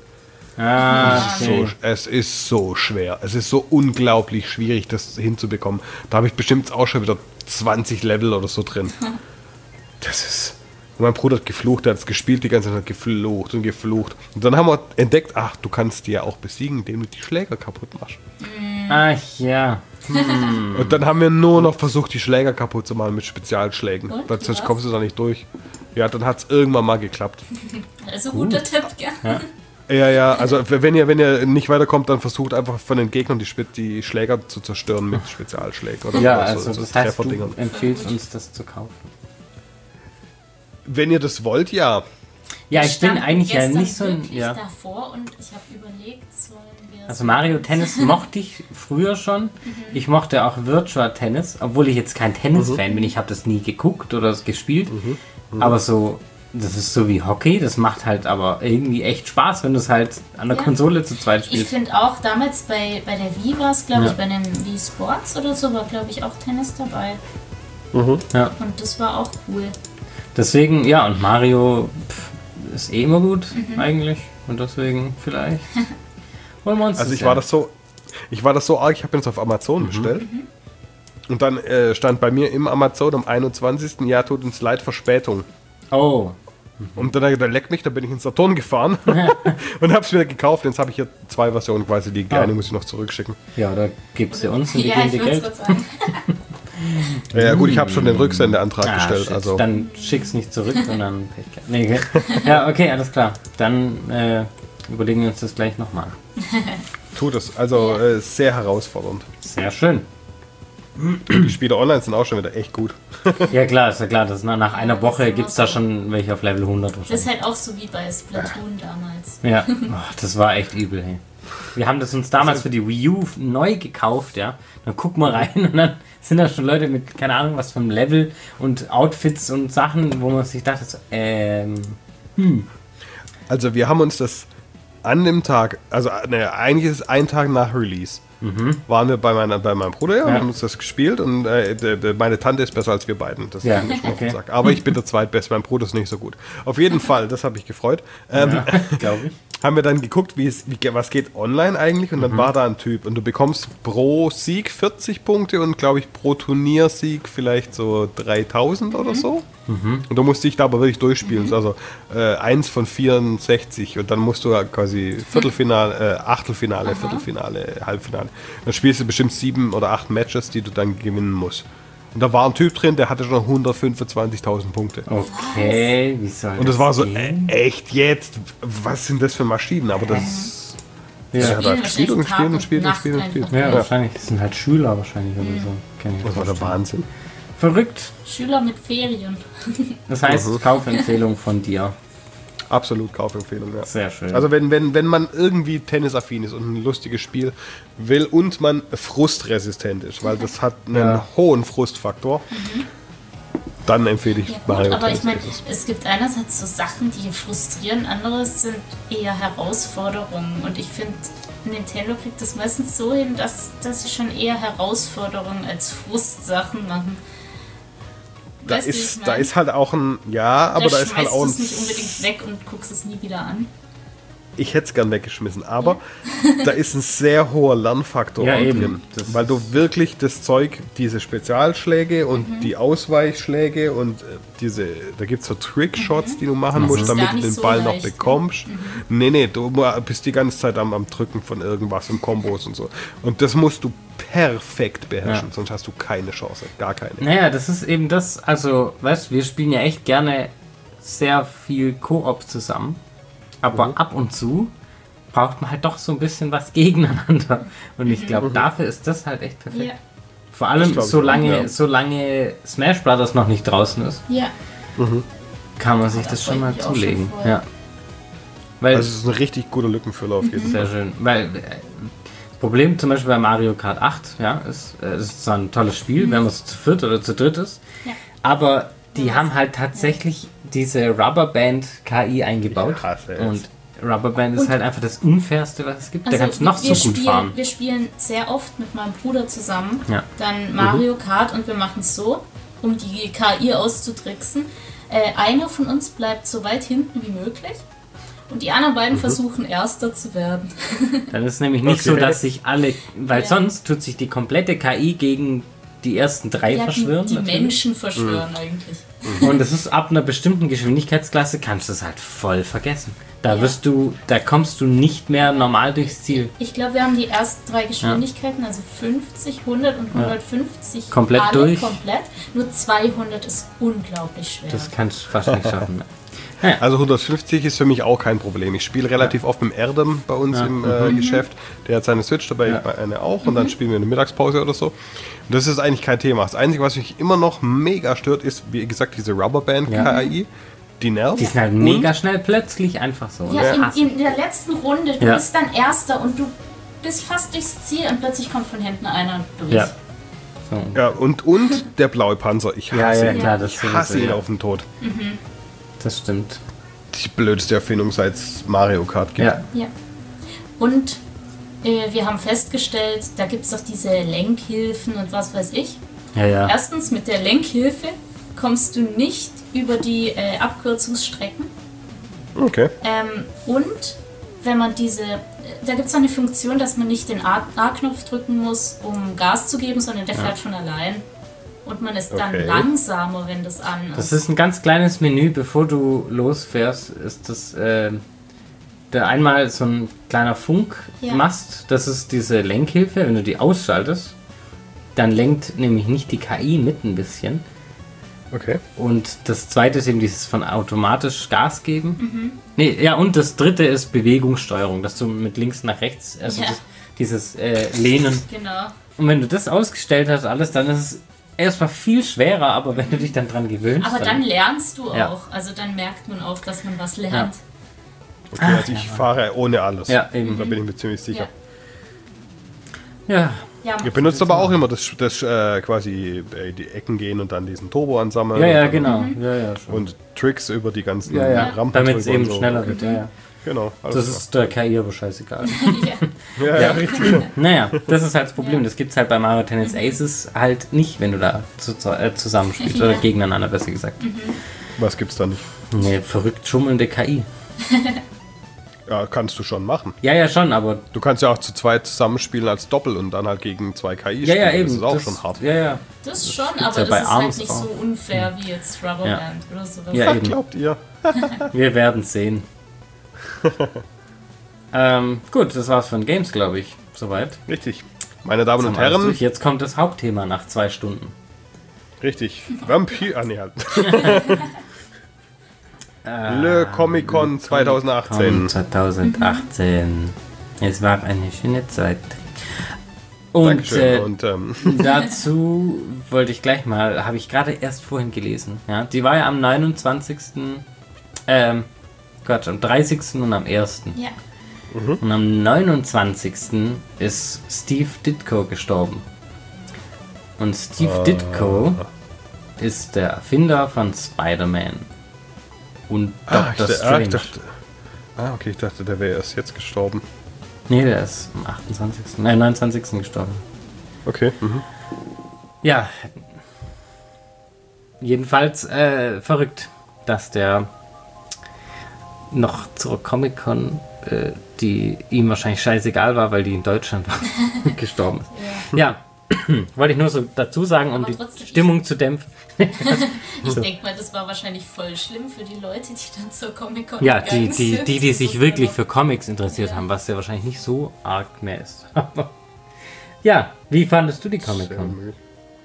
Es ist so schwer. Es ist so unglaublich schwierig, das hinzubekommen. Da habe ich bestimmt auch schon wieder 20 Level oder so drin. Das ist... Und mein Bruder hat geflucht, der hat es gespielt, die ganze Zeit hat geflucht und geflucht. Und dann haben wir entdeckt, du kannst die ja auch besiegen, indem du die Schläger kaputt machst. Ach ja. Und dann haben wir nur noch versucht, die Schläger kaputt zu machen mit Spezialschlägen. Sonst kommst du da nicht durch. Ja, dann hat es irgendwann mal geklappt. Also guter Tipp, gell? Ja, also wenn ihr nicht weiterkommt, dann versucht einfach von den Gegnern die Schläger zu zerstören mit Spezialschlägen. Oder also das heißt, du empfiehlst uns das zu kaufen. Wenn ihr das wollt, ja. Ja, ich bin eigentlich ja nicht so ein... Ja. davor und ich habe überlegt, sollen wir... Also Mario Tennis mochte ich früher schon. Ich mochte auch Virtua Tennis, obwohl ich jetzt kein Tennis-Fan bin. Ich habe das nie geguckt oder gespielt. Aber so, das ist so wie Hockey. Das macht halt aber irgendwie echt Spaß, wenn du es halt an der Konsole zu zweit spielst. Ich finde auch, damals bei der Wii war es, glaube ich, bei dem Wii Sports oder so, war, glaube ich, auch Tennis dabei. Ja. Und das war auch cool. Deswegen, ja, und Mario ist immer gut eigentlich. Und deswegen vielleicht holen wir uns also ich war das so arg, ich habe jetzt auf Amazon bestellt. Und dann stand bei mir im Amazon am 21. Jahr tut uns leid Verspätung. Oh. Und dann leck mich, da bin ich ins Saturn gefahren und habe es wieder gekauft. Jetzt habe ich hier 2 Versionen quasi, die kleine muss ich noch zurückschicken. Ja, da gibt es ja uns und die geben dir Geld. Ja gut, ich habe schon den Rücksendeantrag gestellt. Shit. Also. Dann schick's nicht zurück, sondern... Nee, ja, okay, alles klar. Dann überlegen wir uns das gleich nochmal. Tut es. Also sehr herausfordernd. Sehr schön. Die Spiele online sind auch schon wieder echt gut. Ja klar, ist ja klar. Das nach einer Woche gibt es da schon welche auf Level 100. Das ist halt auch so wie bei Splatoon damals. Ja, das war echt übel. Hey. Wir haben das uns damals für die Wii U neu gekauft, ja. Dann guck mal rein und dann sind da schon Leute mit, keine Ahnung, was vom Level und Outfits und Sachen, wo man sich dachte, so, Also wir haben uns das an dem Tag, also eigentlich ist es ein Tag nach Release, waren wir bei meinem Bruder und haben uns das gespielt und meine Tante ist besser als wir beiden. Das Ja, kann ich schon mal okay. sagen. Aber ich bin der Zweitbeste, mein Bruder ist nicht so gut. Auf jeden Fall, das habe ich gefreut. glaube ich. Haben wir dann geguckt, was geht online eigentlich und dann war da ein Typ und du bekommst pro Sieg 40 Punkte und glaube ich pro Turniersieg vielleicht so 3000 oder so. Und du musst dich da aber wirklich durchspielen. Also 1 von 64 und dann musst du quasi Viertelfinale, Achtelfinale, Viertelfinale, Halbfinale. Dann spielst du bestimmt 7 oder 8 Matches, die du dann gewinnen musst. Und da war ein Typ drin, der hatte schon 125.000 Punkte. Okay, wie soll das Und das war so, gehen? echt jetzt? Was sind das für Maschinen? Aber das... Ja, da spielt und spielt und spielt und spielt und spielt. ja, wahrscheinlich. Das sind halt Schüler wahrscheinlich oder so. Kann ich mir Das war der vorstellen. Wahnsinn. Verrückt. Schüler mit Ferien. Das heißt, Kaufempfehlung von dir. Absolut Kaufempfehlung, ja. Sehr schön. Also wenn man irgendwie tennisaffin ist und ein lustiges Spiel will und man frustresistent ist, weil das hat einen hohen Frustfaktor, dann empfehle ich Ja, gut, Mario aber Tennis. ich meine, es gibt einerseits so Sachen, die frustrieren, anderes sind eher Herausforderungen. Und ich finde, Nintendo kriegt das meistens so hin, dass sie schon eher Herausforderungen als Frustsachen machen. Da Weißt du, wie ich ist, mein? ist halt auch ein, ja, aber da ist halt auch ein, schmeißt du es nicht unbedingt weg und guckst es nie wieder an. ich hätte es gern weggeschmissen, aber da ist ein sehr hoher Lernfaktor Ja, auch eben. drin, Das- weil du wirklich das Zeug, diese Spezialschläge und die Ausweichschläge und da gibt es so Trickshots, die du machen musst, ist damit gar du nicht den so Ball noch leicht, ne? bekommst. Nee, du bist die ganze Zeit am Drücken von irgendwas und Kombos und so. Und das musst du perfekt beherrschen, sonst hast du keine Chance, gar keine. Naja, das ist eben das, also, weißt du, wir spielen ja echt gerne sehr viel Koop zusammen, aber ab und zu braucht man halt doch so ein bisschen was gegeneinander. Und ich glaube, dafür ist das halt echt perfekt. Ja, Vor allem, Das glaub ich auch, ja. solange Smash Brothers noch nicht draußen ist, ja. kann man sich Das das schon mal wollte ich auch schon zulegen. vorher. Ja. Weil, Also es ist ein richtig guter Lückenfüller auf jeden Fall. sehr schön. Weil das Problem zum Beispiel bei Mario Kart 8, ja, es ist zwar ein tolles Spiel, wenn man es zu viert oder zu dritt ist, Ja. aber die haben halt tatsächlich diese Rubberband KI eingebaut. Ich hasse es. Und Rubberband ist Und- halt einfach das Unfairste, was es gibt. Also Der kannst noch so wir gut spielen, fahren. Wir spielen sehr oft mit meinem Bruder zusammen, Ja. dann Mario Kart und wir machen es so, um die KI auszutricksen. Einer von uns bleibt so weit hinten wie möglich und die anderen beiden versuchen Erster zu werden. Dann ist es nämlich nicht Okay. so, dass sich alle, weil Ja. sonst tut sich die komplette KI gegen die ersten drei Ja, verschwören. die natürlich. Menschen verschwören eigentlich. Und es ist ab einer bestimmten Geschwindigkeitsklasse kannst du es halt voll vergessen. Da Ja. da kommst du nicht mehr normal durchs Ziel. Ich glaube, wir haben die ersten drei Geschwindigkeiten, also 50, 100 und 150 Komplett alle durch. komplett. Nur 200 ist unglaublich schwer. Das kannst du fast nicht schaffen. Also 150 ist für mich auch kein Problem. Ich spiele relativ oft mit dem Erdem bei uns im Geschäft. Der hat seine Switch dabei, eine auch. Und dann spielen wir eine Mittagspause oder so. Und das ist eigentlich kein Thema. Das Einzige, was mich immer noch mega stört, ist, wie gesagt, diese Rubberband-KI. Die nervt. Die sind halt mega schnell plötzlich einfach so. Und Ja, das in der letzten Runde, du Ja. bist dann Erster und du bist fast durchs Ziel und plötzlich kommt von hinten einer durch. Ja. So. Ja, und der blaue Panzer. Ich hasse Ja, ihn. klar, das Ich sowieso, hasse ihn ja. auf den Tod. Das stimmt. Die blödste Erfindung, seit es Mario Kart gibt. Ja. Ja. Und wir haben festgestellt, da gibt es doch diese Lenkhilfen und was weiß ich. Ja. Erstens, mit der Lenkhilfe kommst du nicht über die Abkürzungsstrecken. Okay. Und wenn man da gibt es eine Funktion, dass man nicht den A-Knopf drücken muss, um Gas zu geben, sondern der fährt von allein. Und man ist dann Okay. langsamer, wenn das an ist. Das ist ein ganz kleines Menü, bevor du losfährst, ist das da einmal so ein kleiner Funkmast, das ist diese Lenkhilfe, wenn du die ausschaltest, dann lenkt nämlich nicht die KI mit ein bisschen. Okay. Und das zweite ist eben dieses von automatisch Gas geben. Und das dritte ist Bewegungssteuerung, dass du mit links nach rechts, also dieses Lehnen. Genau. Und wenn du das ausgestellt hast, alles, dann ist es erstmal viel schwerer, aber wenn du dich dann dran gewöhnst. Aber dann lernst du auch. Also dann merkt man auch, dass man was lernt. Okay, also ich fahre ohne alles. Ja, eben. Da bin ich mir ziemlich sicher. Ja. Ihr benutzt aber auch immer das quasi die Ecken gehen und dann diesen Turbo ansammeln. Ja, genau. Ja, schon. Und Tricks über die ganzen Rampen. Damit es eben so. schneller wird, ja. Genau. Das ist der KI aber scheißegal. ja, richtig. Naja, das ist halt das Problem. Das gibt es halt bei Mario Tennis Aces halt nicht, wenn du da zusammenspielst. Oder gegeneinander, besser gesagt. Was gibt's da nicht? Nee, verrückt schummelnde KI. Ja, kannst du schon machen. Ja, schon, aber... Du kannst ja auch zu zweit zusammenspielen als Doppel und dann halt gegen 2 KI spielen. Ja, eben. Das ist auch schon hart. Ja. Das schon, aber das ist halt nicht so unfair wie jetzt Rubberland oder sowas. Ja, eben. Glaubt ihr? Wir werden sehen. Gut, das war's von Games, glaube ich. Soweit. Richtig. Meine Damen und Herren. Jetzt kommt das Hauptthema nach 2 Stunden. Richtig. Vampir... Ah, nee, halt. Le Comic-Con 2018. 2018. Es war eine schöne Zeit. Und, dazu wollte ich gleich mal, habe ich gerade erst vorhin gelesen. Ja, die war ja am 29. am 30. und am 1. Ja. Und am 29. ist Steve Ditko gestorben. Und Steve Ditko ist der Erfinder von Spider-Man. Und Dr. Strange. Ich dachte, der wäre erst jetzt gestorben. Nee, der ist am 29. gestorben. Okay. Ja. Jedenfalls verrückt, dass der noch zur Comic-Con, die ihm wahrscheinlich scheißegal war, weil die in Deutschland war, gestorben ist. Ja. Wollte ich nur so dazu sagen, um die Stimmung zu dämpfen. Ich denke mal, das war wahrscheinlich voll schlimm für die Leute, die dann zur Comic-Con gegangen sind. Die sich wirklich für Comics interessiert haben, was ja wahrscheinlich nicht so arg mehr ist. Ja, wie fandest du die Comic-Con?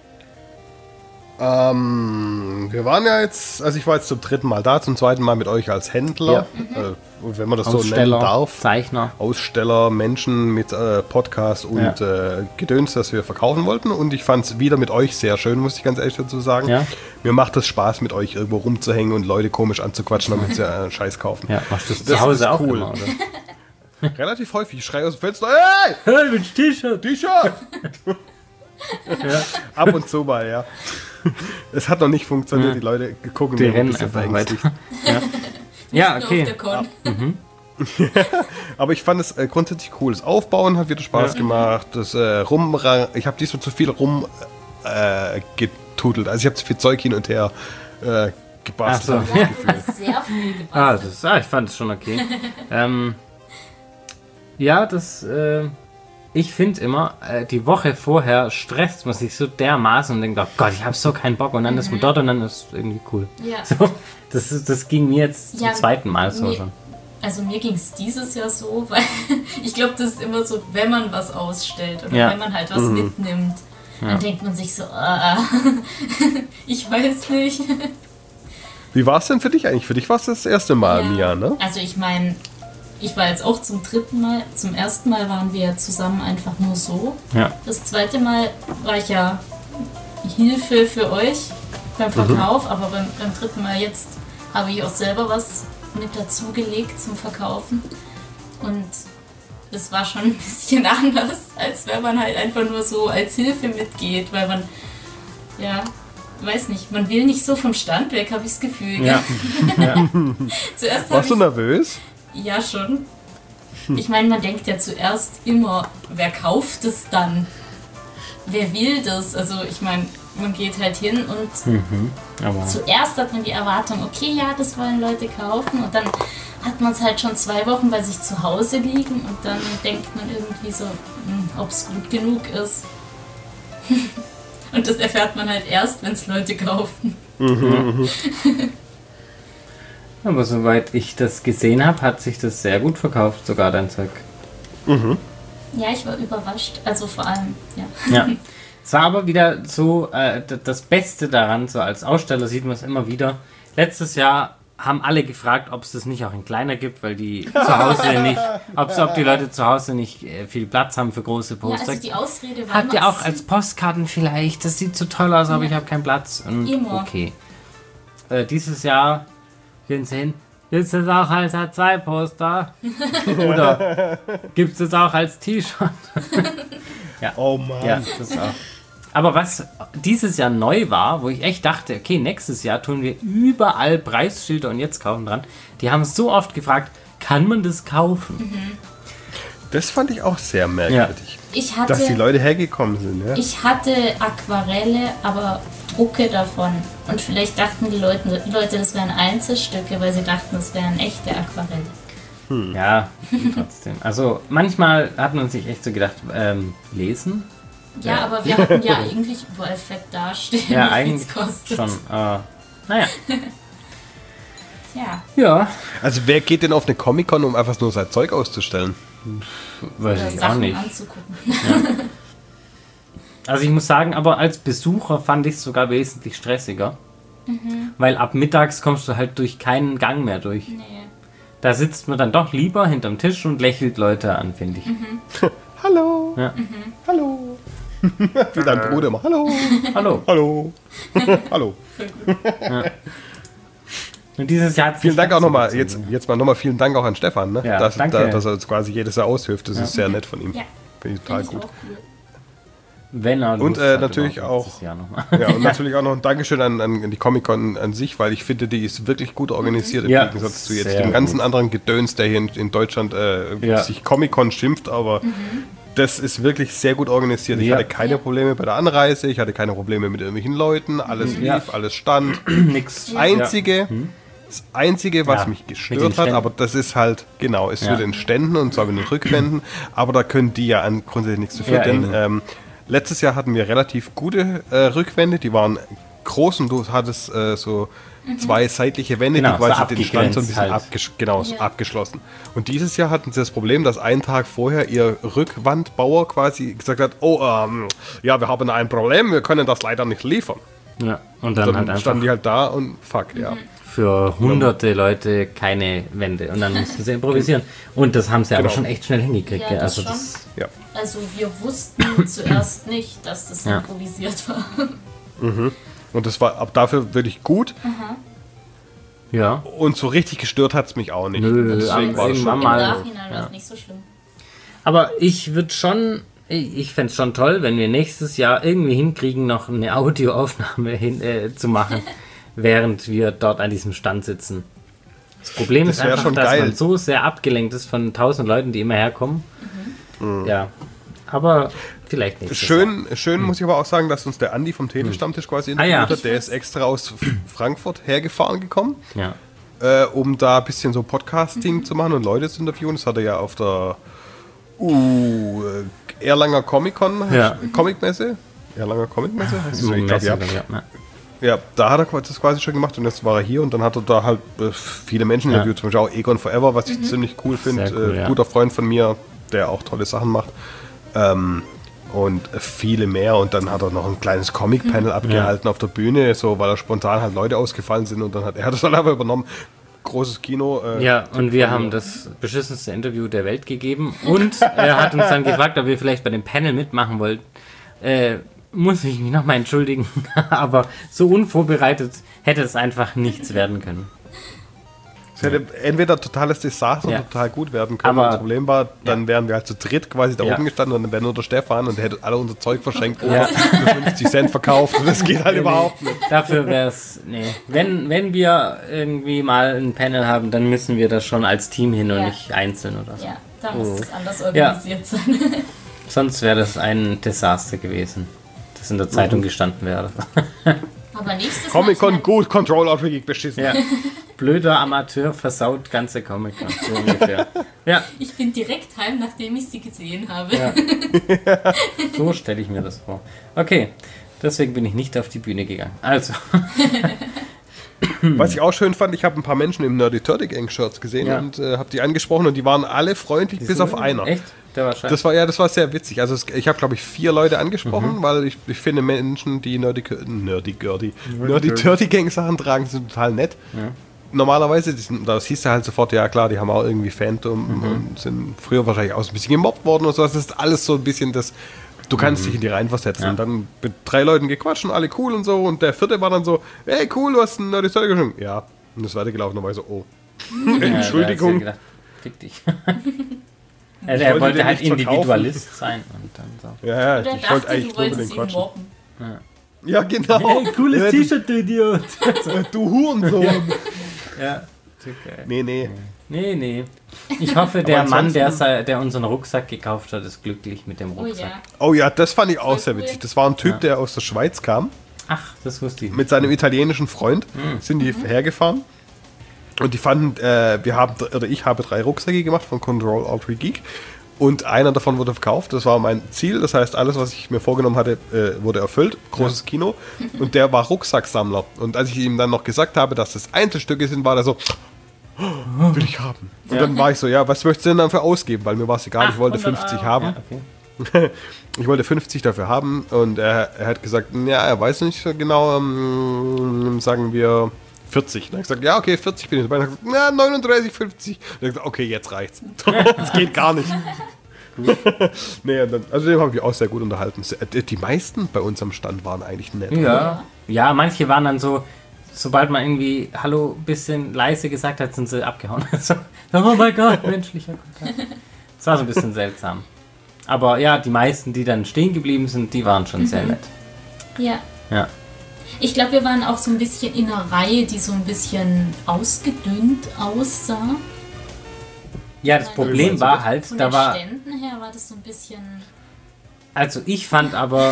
Wir waren ja jetzt, also ich war jetzt zum 3. Mal da, zum 2. Mal mit euch als Händler, wenn man das so nennen darf. Zeichner. Aussteller, Menschen mit Podcast und Gedöns, das wir verkaufen wollten. Und ich fand es wieder mit euch sehr schön, muss ich ganz ehrlich dazu sagen. Ja. Mir macht es Spaß, mit euch irgendwo rumzuhängen und Leute komisch anzuquatschen, damit sie Scheiß kaufen. Ja, machst du das zu Hause auch cool. Immer, oder? Relativ häufig. Ich schreie aus dem Fenster, hey, mit T-Shirt! Ja. Ab und zu mal, ja. Es hat noch nicht funktioniert, die Leute gucken mir ein bisschen verängstigt. Ja, okay. Aber ich fand es grundsätzlich cool. Das Aufbauen hat wieder Spaß gemacht. Das ich habe diesmal zu viel rumgetutelt. Also ich habe zu viel Zeug hin und her gebastelt. So. Ja, du hast sehr viel gebastelt. Ich fand es schon okay. Ich finde immer, die Woche vorher stresst man sich so dermaßen und denkt, oh Gott, ich habe so keinen Bock. Und dann ist man dort und dann ist es irgendwie cool. Ja. So, das ging mir jetzt zum 2. Mal so schon. Also mir ging es dieses Jahr so, weil ich glaube, das ist immer so, wenn man was ausstellt oder wenn man halt was mitnimmt, dann denkt man sich so, ich weiß nicht. Wie war es denn für dich eigentlich? Für dich war es das erste Mal im Jahr, ne? Also ich meine, ich war jetzt auch zum 3. Mal. Zum 1. Mal waren wir zusammen einfach nur so. Ja. Das 2. Mal war ich ja Hilfe für euch beim Verkauf, aber beim 3. Mal jetzt habe ich auch selber was mit dazugelegt zum Verkaufen. Und das war schon ein bisschen anders, als wenn man halt einfach nur so als Hilfe mitgeht, weil man, weiß nicht, man will nicht so vom Stand weg, habe ich das Gefühl. Ja. Zuerst warst du nervös? Ja, schon. Ich meine, man denkt ja zuerst immer, wer kauft es dann? Wer will das? Also ich meine, man geht halt hin und zuerst hat man die Erwartung, okay, ja, das wollen Leute kaufen und dann hat man es halt schon 2 Wochen bei sich zu Hause liegen und dann denkt man irgendwie so, ob es gut genug ist. Und das erfährt man halt erst, wenn es Leute kaufen. Aber soweit ich das gesehen habe, hat sich das sehr gut verkauft, sogar dein Zeug. Ja, ich war überrascht. Also vor allem, Ja. Es war aber wieder so, das Beste daran, so als Aussteller sieht man es immer wieder. Letztes Jahr haben alle gefragt, ob es das nicht auch in kleiner gibt, weil die zu Hause nicht, ob die Leute zu Hause nicht viel Platz haben für große Poster. Ja, also die Ausrede war habt ihr auch als Postkarten vielleicht? Das sieht zu toll aus, aber ich habe keinen Platz. Und immer. Okay. Dieses Jahr gehen sie hin. Gibt es das auch als A2-Poster? Oder gibt es das auch als T-Shirt? Ja. Oh Mann. Ja, das auch. Aber was dieses Jahr neu war, wo ich echt dachte, okay, nächstes Jahr tun wir überall Preisschilder und jetzt kaufen dran. Die haben so oft gefragt, kann man das kaufen? Das fand ich auch sehr merkwürdig. Ja. Dass die Leute hergekommen sind. Ja? Ich hatte Aquarelle, aber Drucke davon. Und vielleicht dachten die Leute, das wären Einzelstücke, weil sie dachten, das wären echte Aquarelle. Ja, trotzdem. Also manchmal hat man sich echt so gedacht, lesen? Ja, aber wir hatten ja eigentlich überall fett dastehen, ja, wie eigentlich es kostet. schon. Naja. Tja. Ja. Also wer geht denn auf eine Comic-Con, um einfach nur sein Zeug auszustellen? Weiß Oder ich auch Sachen nicht. anzugucken. Ja. Also ich muss sagen, aber als Besucher fand ich es sogar wesentlich stressiger. Weil ab mittags kommst du halt durch keinen Gang mehr durch. Nee. Da sitzt man dann doch lieber hinterm Tisch und lächelt Leute an, finde ich. Hallo. Ja. Hallo. Wie dein Bruder immer. Hallo. Hallo. Hallo. Hallo. Ja. Und dieses Jahr hat Vielen Dank auch nochmal, jetzt mal nochmal vielen Dank auch an Stefan, ne? Ja, dass danke. er uns quasi jedes Jahr aushilft. Das ist sehr nett von ihm. Ja. Finde ich total Finde ich gut. auch cool. Wenn er Und Lust hat, natürlich aber auch, nächstes Jahr noch mal. ja, und natürlich auch noch ein Dankeschön an die Comic-Con an sich, weil ich finde, die ist wirklich gut organisiert im Ja, Gegensatz zu jetzt sehr dem ganzen gut. anderen Gedöns, der hier in Deutschland sich Comic-Con schimpft, aber das ist wirklich sehr gut organisiert. Ich Ja. hatte keine Probleme bei der Anreise, ich hatte keine Probleme mit irgendwelchen Leuten, alles lief, Ja. alles stand. Nix. Das Einzige, was Ja, mich mit den gestört hat, Ständen. aber das ist halt, genau, ist Ja. mit den Ständen und zwar mit den Rückwänden, aber da können die ja grundsätzlich nichts dafür, Ja, denn eben. letztes Jahr hatten wir relativ gute Rückwände, die waren groß und du hattest so zwei seitliche Wände, Genau, die quasi so den Stand so ein bisschen abgegrenzt abgeschlossen. Und dieses Jahr hatten sie das Problem, dass einen Tag vorher ihr Rückwandbauer quasi gesagt hat, ja, wir haben ein Problem, wir können das leider nicht liefern. Ja, und dann halt einfach standen die halt da und fuck, ja. für hunderte Leute keine Wände. Und dann mussten sie improvisieren. Und das haben sie aber Genau. schon echt schnell hingekriegt. Ja, Ja, das also schon. das, Ja. Also wir wussten zuerst nicht, dass das Ja. improvisiert war. Und das war ab dafür wirklich gut. ja. Und so richtig gestört hat es mich auch nicht. Nö, Deswegen war es irgendwann schon. Im mal. Nachhinein war Ja. es nicht so schlimm. Aber ich würde schon, ich fände es schon toll, wenn wir nächstes Jahr irgendwie hinkriegen, noch eine Audioaufnahme zu machen, während wir dort an diesem Stand sitzen. Das Problem Das ist wär einfach, schon dass geil. man so sehr abgelenkt ist von 1000 Leuten, die immer herkommen. Ja, aber vielleicht nicht. Schön muss ich aber auch sagen, dass uns der Andi vom Telestammtisch quasi interviewt ja. hat. Der ist extra aus Frankfurt hergefahren gekommen, Ja. um da ein bisschen so Podcasting zu machen und Leute zu interviewen. Das hat er ja auf der Erlanger Comic-Con, Ja. Comicmesse. Erlanger Comicmesse heißt es? So Ich glaub, ja. mäßig, ja. Ja, da hat er das quasi schon gemacht und jetzt war er hier und dann hat er da halt viele Menschen Ja. interviewt, zum Beispiel auch Egon Forever, was ich ziemlich cool finde. Sehr cool, ja. Guter Freund von mir, der auch tolle Sachen macht. Und viele mehr und dann hat er noch ein kleines Comic-Panel abgehalten auf der Bühne, so weil er spontan halt Leute ausgefallen sind und dann hat er das dann einfach übernommen. Großes Kino. Ja, und wir haben das beschissenste Interview der Welt gegeben und er hat uns dann gefragt, ob wir vielleicht bei dem Panel mitmachen wollten. Muss ich mich nochmal entschuldigen, aber so unvorbereitet hätte es einfach nichts werden können. Es hätte entweder totales Desaster Ja. oder total gut werden können. Aber- das Problem war, dann wären wir halt zu dritt quasi da Ja. oben gestanden und dann wäre nur der Stefan und der hätte alle unser Zeug verschenkt Ja. oder für 50 Cent verkauft und das geht halt überhaupt nicht. Dafür wäre es, nee. Wenn wir irgendwie mal ein Panel haben, dann müssen wir das schon als Team hin und Ja. nicht einzeln oder so. Ja, da muss es anders organisiert sein. Sonst wäre das ein Desaster gewesen, das in der Zeitung gestanden wäre. Aber nächstes Comic-Con Mal... gut, Control Out wirklich beschissen. Ja. Blöder Amateur versaut ganze Comic-Con, so ungefähr. Ja, Ich bin direkt heim, nachdem ich sie gesehen habe. Ja. So stelle ich mir das vor. Okay, deswegen bin ich nicht auf die Bühne gegangen. Also, Was ich auch schön fand, ich habe ein paar Menschen im Nerdy Turdy Gang Shirts gesehen Ja. und habe die angesprochen und die waren alle freundlich, bis auf einer. Echt? der war scheiße. Das war sehr witzig. Also ich habe, glaube ich, 4 Leute angesprochen, weil ich finde Menschen, die Nerdy Dirty Gang Sachen tragen, sind total nett. Ja. Normalerweise, das hieß ja halt sofort, ja klar, die haben auch irgendwie Phantom und sind früher wahrscheinlich auch so ein bisschen gemobbt worden und so. Das ist alles so ein bisschen das, du kannst dich in die reinversetzen. Ja. Und dann mit 3 Leuten gequatscht und alle cool und so. Und der 4. war dann so, hey cool, du hast einen Nerdy Dirty geschrieben. Ja. Und das weitergelaufen und war so, oh. Entschuldigung. Ja, fick dich. Er wollte halt Individualist sein und dann so. Ja, ich wollte eigentlich nur mit den quatschen. Ja, genau. Hey, cooles T-Shirt, du Idiot. Du Hurensohn. Ja. Okay. Nee. Ich hoffe, der Mann, der unseren Rucksack gekauft hat, ist glücklich mit dem Rucksack. Oh ja, das fand ich auch sehr witzig. Das war ein Typ, der aus der Schweiz kam. Ach, das wusste ich. Mit seinem italienischen Freund sind die hergefahren. Und die fanden, ich habe 3 Rucksäcke gemacht von Control Alt Geek. Und einer davon wurde verkauft. Das war mein Ziel. Das heißt, alles, was ich mir vorgenommen hatte, wurde erfüllt. Großes Kino. Und der war Rucksacksammler. Und als ich ihm dann noch gesagt habe, dass das Einzelstücke sind, war der so, will ich haben. Und dann war ich so, ja, was möchtest du denn dafür ausgeben? Weil mir war es egal, ich wollte 50 haben. Ja, okay. Ich wollte 50 dafür haben. Und er hat gesagt, ja, er weiß nicht so genau, sagen wir 40. Dann habe ich gesagt, ja, okay, 40 bin ich dabei. Dann habe ich gesagt, 39, 50. Dann habe ich gesagt, okay, jetzt reicht's. Das geht gar nicht. Nee, also dem habe ich auch sehr gut unterhalten. Die meisten bei uns am Stand waren eigentlich nett. Ja, manche waren dann so, sobald man irgendwie Hallo ein bisschen leise gesagt hat, sind sie abgehauen. So, oh mein Gott, menschlicher Kontakt. Das war so ein bisschen seltsam. Aber ja, die meisten, die dann stehen geblieben sind, die waren schon sehr nett. Ja. Ja. Ich glaube, wir waren auch so ein bisschen in einer Reihe, die so ein bisschen ausgedünnt aussah. Ja, das Problem war halt, von den Ständen her war das so ein bisschen... Also ich fand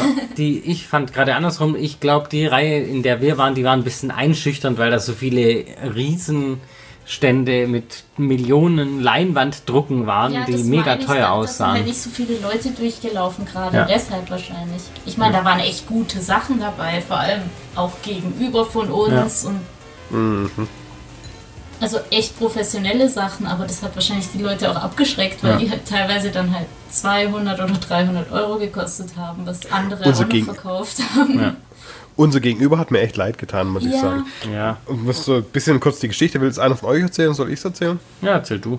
gerade andersrum, ich glaube, die Reihe, in der wir waren, die waren ein bisschen einschüchternd, weil da so viele Riesenstände mit Millionen Leinwanddrucken waren, die mega teuer aussahen. Da sind halt nicht so viele Leute durchgelaufen gerade, deshalb wahrscheinlich. Ich meine, da waren echt gute Sachen dabei, vor allem auch gegenüber von uns und also echt professionelle Sachen, aber das hat wahrscheinlich die Leute auch abgeschreckt, weil die halt teilweise dann halt 200 oder 300 Euro gekostet haben, was andere auch noch verkauft haben. Ja. Unser Gegenüber hat mir echt leid getan, muss ich sagen. Ja. Und musst so ein bisschen kurz die Geschichte, will es einer von euch erzählen, soll ich es erzählen? Ja, erzähl du.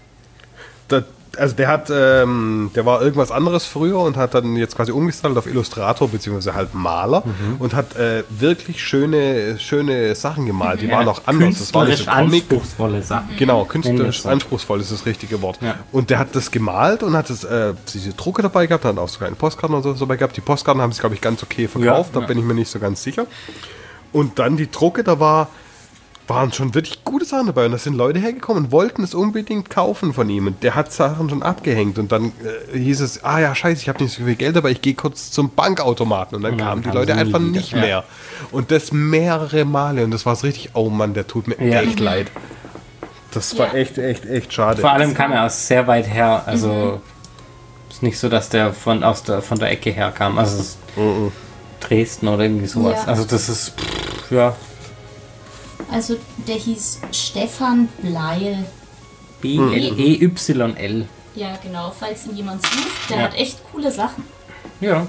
Also der war irgendwas anderes früher und hat dann jetzt quasi umgestellt auf Illustrator beziehungsweise halt Maler und hat wirklich schöne Sachen gemalt. Die waren auch anders. Das war nicht so anspruchsvolle Sachen. Genau, künstlerisch anspruchsvoll ist das richtige Wort. Ja. Und der hat das gemalt und hat diese Drucke dabei gehabt, hat auch so kleine Postkarten und so dabei gehabt. Die Postkarten haben sich, glaube ich, ganz okay verkauft, da bin ich mir nicht so ganz sicher. Und dann die Drucke, da waren schon wirklich gute Sachen dabei. Und da sind Leute hergekommen und wollten es unbedingt kaufen von ihm. Und der hat Sachen schon abgehängt. Und dann hieß es, ja scheiße, ich habe nicht so viel Geld, aber ich gehe kurz zum Bankautomaten. Und dann kamen die Leute einfach nicht mehr. Und das mehrere Male. Und das war so richtig, oh Mann, der tut mir echt leid. Das war echt schade. Vor allem kam er aus sehr weit her. Also ist nicht so, dass der von der Ecke her kam. Also es ist Dresden oder irgendwie sowas. Ja. Also das ist, Also der hieß Stefan Bleil. B-L-E-Y-L. Ja, genau, falls ihn jemand sucht. Der hat echt coole Sachen. Ja.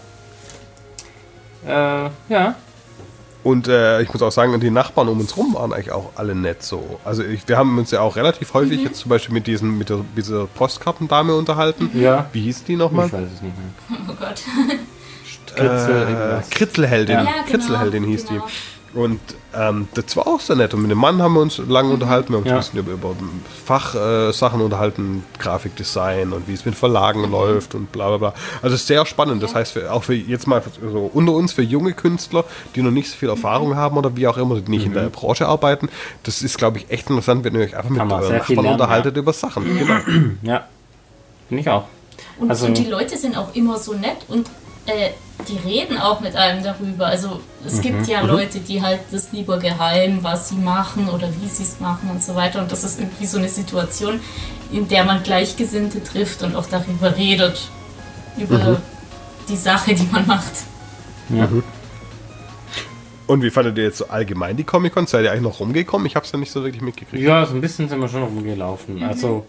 Ja. Und ich muss auch sagen, die Nachbarn um uns rum waren eigentlich auch alle nett so. Also wir haben uns ja auch relativ häufig jetzt zum Beispiel mit dieser Postkartendame unterhalten. Ja. Wie hieß die nochmal? Ich weiß es nicht mehr. Oh Gott. Kritzelheldin. Ja, genau, Kritzelheldin hieß die. Und das war auch sehr nett. Und mit dem Mann haben wir uns lange unterhalten. Wir haben uns ein bisschen über Fachsachen unterhalten, Grafikdesign und wie es mit Verlagen läuft und bla bla bla. Also sehr spannend. Das heißt, auch für jetzt mal so unter uns, für junge Künstler, die noch nicht so viel Erfahrung haben oder wie auch immer, die nicht in der Branche arbeiten, das ist, glaube ich, echt interessant, wenn ihr euch einfach mit euren Nachbarn unterhaltet über Sachen. Genau. Ja, finde ich auch. Und die Leute sind auch immer so nett und die reden auch mit einem darüber. Also es gibt ja Leute, die halt das lieber geheim, was sie machen oder wie sie es machen und so weiter. Und das ist irgendwie so eine Situation, in der man Gleichgesinnte trifft und auch darüber redet. Über die Sache, die man macht. Ja. Und wie fandet ihr jetzt so allgemein die Comic-Con? Seid ihr eigentlich noch rumgekommen? Ich habe es ja nicht so wirklich mitgekriegt. Ja, so ein bisschen sind wir schon rumgelaufen. Also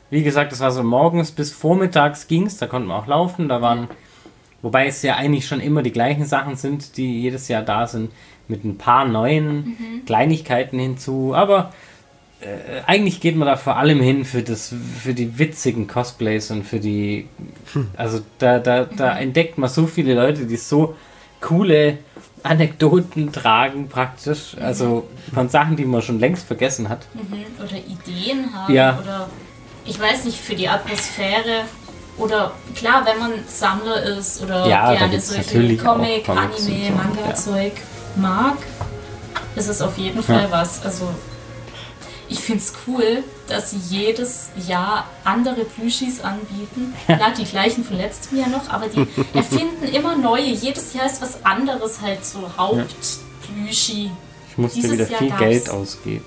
wie gesagt, das war so morgens bis vormittags ging's, da konnten wir auch laufen, da waren, wobei es ja eigentlich schon immer die gleichen Sachen sind, die jedes Jahr da sind, mit ein paar neuen Kleinigkeiten hinzu, aber eigentlich geht man da vor allem hin für die witzigen Cosplays und für die, also da entdeckt man so viele Leute, die so coole Anekdoten tragen praktisch, also von Sachen, die man schon längst vergessen hat. Oder Ideen haben, oder ich weiß nicht, für die Atmosphäre, oder klar, wenn man Sammler ist oder gerne solche Comic, Anime, Manga-Zeug mag, ist es auf jeden Fall was, also ich finde es cool, dass sie jedes Jahr andere Plüschis anbieten. Ja, die gleichen von letztem Jahr noch, aber die erfinden immer neue. Jedes Jahr ist was anderes halt so Hauptplüschi. Ich musste wieder viel Geld ausgeben.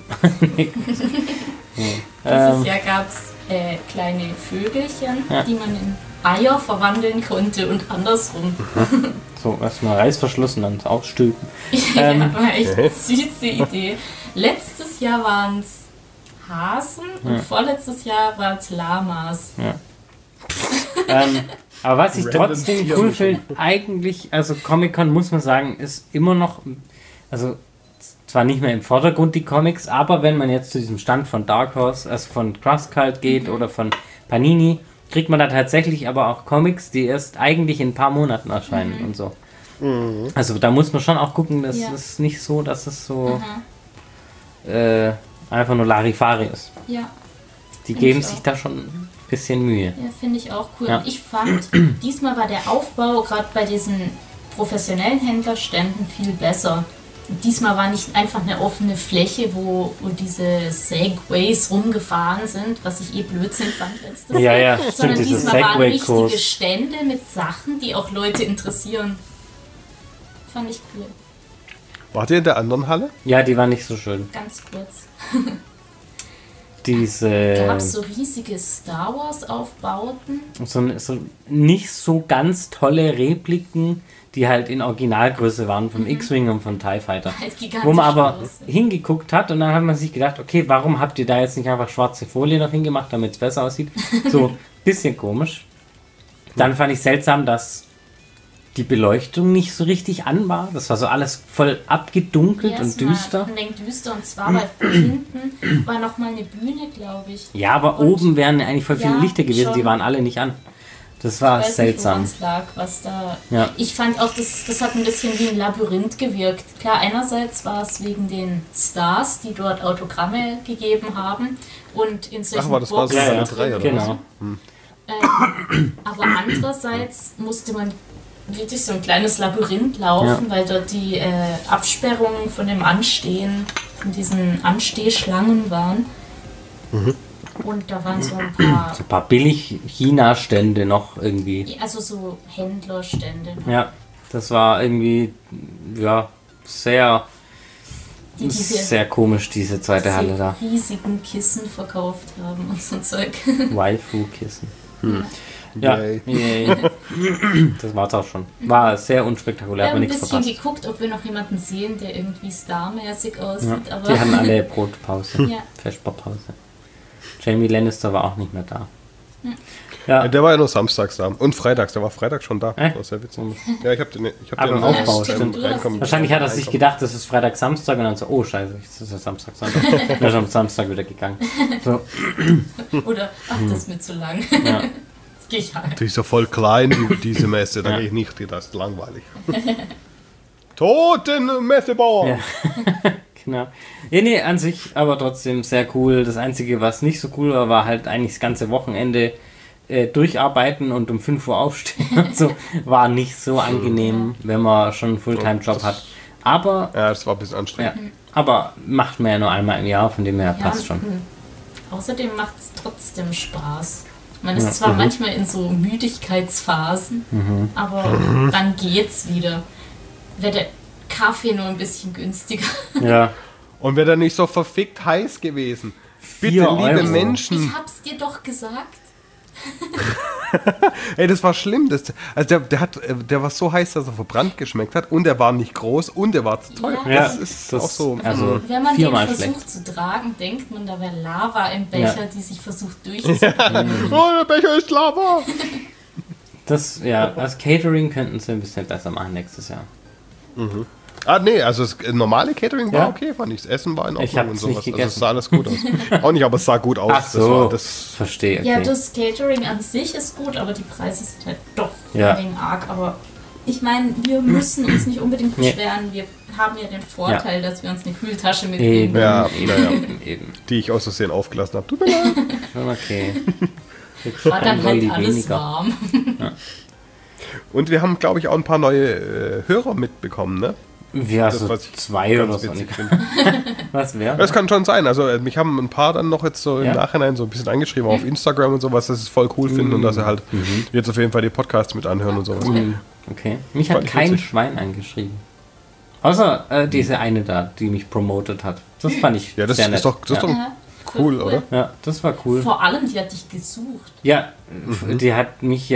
Dieses Jahr gab es kleine Vögelchen, die man in Eier verwandeln konnte und andersrum. So, erstmal Reißverschluss und dann ausstülpen. Ja, war echt eine süße Idee. Letztes Jahr waren es Hasen und vorletztes Jahr waren es Lamas. Ja. Aber was ich trotzdem cool finde, eigentlich, also Comic-Con muss man sagen, ist immer noch, also zwar nicht mehr im Vordergrund die Comics, aber wenn man jetzt zu diesem Stand von Dark Horse, also von CrossCult geht oder von Panini, kriegt man da tatsächlich aber auch Comics, die erst eigentlich in ein paar Monaten erscheinen und so. Also da muss man schon auch gucken, dass es nicht so, dass es so einfach nur Larifari ist. Ja. Die geben sich da schon ein bisschen Mühe. Ja, finde ich auch cool. Ja. Und ich fand, diesmal war der Aufbau gerade bei diesen professionellen Händlerständen viel besser. Und diesmal war nicht einfach eine offene Fläche, wo diese Segways rumgefahren sind, was ich Blödsinn fand letztes Jahr. Ja, sondern stimmt, diesmal waren richtige Stände mit Sachen, die auch Leute interessieren. Fand ich cool. Wart ihr in der anderen Halle? Ja, die war nicht so schön. Ganz kurz. Gab es so riesige Star Wars Aufbauten? So nicht so ganz tolle Repliken, die halt in Originalgröße waren vom X-Wing und vom TIE Fighter. Halt wo man aber hingeguckt hat und dann hat man sich gedacht, okay, warum habt ihr da jetzt nicht einfach schwarze Folie noch hingemacht, damit es besser aussieht? So, bisschen komisch. Dann fand ich seltsam, dass die Beleuchtung nicht so richtig an war. Das war so alles voll abgedunkelt und düster. Ein wenig düster und zwar, weil hinten war nochmal eine Bühne, glaube ich. Ja, aber oben wären eigentlich voll viele Lichter gewesen, schon. Die waren alle nicht an. Das war seltsam. Nicht, lag, was da. Ja. Ich fand auch, das hat ein bisschen wie ein Labyrinth gewirkt. Klar, einerseits war es wegen den Stars, die dort Autogramme gegeben haben und in solchen das war so eine 3, oder? Genau. Aber andererseits musste man wirklich so ein kleines Labyrinth laufen, weil dort die Absperrungen von dem Anstehen, von diesen Anstehschlangen waren. Und da waren so ein paar Billig-China-Stände noch irgendwie. Also so Händlerstände. Ja, das war irgendwie, sehr komisch, diese zweite Halle da. Riesigen Kissen verkauft haben und so Zeug. Waifu-Kissen. Ja, das war's auch schon. War sehr unspektakulär, aber nichts verpasst. Wir haben ein bisschen geguckt, ob wir noch jemanden sehen, der irgendwie starmäßig aussieht. Ja, aber die haben alle Brotpause, Vesperpause. Jamie Lannister war auch nicht mehr da. Ja. Der war ja nur samstags da. Und freitags, der war Freitag schon da. Das war sehr witzig. Ja, ich hab den im Aufbau, stimmt. Wahrscheinlich hat er sich gedacht, das ist Freitag, Samstag und dann so, oh scheiße, das ist ja Samstag, Sonntag. Dann ist er am Samstag wieder gegangen. So. Oder, das ist mir zu lang. Ja. Jetzt gehe ich halt. Die ist ja voll klein, diese Messe, da gehe ich nicht, das ist langweilig. Toten Messebauer! Ja. Genau. Ja, nee, an sich aber trotzdem sehr cool. Das Einzige, was nicht so cool war, war halt eigentlich das ganze Wochenende durcharbeiten und um 5 Uhr aufstehen und so. War nicht so angenehm, wenn man schon einen Fulltime-Job hat. Aber... Ja, das war ein bisschen anstrengend. Ja, aber macht man ja nur einmal im Jahr, von dem her passt schon. Außerdem macht es trotzdem Spaß. Man ist zwar manchmal in so Müdigkeitsphasen, aber dann geht's wieder. Wäre der Kaffee nur ein bisschen günstiger. Ja. Und wäre dann nicht so verfickt heiß gewesen. Bitte, liebe Menschen. Ich hab's dir doch gesagt. Ey, das war schlimm. Der war so heiß, dass er verbrannt geschmeckt hat und er war nicht groß und er war zu teuer. Ja, das ist auch so. Also wenn man den versucht schlecht zu tragen, denkt man, da wäre Lava im Becher, die sich versucht durchzuziehen. Oh, der Becher ist Lava! Das Catering könnten sie ein bisschen besser machen nächstes Jahr. Mhm. Nee, also das normale Catering war okay, fand ich. Das Essen war in Ordnung ich hab's und sowas. nicht gegessen. Also es sah alles gut aus. Auch nicht, aber es sah gut aus. Ach so, das verstehe. Okay. Ja, das Catering an sich ist gut, aber die Preise sind halt doch ein wenig arg. Aber ich meine, wir müssen uns nicht unbedingt beschweren. Wir haben ja den Vorteil, dass wir uns eine Kühltasche mitnehmen. Eben. Die ich aus Versehen aufgelassen habe. Tut mir leid. Okay. War dann halt alles warm. Ja. Und wir haben, glaube ich, auch ein paar neue Hörer mitbekommen, ne? Ja, so 2 oder so. Was wäre? Das kann schon sein. Also mich haben ein paar dann noch jetzt so im Nachhinein so ein bisschen angeschrieben auf Instagram und sowas, dass sie es voll cool finden und dass sie halt jetzt auf jeden Fall die Podcasts mit anhören und sowas. Okay. Mich hat kein Schwein angeschrieben. Außer diese eine da, die mich promotet hat. Das fand ich sehr nett. Das ist doch cool, oder? Ja, das war cool. Vor allem, die hat dich gesucht. Ja, die hat mich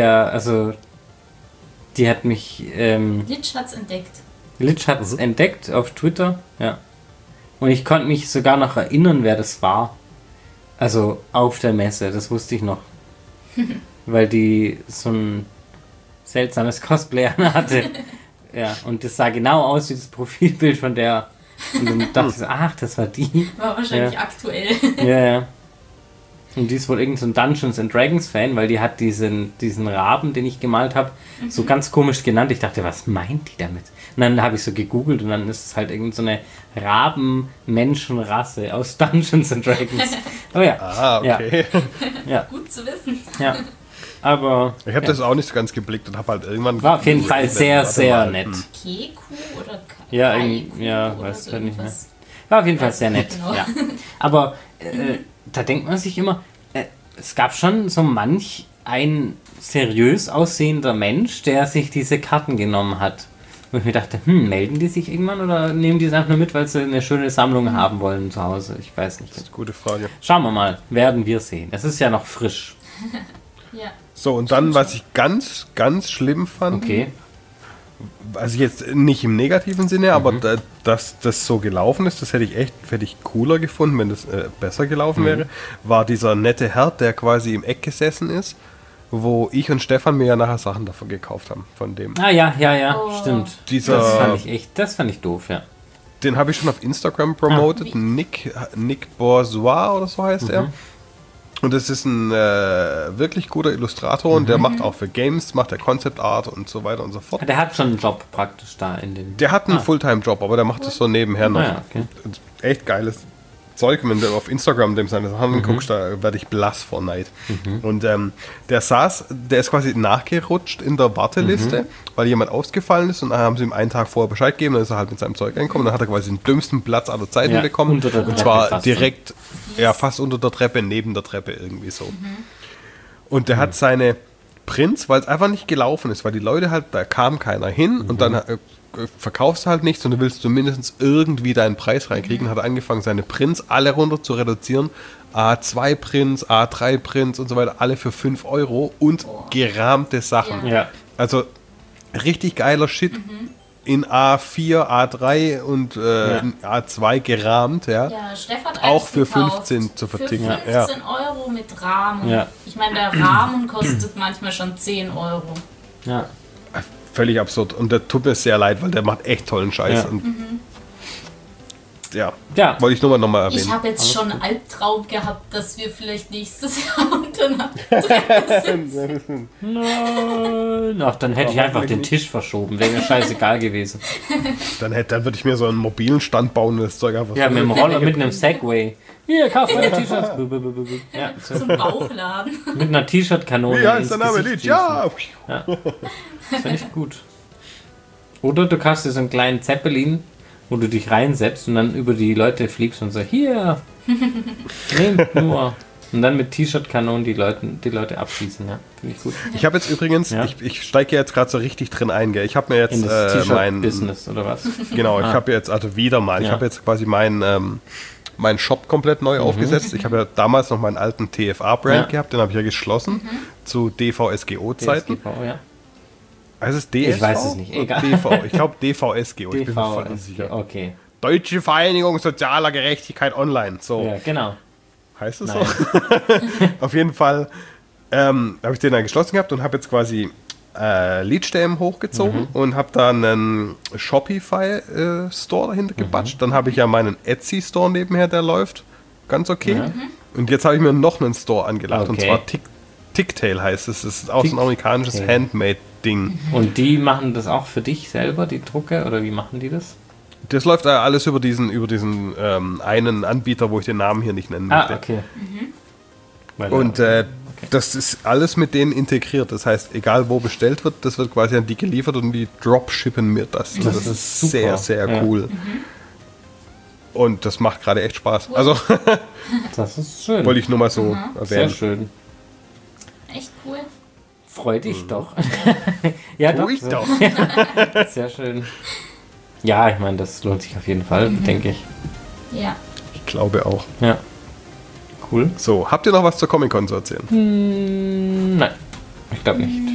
Litsch hat's entdeckt. Litsch hat es entdeckt auf Twitter, ja. Und ich konnte mich sogar noch erinnern, wer das war. Also auf der Messe, das wusste ich noch. Weil die so ein seltsames Cosplay hatte. Ja, und das sah genau aus wie das Profilbild von der. Und dann dachte ich so, ach, das war die. War wahrscheinlich aktuell. Ja. Und die ist wohl irgend so ein Dungeons and Dragons Fan, weil die hat diesen Raben, den ich gemalt habe, so ganz komisch genannt. Ich dachte, was meint die damit? Und dann habe ich so gegoogelt und dann ist es halt irgend so eine Raben-Menschenrasse aus Dungeons and Dragons. Oh ja. Ah, okay. Ja. Gut zu wissen. Ja. Aber ich habe das auch nicht so ganz geblickt und habe halt irgendwann... War auf jeden Fall sehr, sehr nett. Keku oder weiß ich nicht mehr. War auf jeden Fall sehr nett. Genau. Ja. Aber da denkt man sich immer, es gab schon so manch ein seriös aussehender Mensch, der sich diese Karten genommen hat. Und ich mir dachte, melden die sich irgendwann oder nehmen die es einfach nur mit, weil sie eine schöne Sammlung haben wollen zu Hause? Ich weiß nicht. Das ist eine gute Frage. Schauen wir mal, werden wir sehen. Es ist ja noch frisch. Ja. So, und dann, was ich ganz, ganz schlimm fand, also jetzt nicht im negativen Sinne, aber dass das so gelaufen ist, das hätte ich cooler gefunden, wenn das besser gelaufen wäre, war dieser nette Herr, der quasi im Eck gesessen ist, wo ich und Stefan mir ja nachher Sachen davon gekauft haben, von dem. Ah, ja, stimmt. Das fand ich doof, ja. Den habe ich schon auf Instagram promotet, Nick Bourgeois oder so heißt er. Und das ist ein wirklich guter Illustrator und der macht auch für Games, macht der Concept Art und so weiter und so fort. Der hat schon einen Job praktisch da in den... Der hat einen Fulltime-Job, aber der macht das so nebenher noch. Ja, okay. Echt geiles Zeug. Wenn du auf Instagram dem seine Sachen guckst, da werde ich blass vor Neid. Und der ist quasi nachgerutscht in der Warteliste, weil jemand ausgefallen ist und dann haben sie ihm einen Tag vorher Bescheid gegeben, dann ist er halt mit seinem Zeug reingekommen, dann hat er quasi den dümmsten Platz aller Zeiten bekommen. Und zwar direkt, fast unter der Treppe, neben der Treppe irgendwie so. Und der hat seine Prints, weil es einfach nicht gelaufen ist, weil die Leute halt, da kam keiner hin und dann verkaufst du halt nichts und du willst zumindest irgendwie deinen Preis reinkriegen, hat angefangen, seine Prints alle runter zu reduzieren. A2 Prints, A3 Prints und so weiter, alle für 5 Euro und gerahmte Sachen. Ja. Also richtig geiler Shit in A4, A3 und A2 gerahmt. Ja, Stefan hat auch für 15 zu verticken. Für 15 Euro mit Rahmen. Ja. Ich meine, der Rahmen kostet manchmal schon 10 Euro. Ja. Völlig absurd. Und der tut mir sehr leid, weil der macht echt tollen Scheiß. Ja. Und wollte ich nur noch mal erwähnen. Ich habe jetzt schon einen Albtraum gehabt, dass wir vielleicht nächstes Jahr unter einer Treppe sitzen. Nein. Ach, dann hätte ich einfach den Tisch verschoben. Wäre mir scheißegal gewesen. Dann würde ich mir so einen mobilen Stand bauen und das Zeug einfach mit dem Roller, mit einem Segway. Hier, kauf meine T-Shirts. Zum Bauchladen. Mit einer T-Shirt-Kanone. Ja, ist der Name Lied. Ja. Das finde ich gut. Oder du kaufst dir so einen kleinen Zeppelin, wo du dich reinsetzt und dann über die Leute fliegst und so, hier, nehmt nur. Und dann mit T-Shirt-Kanonen die Leute abschießen, ja. Finde ich gut. Ich habe jetzt übrigens, ich steige jetzt gerade so richtig drin ein, gell. Ich habe mir jetzt in das T-Shirt-Business, oder was? Genau, ich habe jetzt, also wieder mal, ich habe jetzt quasi mein meinen Shop komplett neu aufgesetzt. Ich habe ja damals noch meinen alten TFA-Brand gehabt, den habe ich ja geschlossen zu DVSGO-Zeiten. DSGVO, ja. Also es DSV? Ich weiß es nicht, egal. DV, ich glaube DVSGO, ich bin mir voll unsicher. Okay. Deutsche Vereinigung Sozialer Gerechtigkeit Online. So. Ja, genau. Heißt es so? Auf jeden Fall habe ich den dann geschlossen gehabt und habe jetzt quasi Lead-Stem hochgezogen und habe da einen Shopify-Store dahinter gebatscht. Dann habe ich ja meinen Etsy-Store nebenher, der läuft ganz okay. Und jetzt habe ich mir noch einen Store angelacht und zwar Ticktail heißt es. Das ist auch so ein amerikanisches Handmade-Ding. Und die machen das auch für dich selber, die Drucke, oder wie machen die das? Das läuft alles über diesen einen Anbieter, wo ich den Namen hier nicht nennen möchte. Okay. Und das ist alles mit denen integriert. Das heißt, egal wo bestellt wird, das wird quasi an die geliefert und die dropshippen mir das. Das ist super. Sehr, sehr cool. Und das macht gerade echt Spaß. Also, das ist schön. Wollte ich nur mal so erwähnen. Sehr schön. Echt cool. Freu dich doch. Ja, doch. Doch. Sehr schön. Ja, ich meine, das lohnt sich auf jeden Fall, denke ich. Ja. Ich glaube auch. Ja. Cool. So, habt ihr noch was zur Comic-Con zu erzählen? Nein, ich glaube nicht.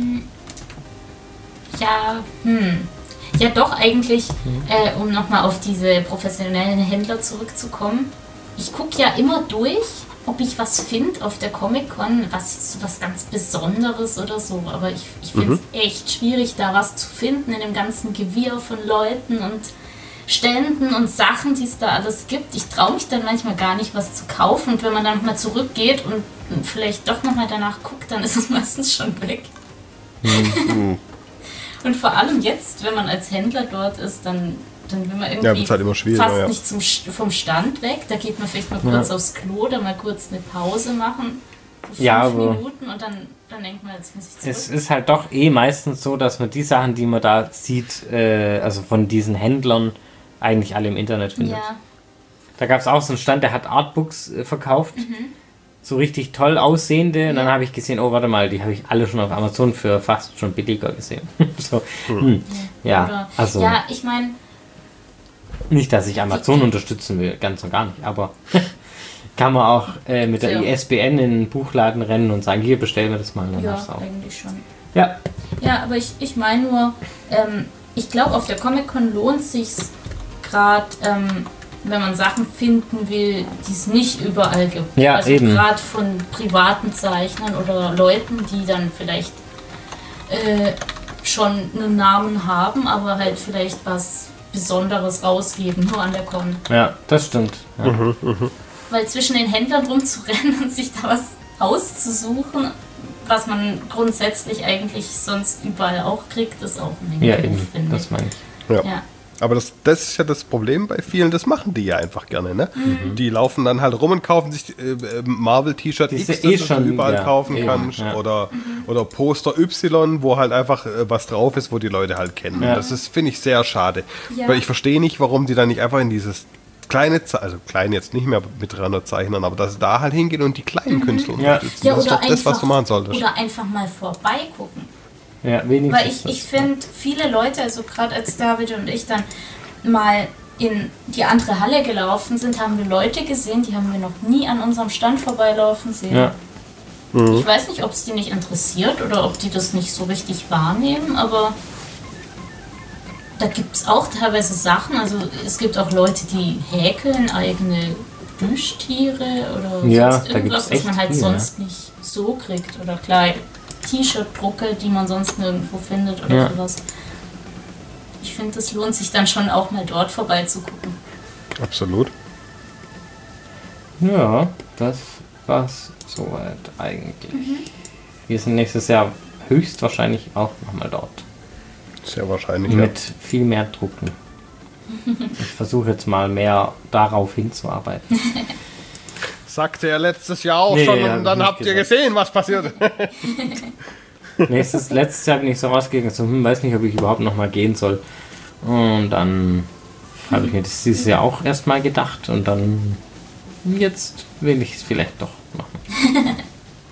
Ja, doch eigentlich, um nochmal auf diese professionellen Händler zurückzukommen. Ich gucke ja immer durch, ob ich was finde auf der Comic-Con, was ganz Besonderes oder so. Aber ich finde es echt schwierig, da was zu finden in dem ganzen Gewirr von Leuten und Ständen und Sachen, die es da alles gibt. Ich traue mich dann manchmal gar nicht, was zu kaufen. Und wenn man dann nochmal zurückgeht und vielleicht doch nochmal danach guckt, dann ist es meistens schon weg. Und vor allem jetzt, wenn man als Händler dort ist, dann will man irgendwie halt immer fast nicht vom Stand weg. Da geht man vielleicht mal kurz aufs Klo oder mal kurz eine Pause machen. So 5 Minuten und dann denkt man, jetzt muss ich zurück. Es ist halt doch meistens so, dass man die Sachen, die man da sieht, also von diesen Händlern, eigentlich alle im Internet findet. Ja. Da gab es auch so einen Stand, der hat Artbooks verkauft. So richtig toll aussehende. Und dann habe ich gesehen, oh, warte mal, die habe ich alle schon auf Amazon für fast schon billiger gesehen. So. Ja, oder, also. Ja, ich meine. Nicht, dass ich Amazon unterstützen will, ganz und gar nicht, aber kann man auch mit der ISBN in den Buchladen rennen und sagen, hier, bestellen wir das mal. Dann ja, auch. eigentlich schon. Ja. Ja, aber ich meine nur, ich glaube, auf der Comic-Con lohnt es sich gerade, wenn man Sachen finden will, die es nicht überall gibt. Ja, also eben. Gerade von privaten Zeichnern oder Leuten, die dann vielleicht schon einen Namen haben, aber halt vielleicht was Besonderes rausgeben, nur an der Con. Ja, das stimmt. Ja. Weil zwischen den Händlern rumzurennen und sich da was auszusuchen, was man grundsätzlich eigentlich sonst überall auch kriegt, ist auch eine Menge. Ja, eben, das meine ich. Ja. Aber das ist ja das Problem bei vielen, das machen die ja einfach gerne, ne? Die laufen dann halt rum und kaufen sich Marvel-T-Shirt X, das du schon überall kaufen kannst. Ja. Oder Poster Y, wo halt einfach was drauf ist, wo die Leute halt kennen. Ja. Das ist, finde ich, sehr schade. Ja. Weil ich verstehe nicht, warum die dann nicht einfach in dieses kleine, also klein jetzt nicht mehr mit 300 Zeichnern, aber dass sie da halt hingehen und die kleinen Künstler unterstützen. Ja, das ist doch das, was du machen solltest. Oder einfach mal vorbeigucken. Ja, wenigstens. Weil ich finde, viele Leute, also gerade als David und ich dann mal in die andere Halle gelaufen sind, haben wir Leute gesehen, die haben wir noch nie an unserem Stand vorbeilaufen sehen. Ja. Ich weiß nicht, ob es die nicht interessiert oder ob die das nicht so richtig wahrnehmen, aber da gibt es auch teilweise Sachen, also es gibt auch Leute, die häkeln eigene Plüschtiere oder sonst irgendwas, was man halt sonst nicht so kriegt. Oder klar, T-Shirt-Drucke, die man sonst nirgendwo findet oder sowas. Ich finde, es lohnt sich dann schon auch mal dort vorbeizugucken. Absolut. Ja, das war's soweit eigentlich. Wir sind nächstes Jahr höchstwahrscheinlich auch nochmal dort. Sehr wahrscheinlich, mit viel mehr Drucken. Ich versuche jetzt mal mehr darauf hinzuarbeiten. Sagte er letztes Jahr auch schon und dann habt ihr gesehen, was passiert. Letztes Jahr bin ich so rausgegangen, so, weiß nicht, ob ich überhaupt noch mal gehen soll. Und dann habe ich mir das dieses Jahr auch erstmal gedacht und dann jetzt will ich es vielleicht doch machen.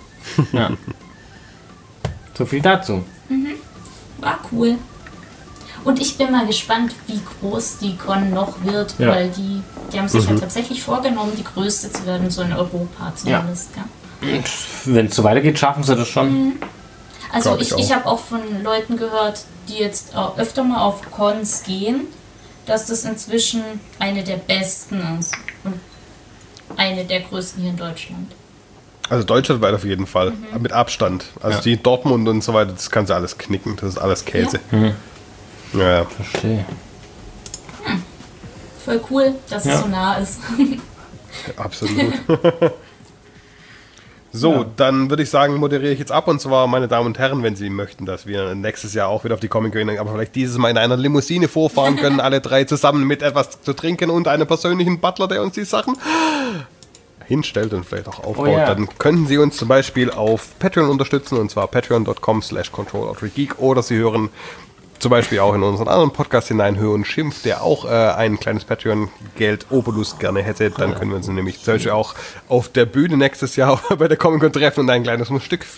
Ja. So viel dazu. War cool. Und ich bin mal gespannt, wie groß die Con noch wird, weil die haben sich ja tatsächlich vorgenommen, die größte zu werden, so in Europa zumindest. Ja. Wenn es so weitergeht, schaffen sie das schon. Also ich habe auch von Leuten gehört, die jetzt auch öfter mal auf Cons gehen, dass das inzwischen eine der besten ist und eine der größten hier in Deutschland. Also deutschlandweit auf jeden Fall, mit Abstand. Also die Dortmund und so weiter, das kannst du alles knicken, das ist alles Käse. Ja. Verstehe. Voll cool, dass es so nah ist. Absolut. So, dann würde ich sagen, moderiere ich jetzt ab. Und zwar, meine Damen und Herren, wenn Sie möchten, dass wir nächstes Jahr auch wieder auf die Comic gehen, aber vielleicht dieses Mal in einer Limousine vorfahren können, alle drei zusammen mit etwas zu trinken und einem persönlichen Butler, der uns die Sachen hinstellt und vielleicht auch aufbaut, dann könnten Sie uns zum Beispiel auf Patreon unterstützen, und zwar patreon.com/control-geek, oder Sie hören zum Beispiel auch in unseren anderen Podcast hinein, Höhe und Schimpf, der auch ein kleines Patreon-Geld Obolus gerne hätte. Dann können wir uns nämlich zum Beispiel auch auf der Bühne nächstes Jahr bei der Comic-Con treffen und ein kleines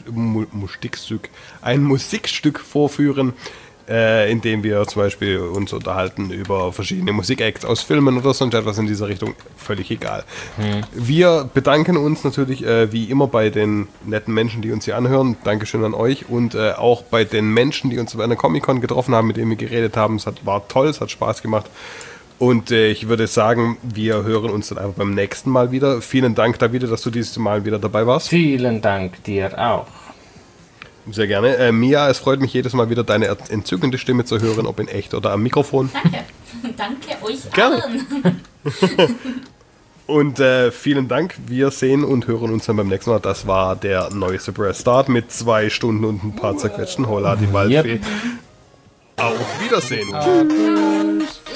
Musikstück vorführen, in dem wir zum Beispiel uns unterhalten über verschiedene Musikacts aus Filmen oder sonst etwas in dieser Richtung. Völlig egal. Wir bedanken uns natürlich wie immer bei den netten Menschen, die uns hier anhören. Dankeschön an euch und auch bei den Menschen, die uns bei einer Comic-Con getroffen haben, mit denen wir geredet haben. Es war toll, es hat Spaß gemacht. Und ich würde sagen, wir hören uns dann einfach beim nächsten Mal wieder. Vielen Dank, Davide, dass du dieses Mal wieder dabei warst. Vielen Dank dir auch. Sehr gerne. Mia, es freut mich jedes Mal wieder, deine entzückende Stimme zu hören, ob in echt oder am Mikrofon. Danke. Danke euch gerne. Allen. Und vielen Dank. Wir sehen und hören uns dann beim nächsten Mal. Das war der neueste Press Start mit 2 Stunden und ein paar zerquetschten. Holla, die Waldfee. Auf Wiedersehen. Tschüss.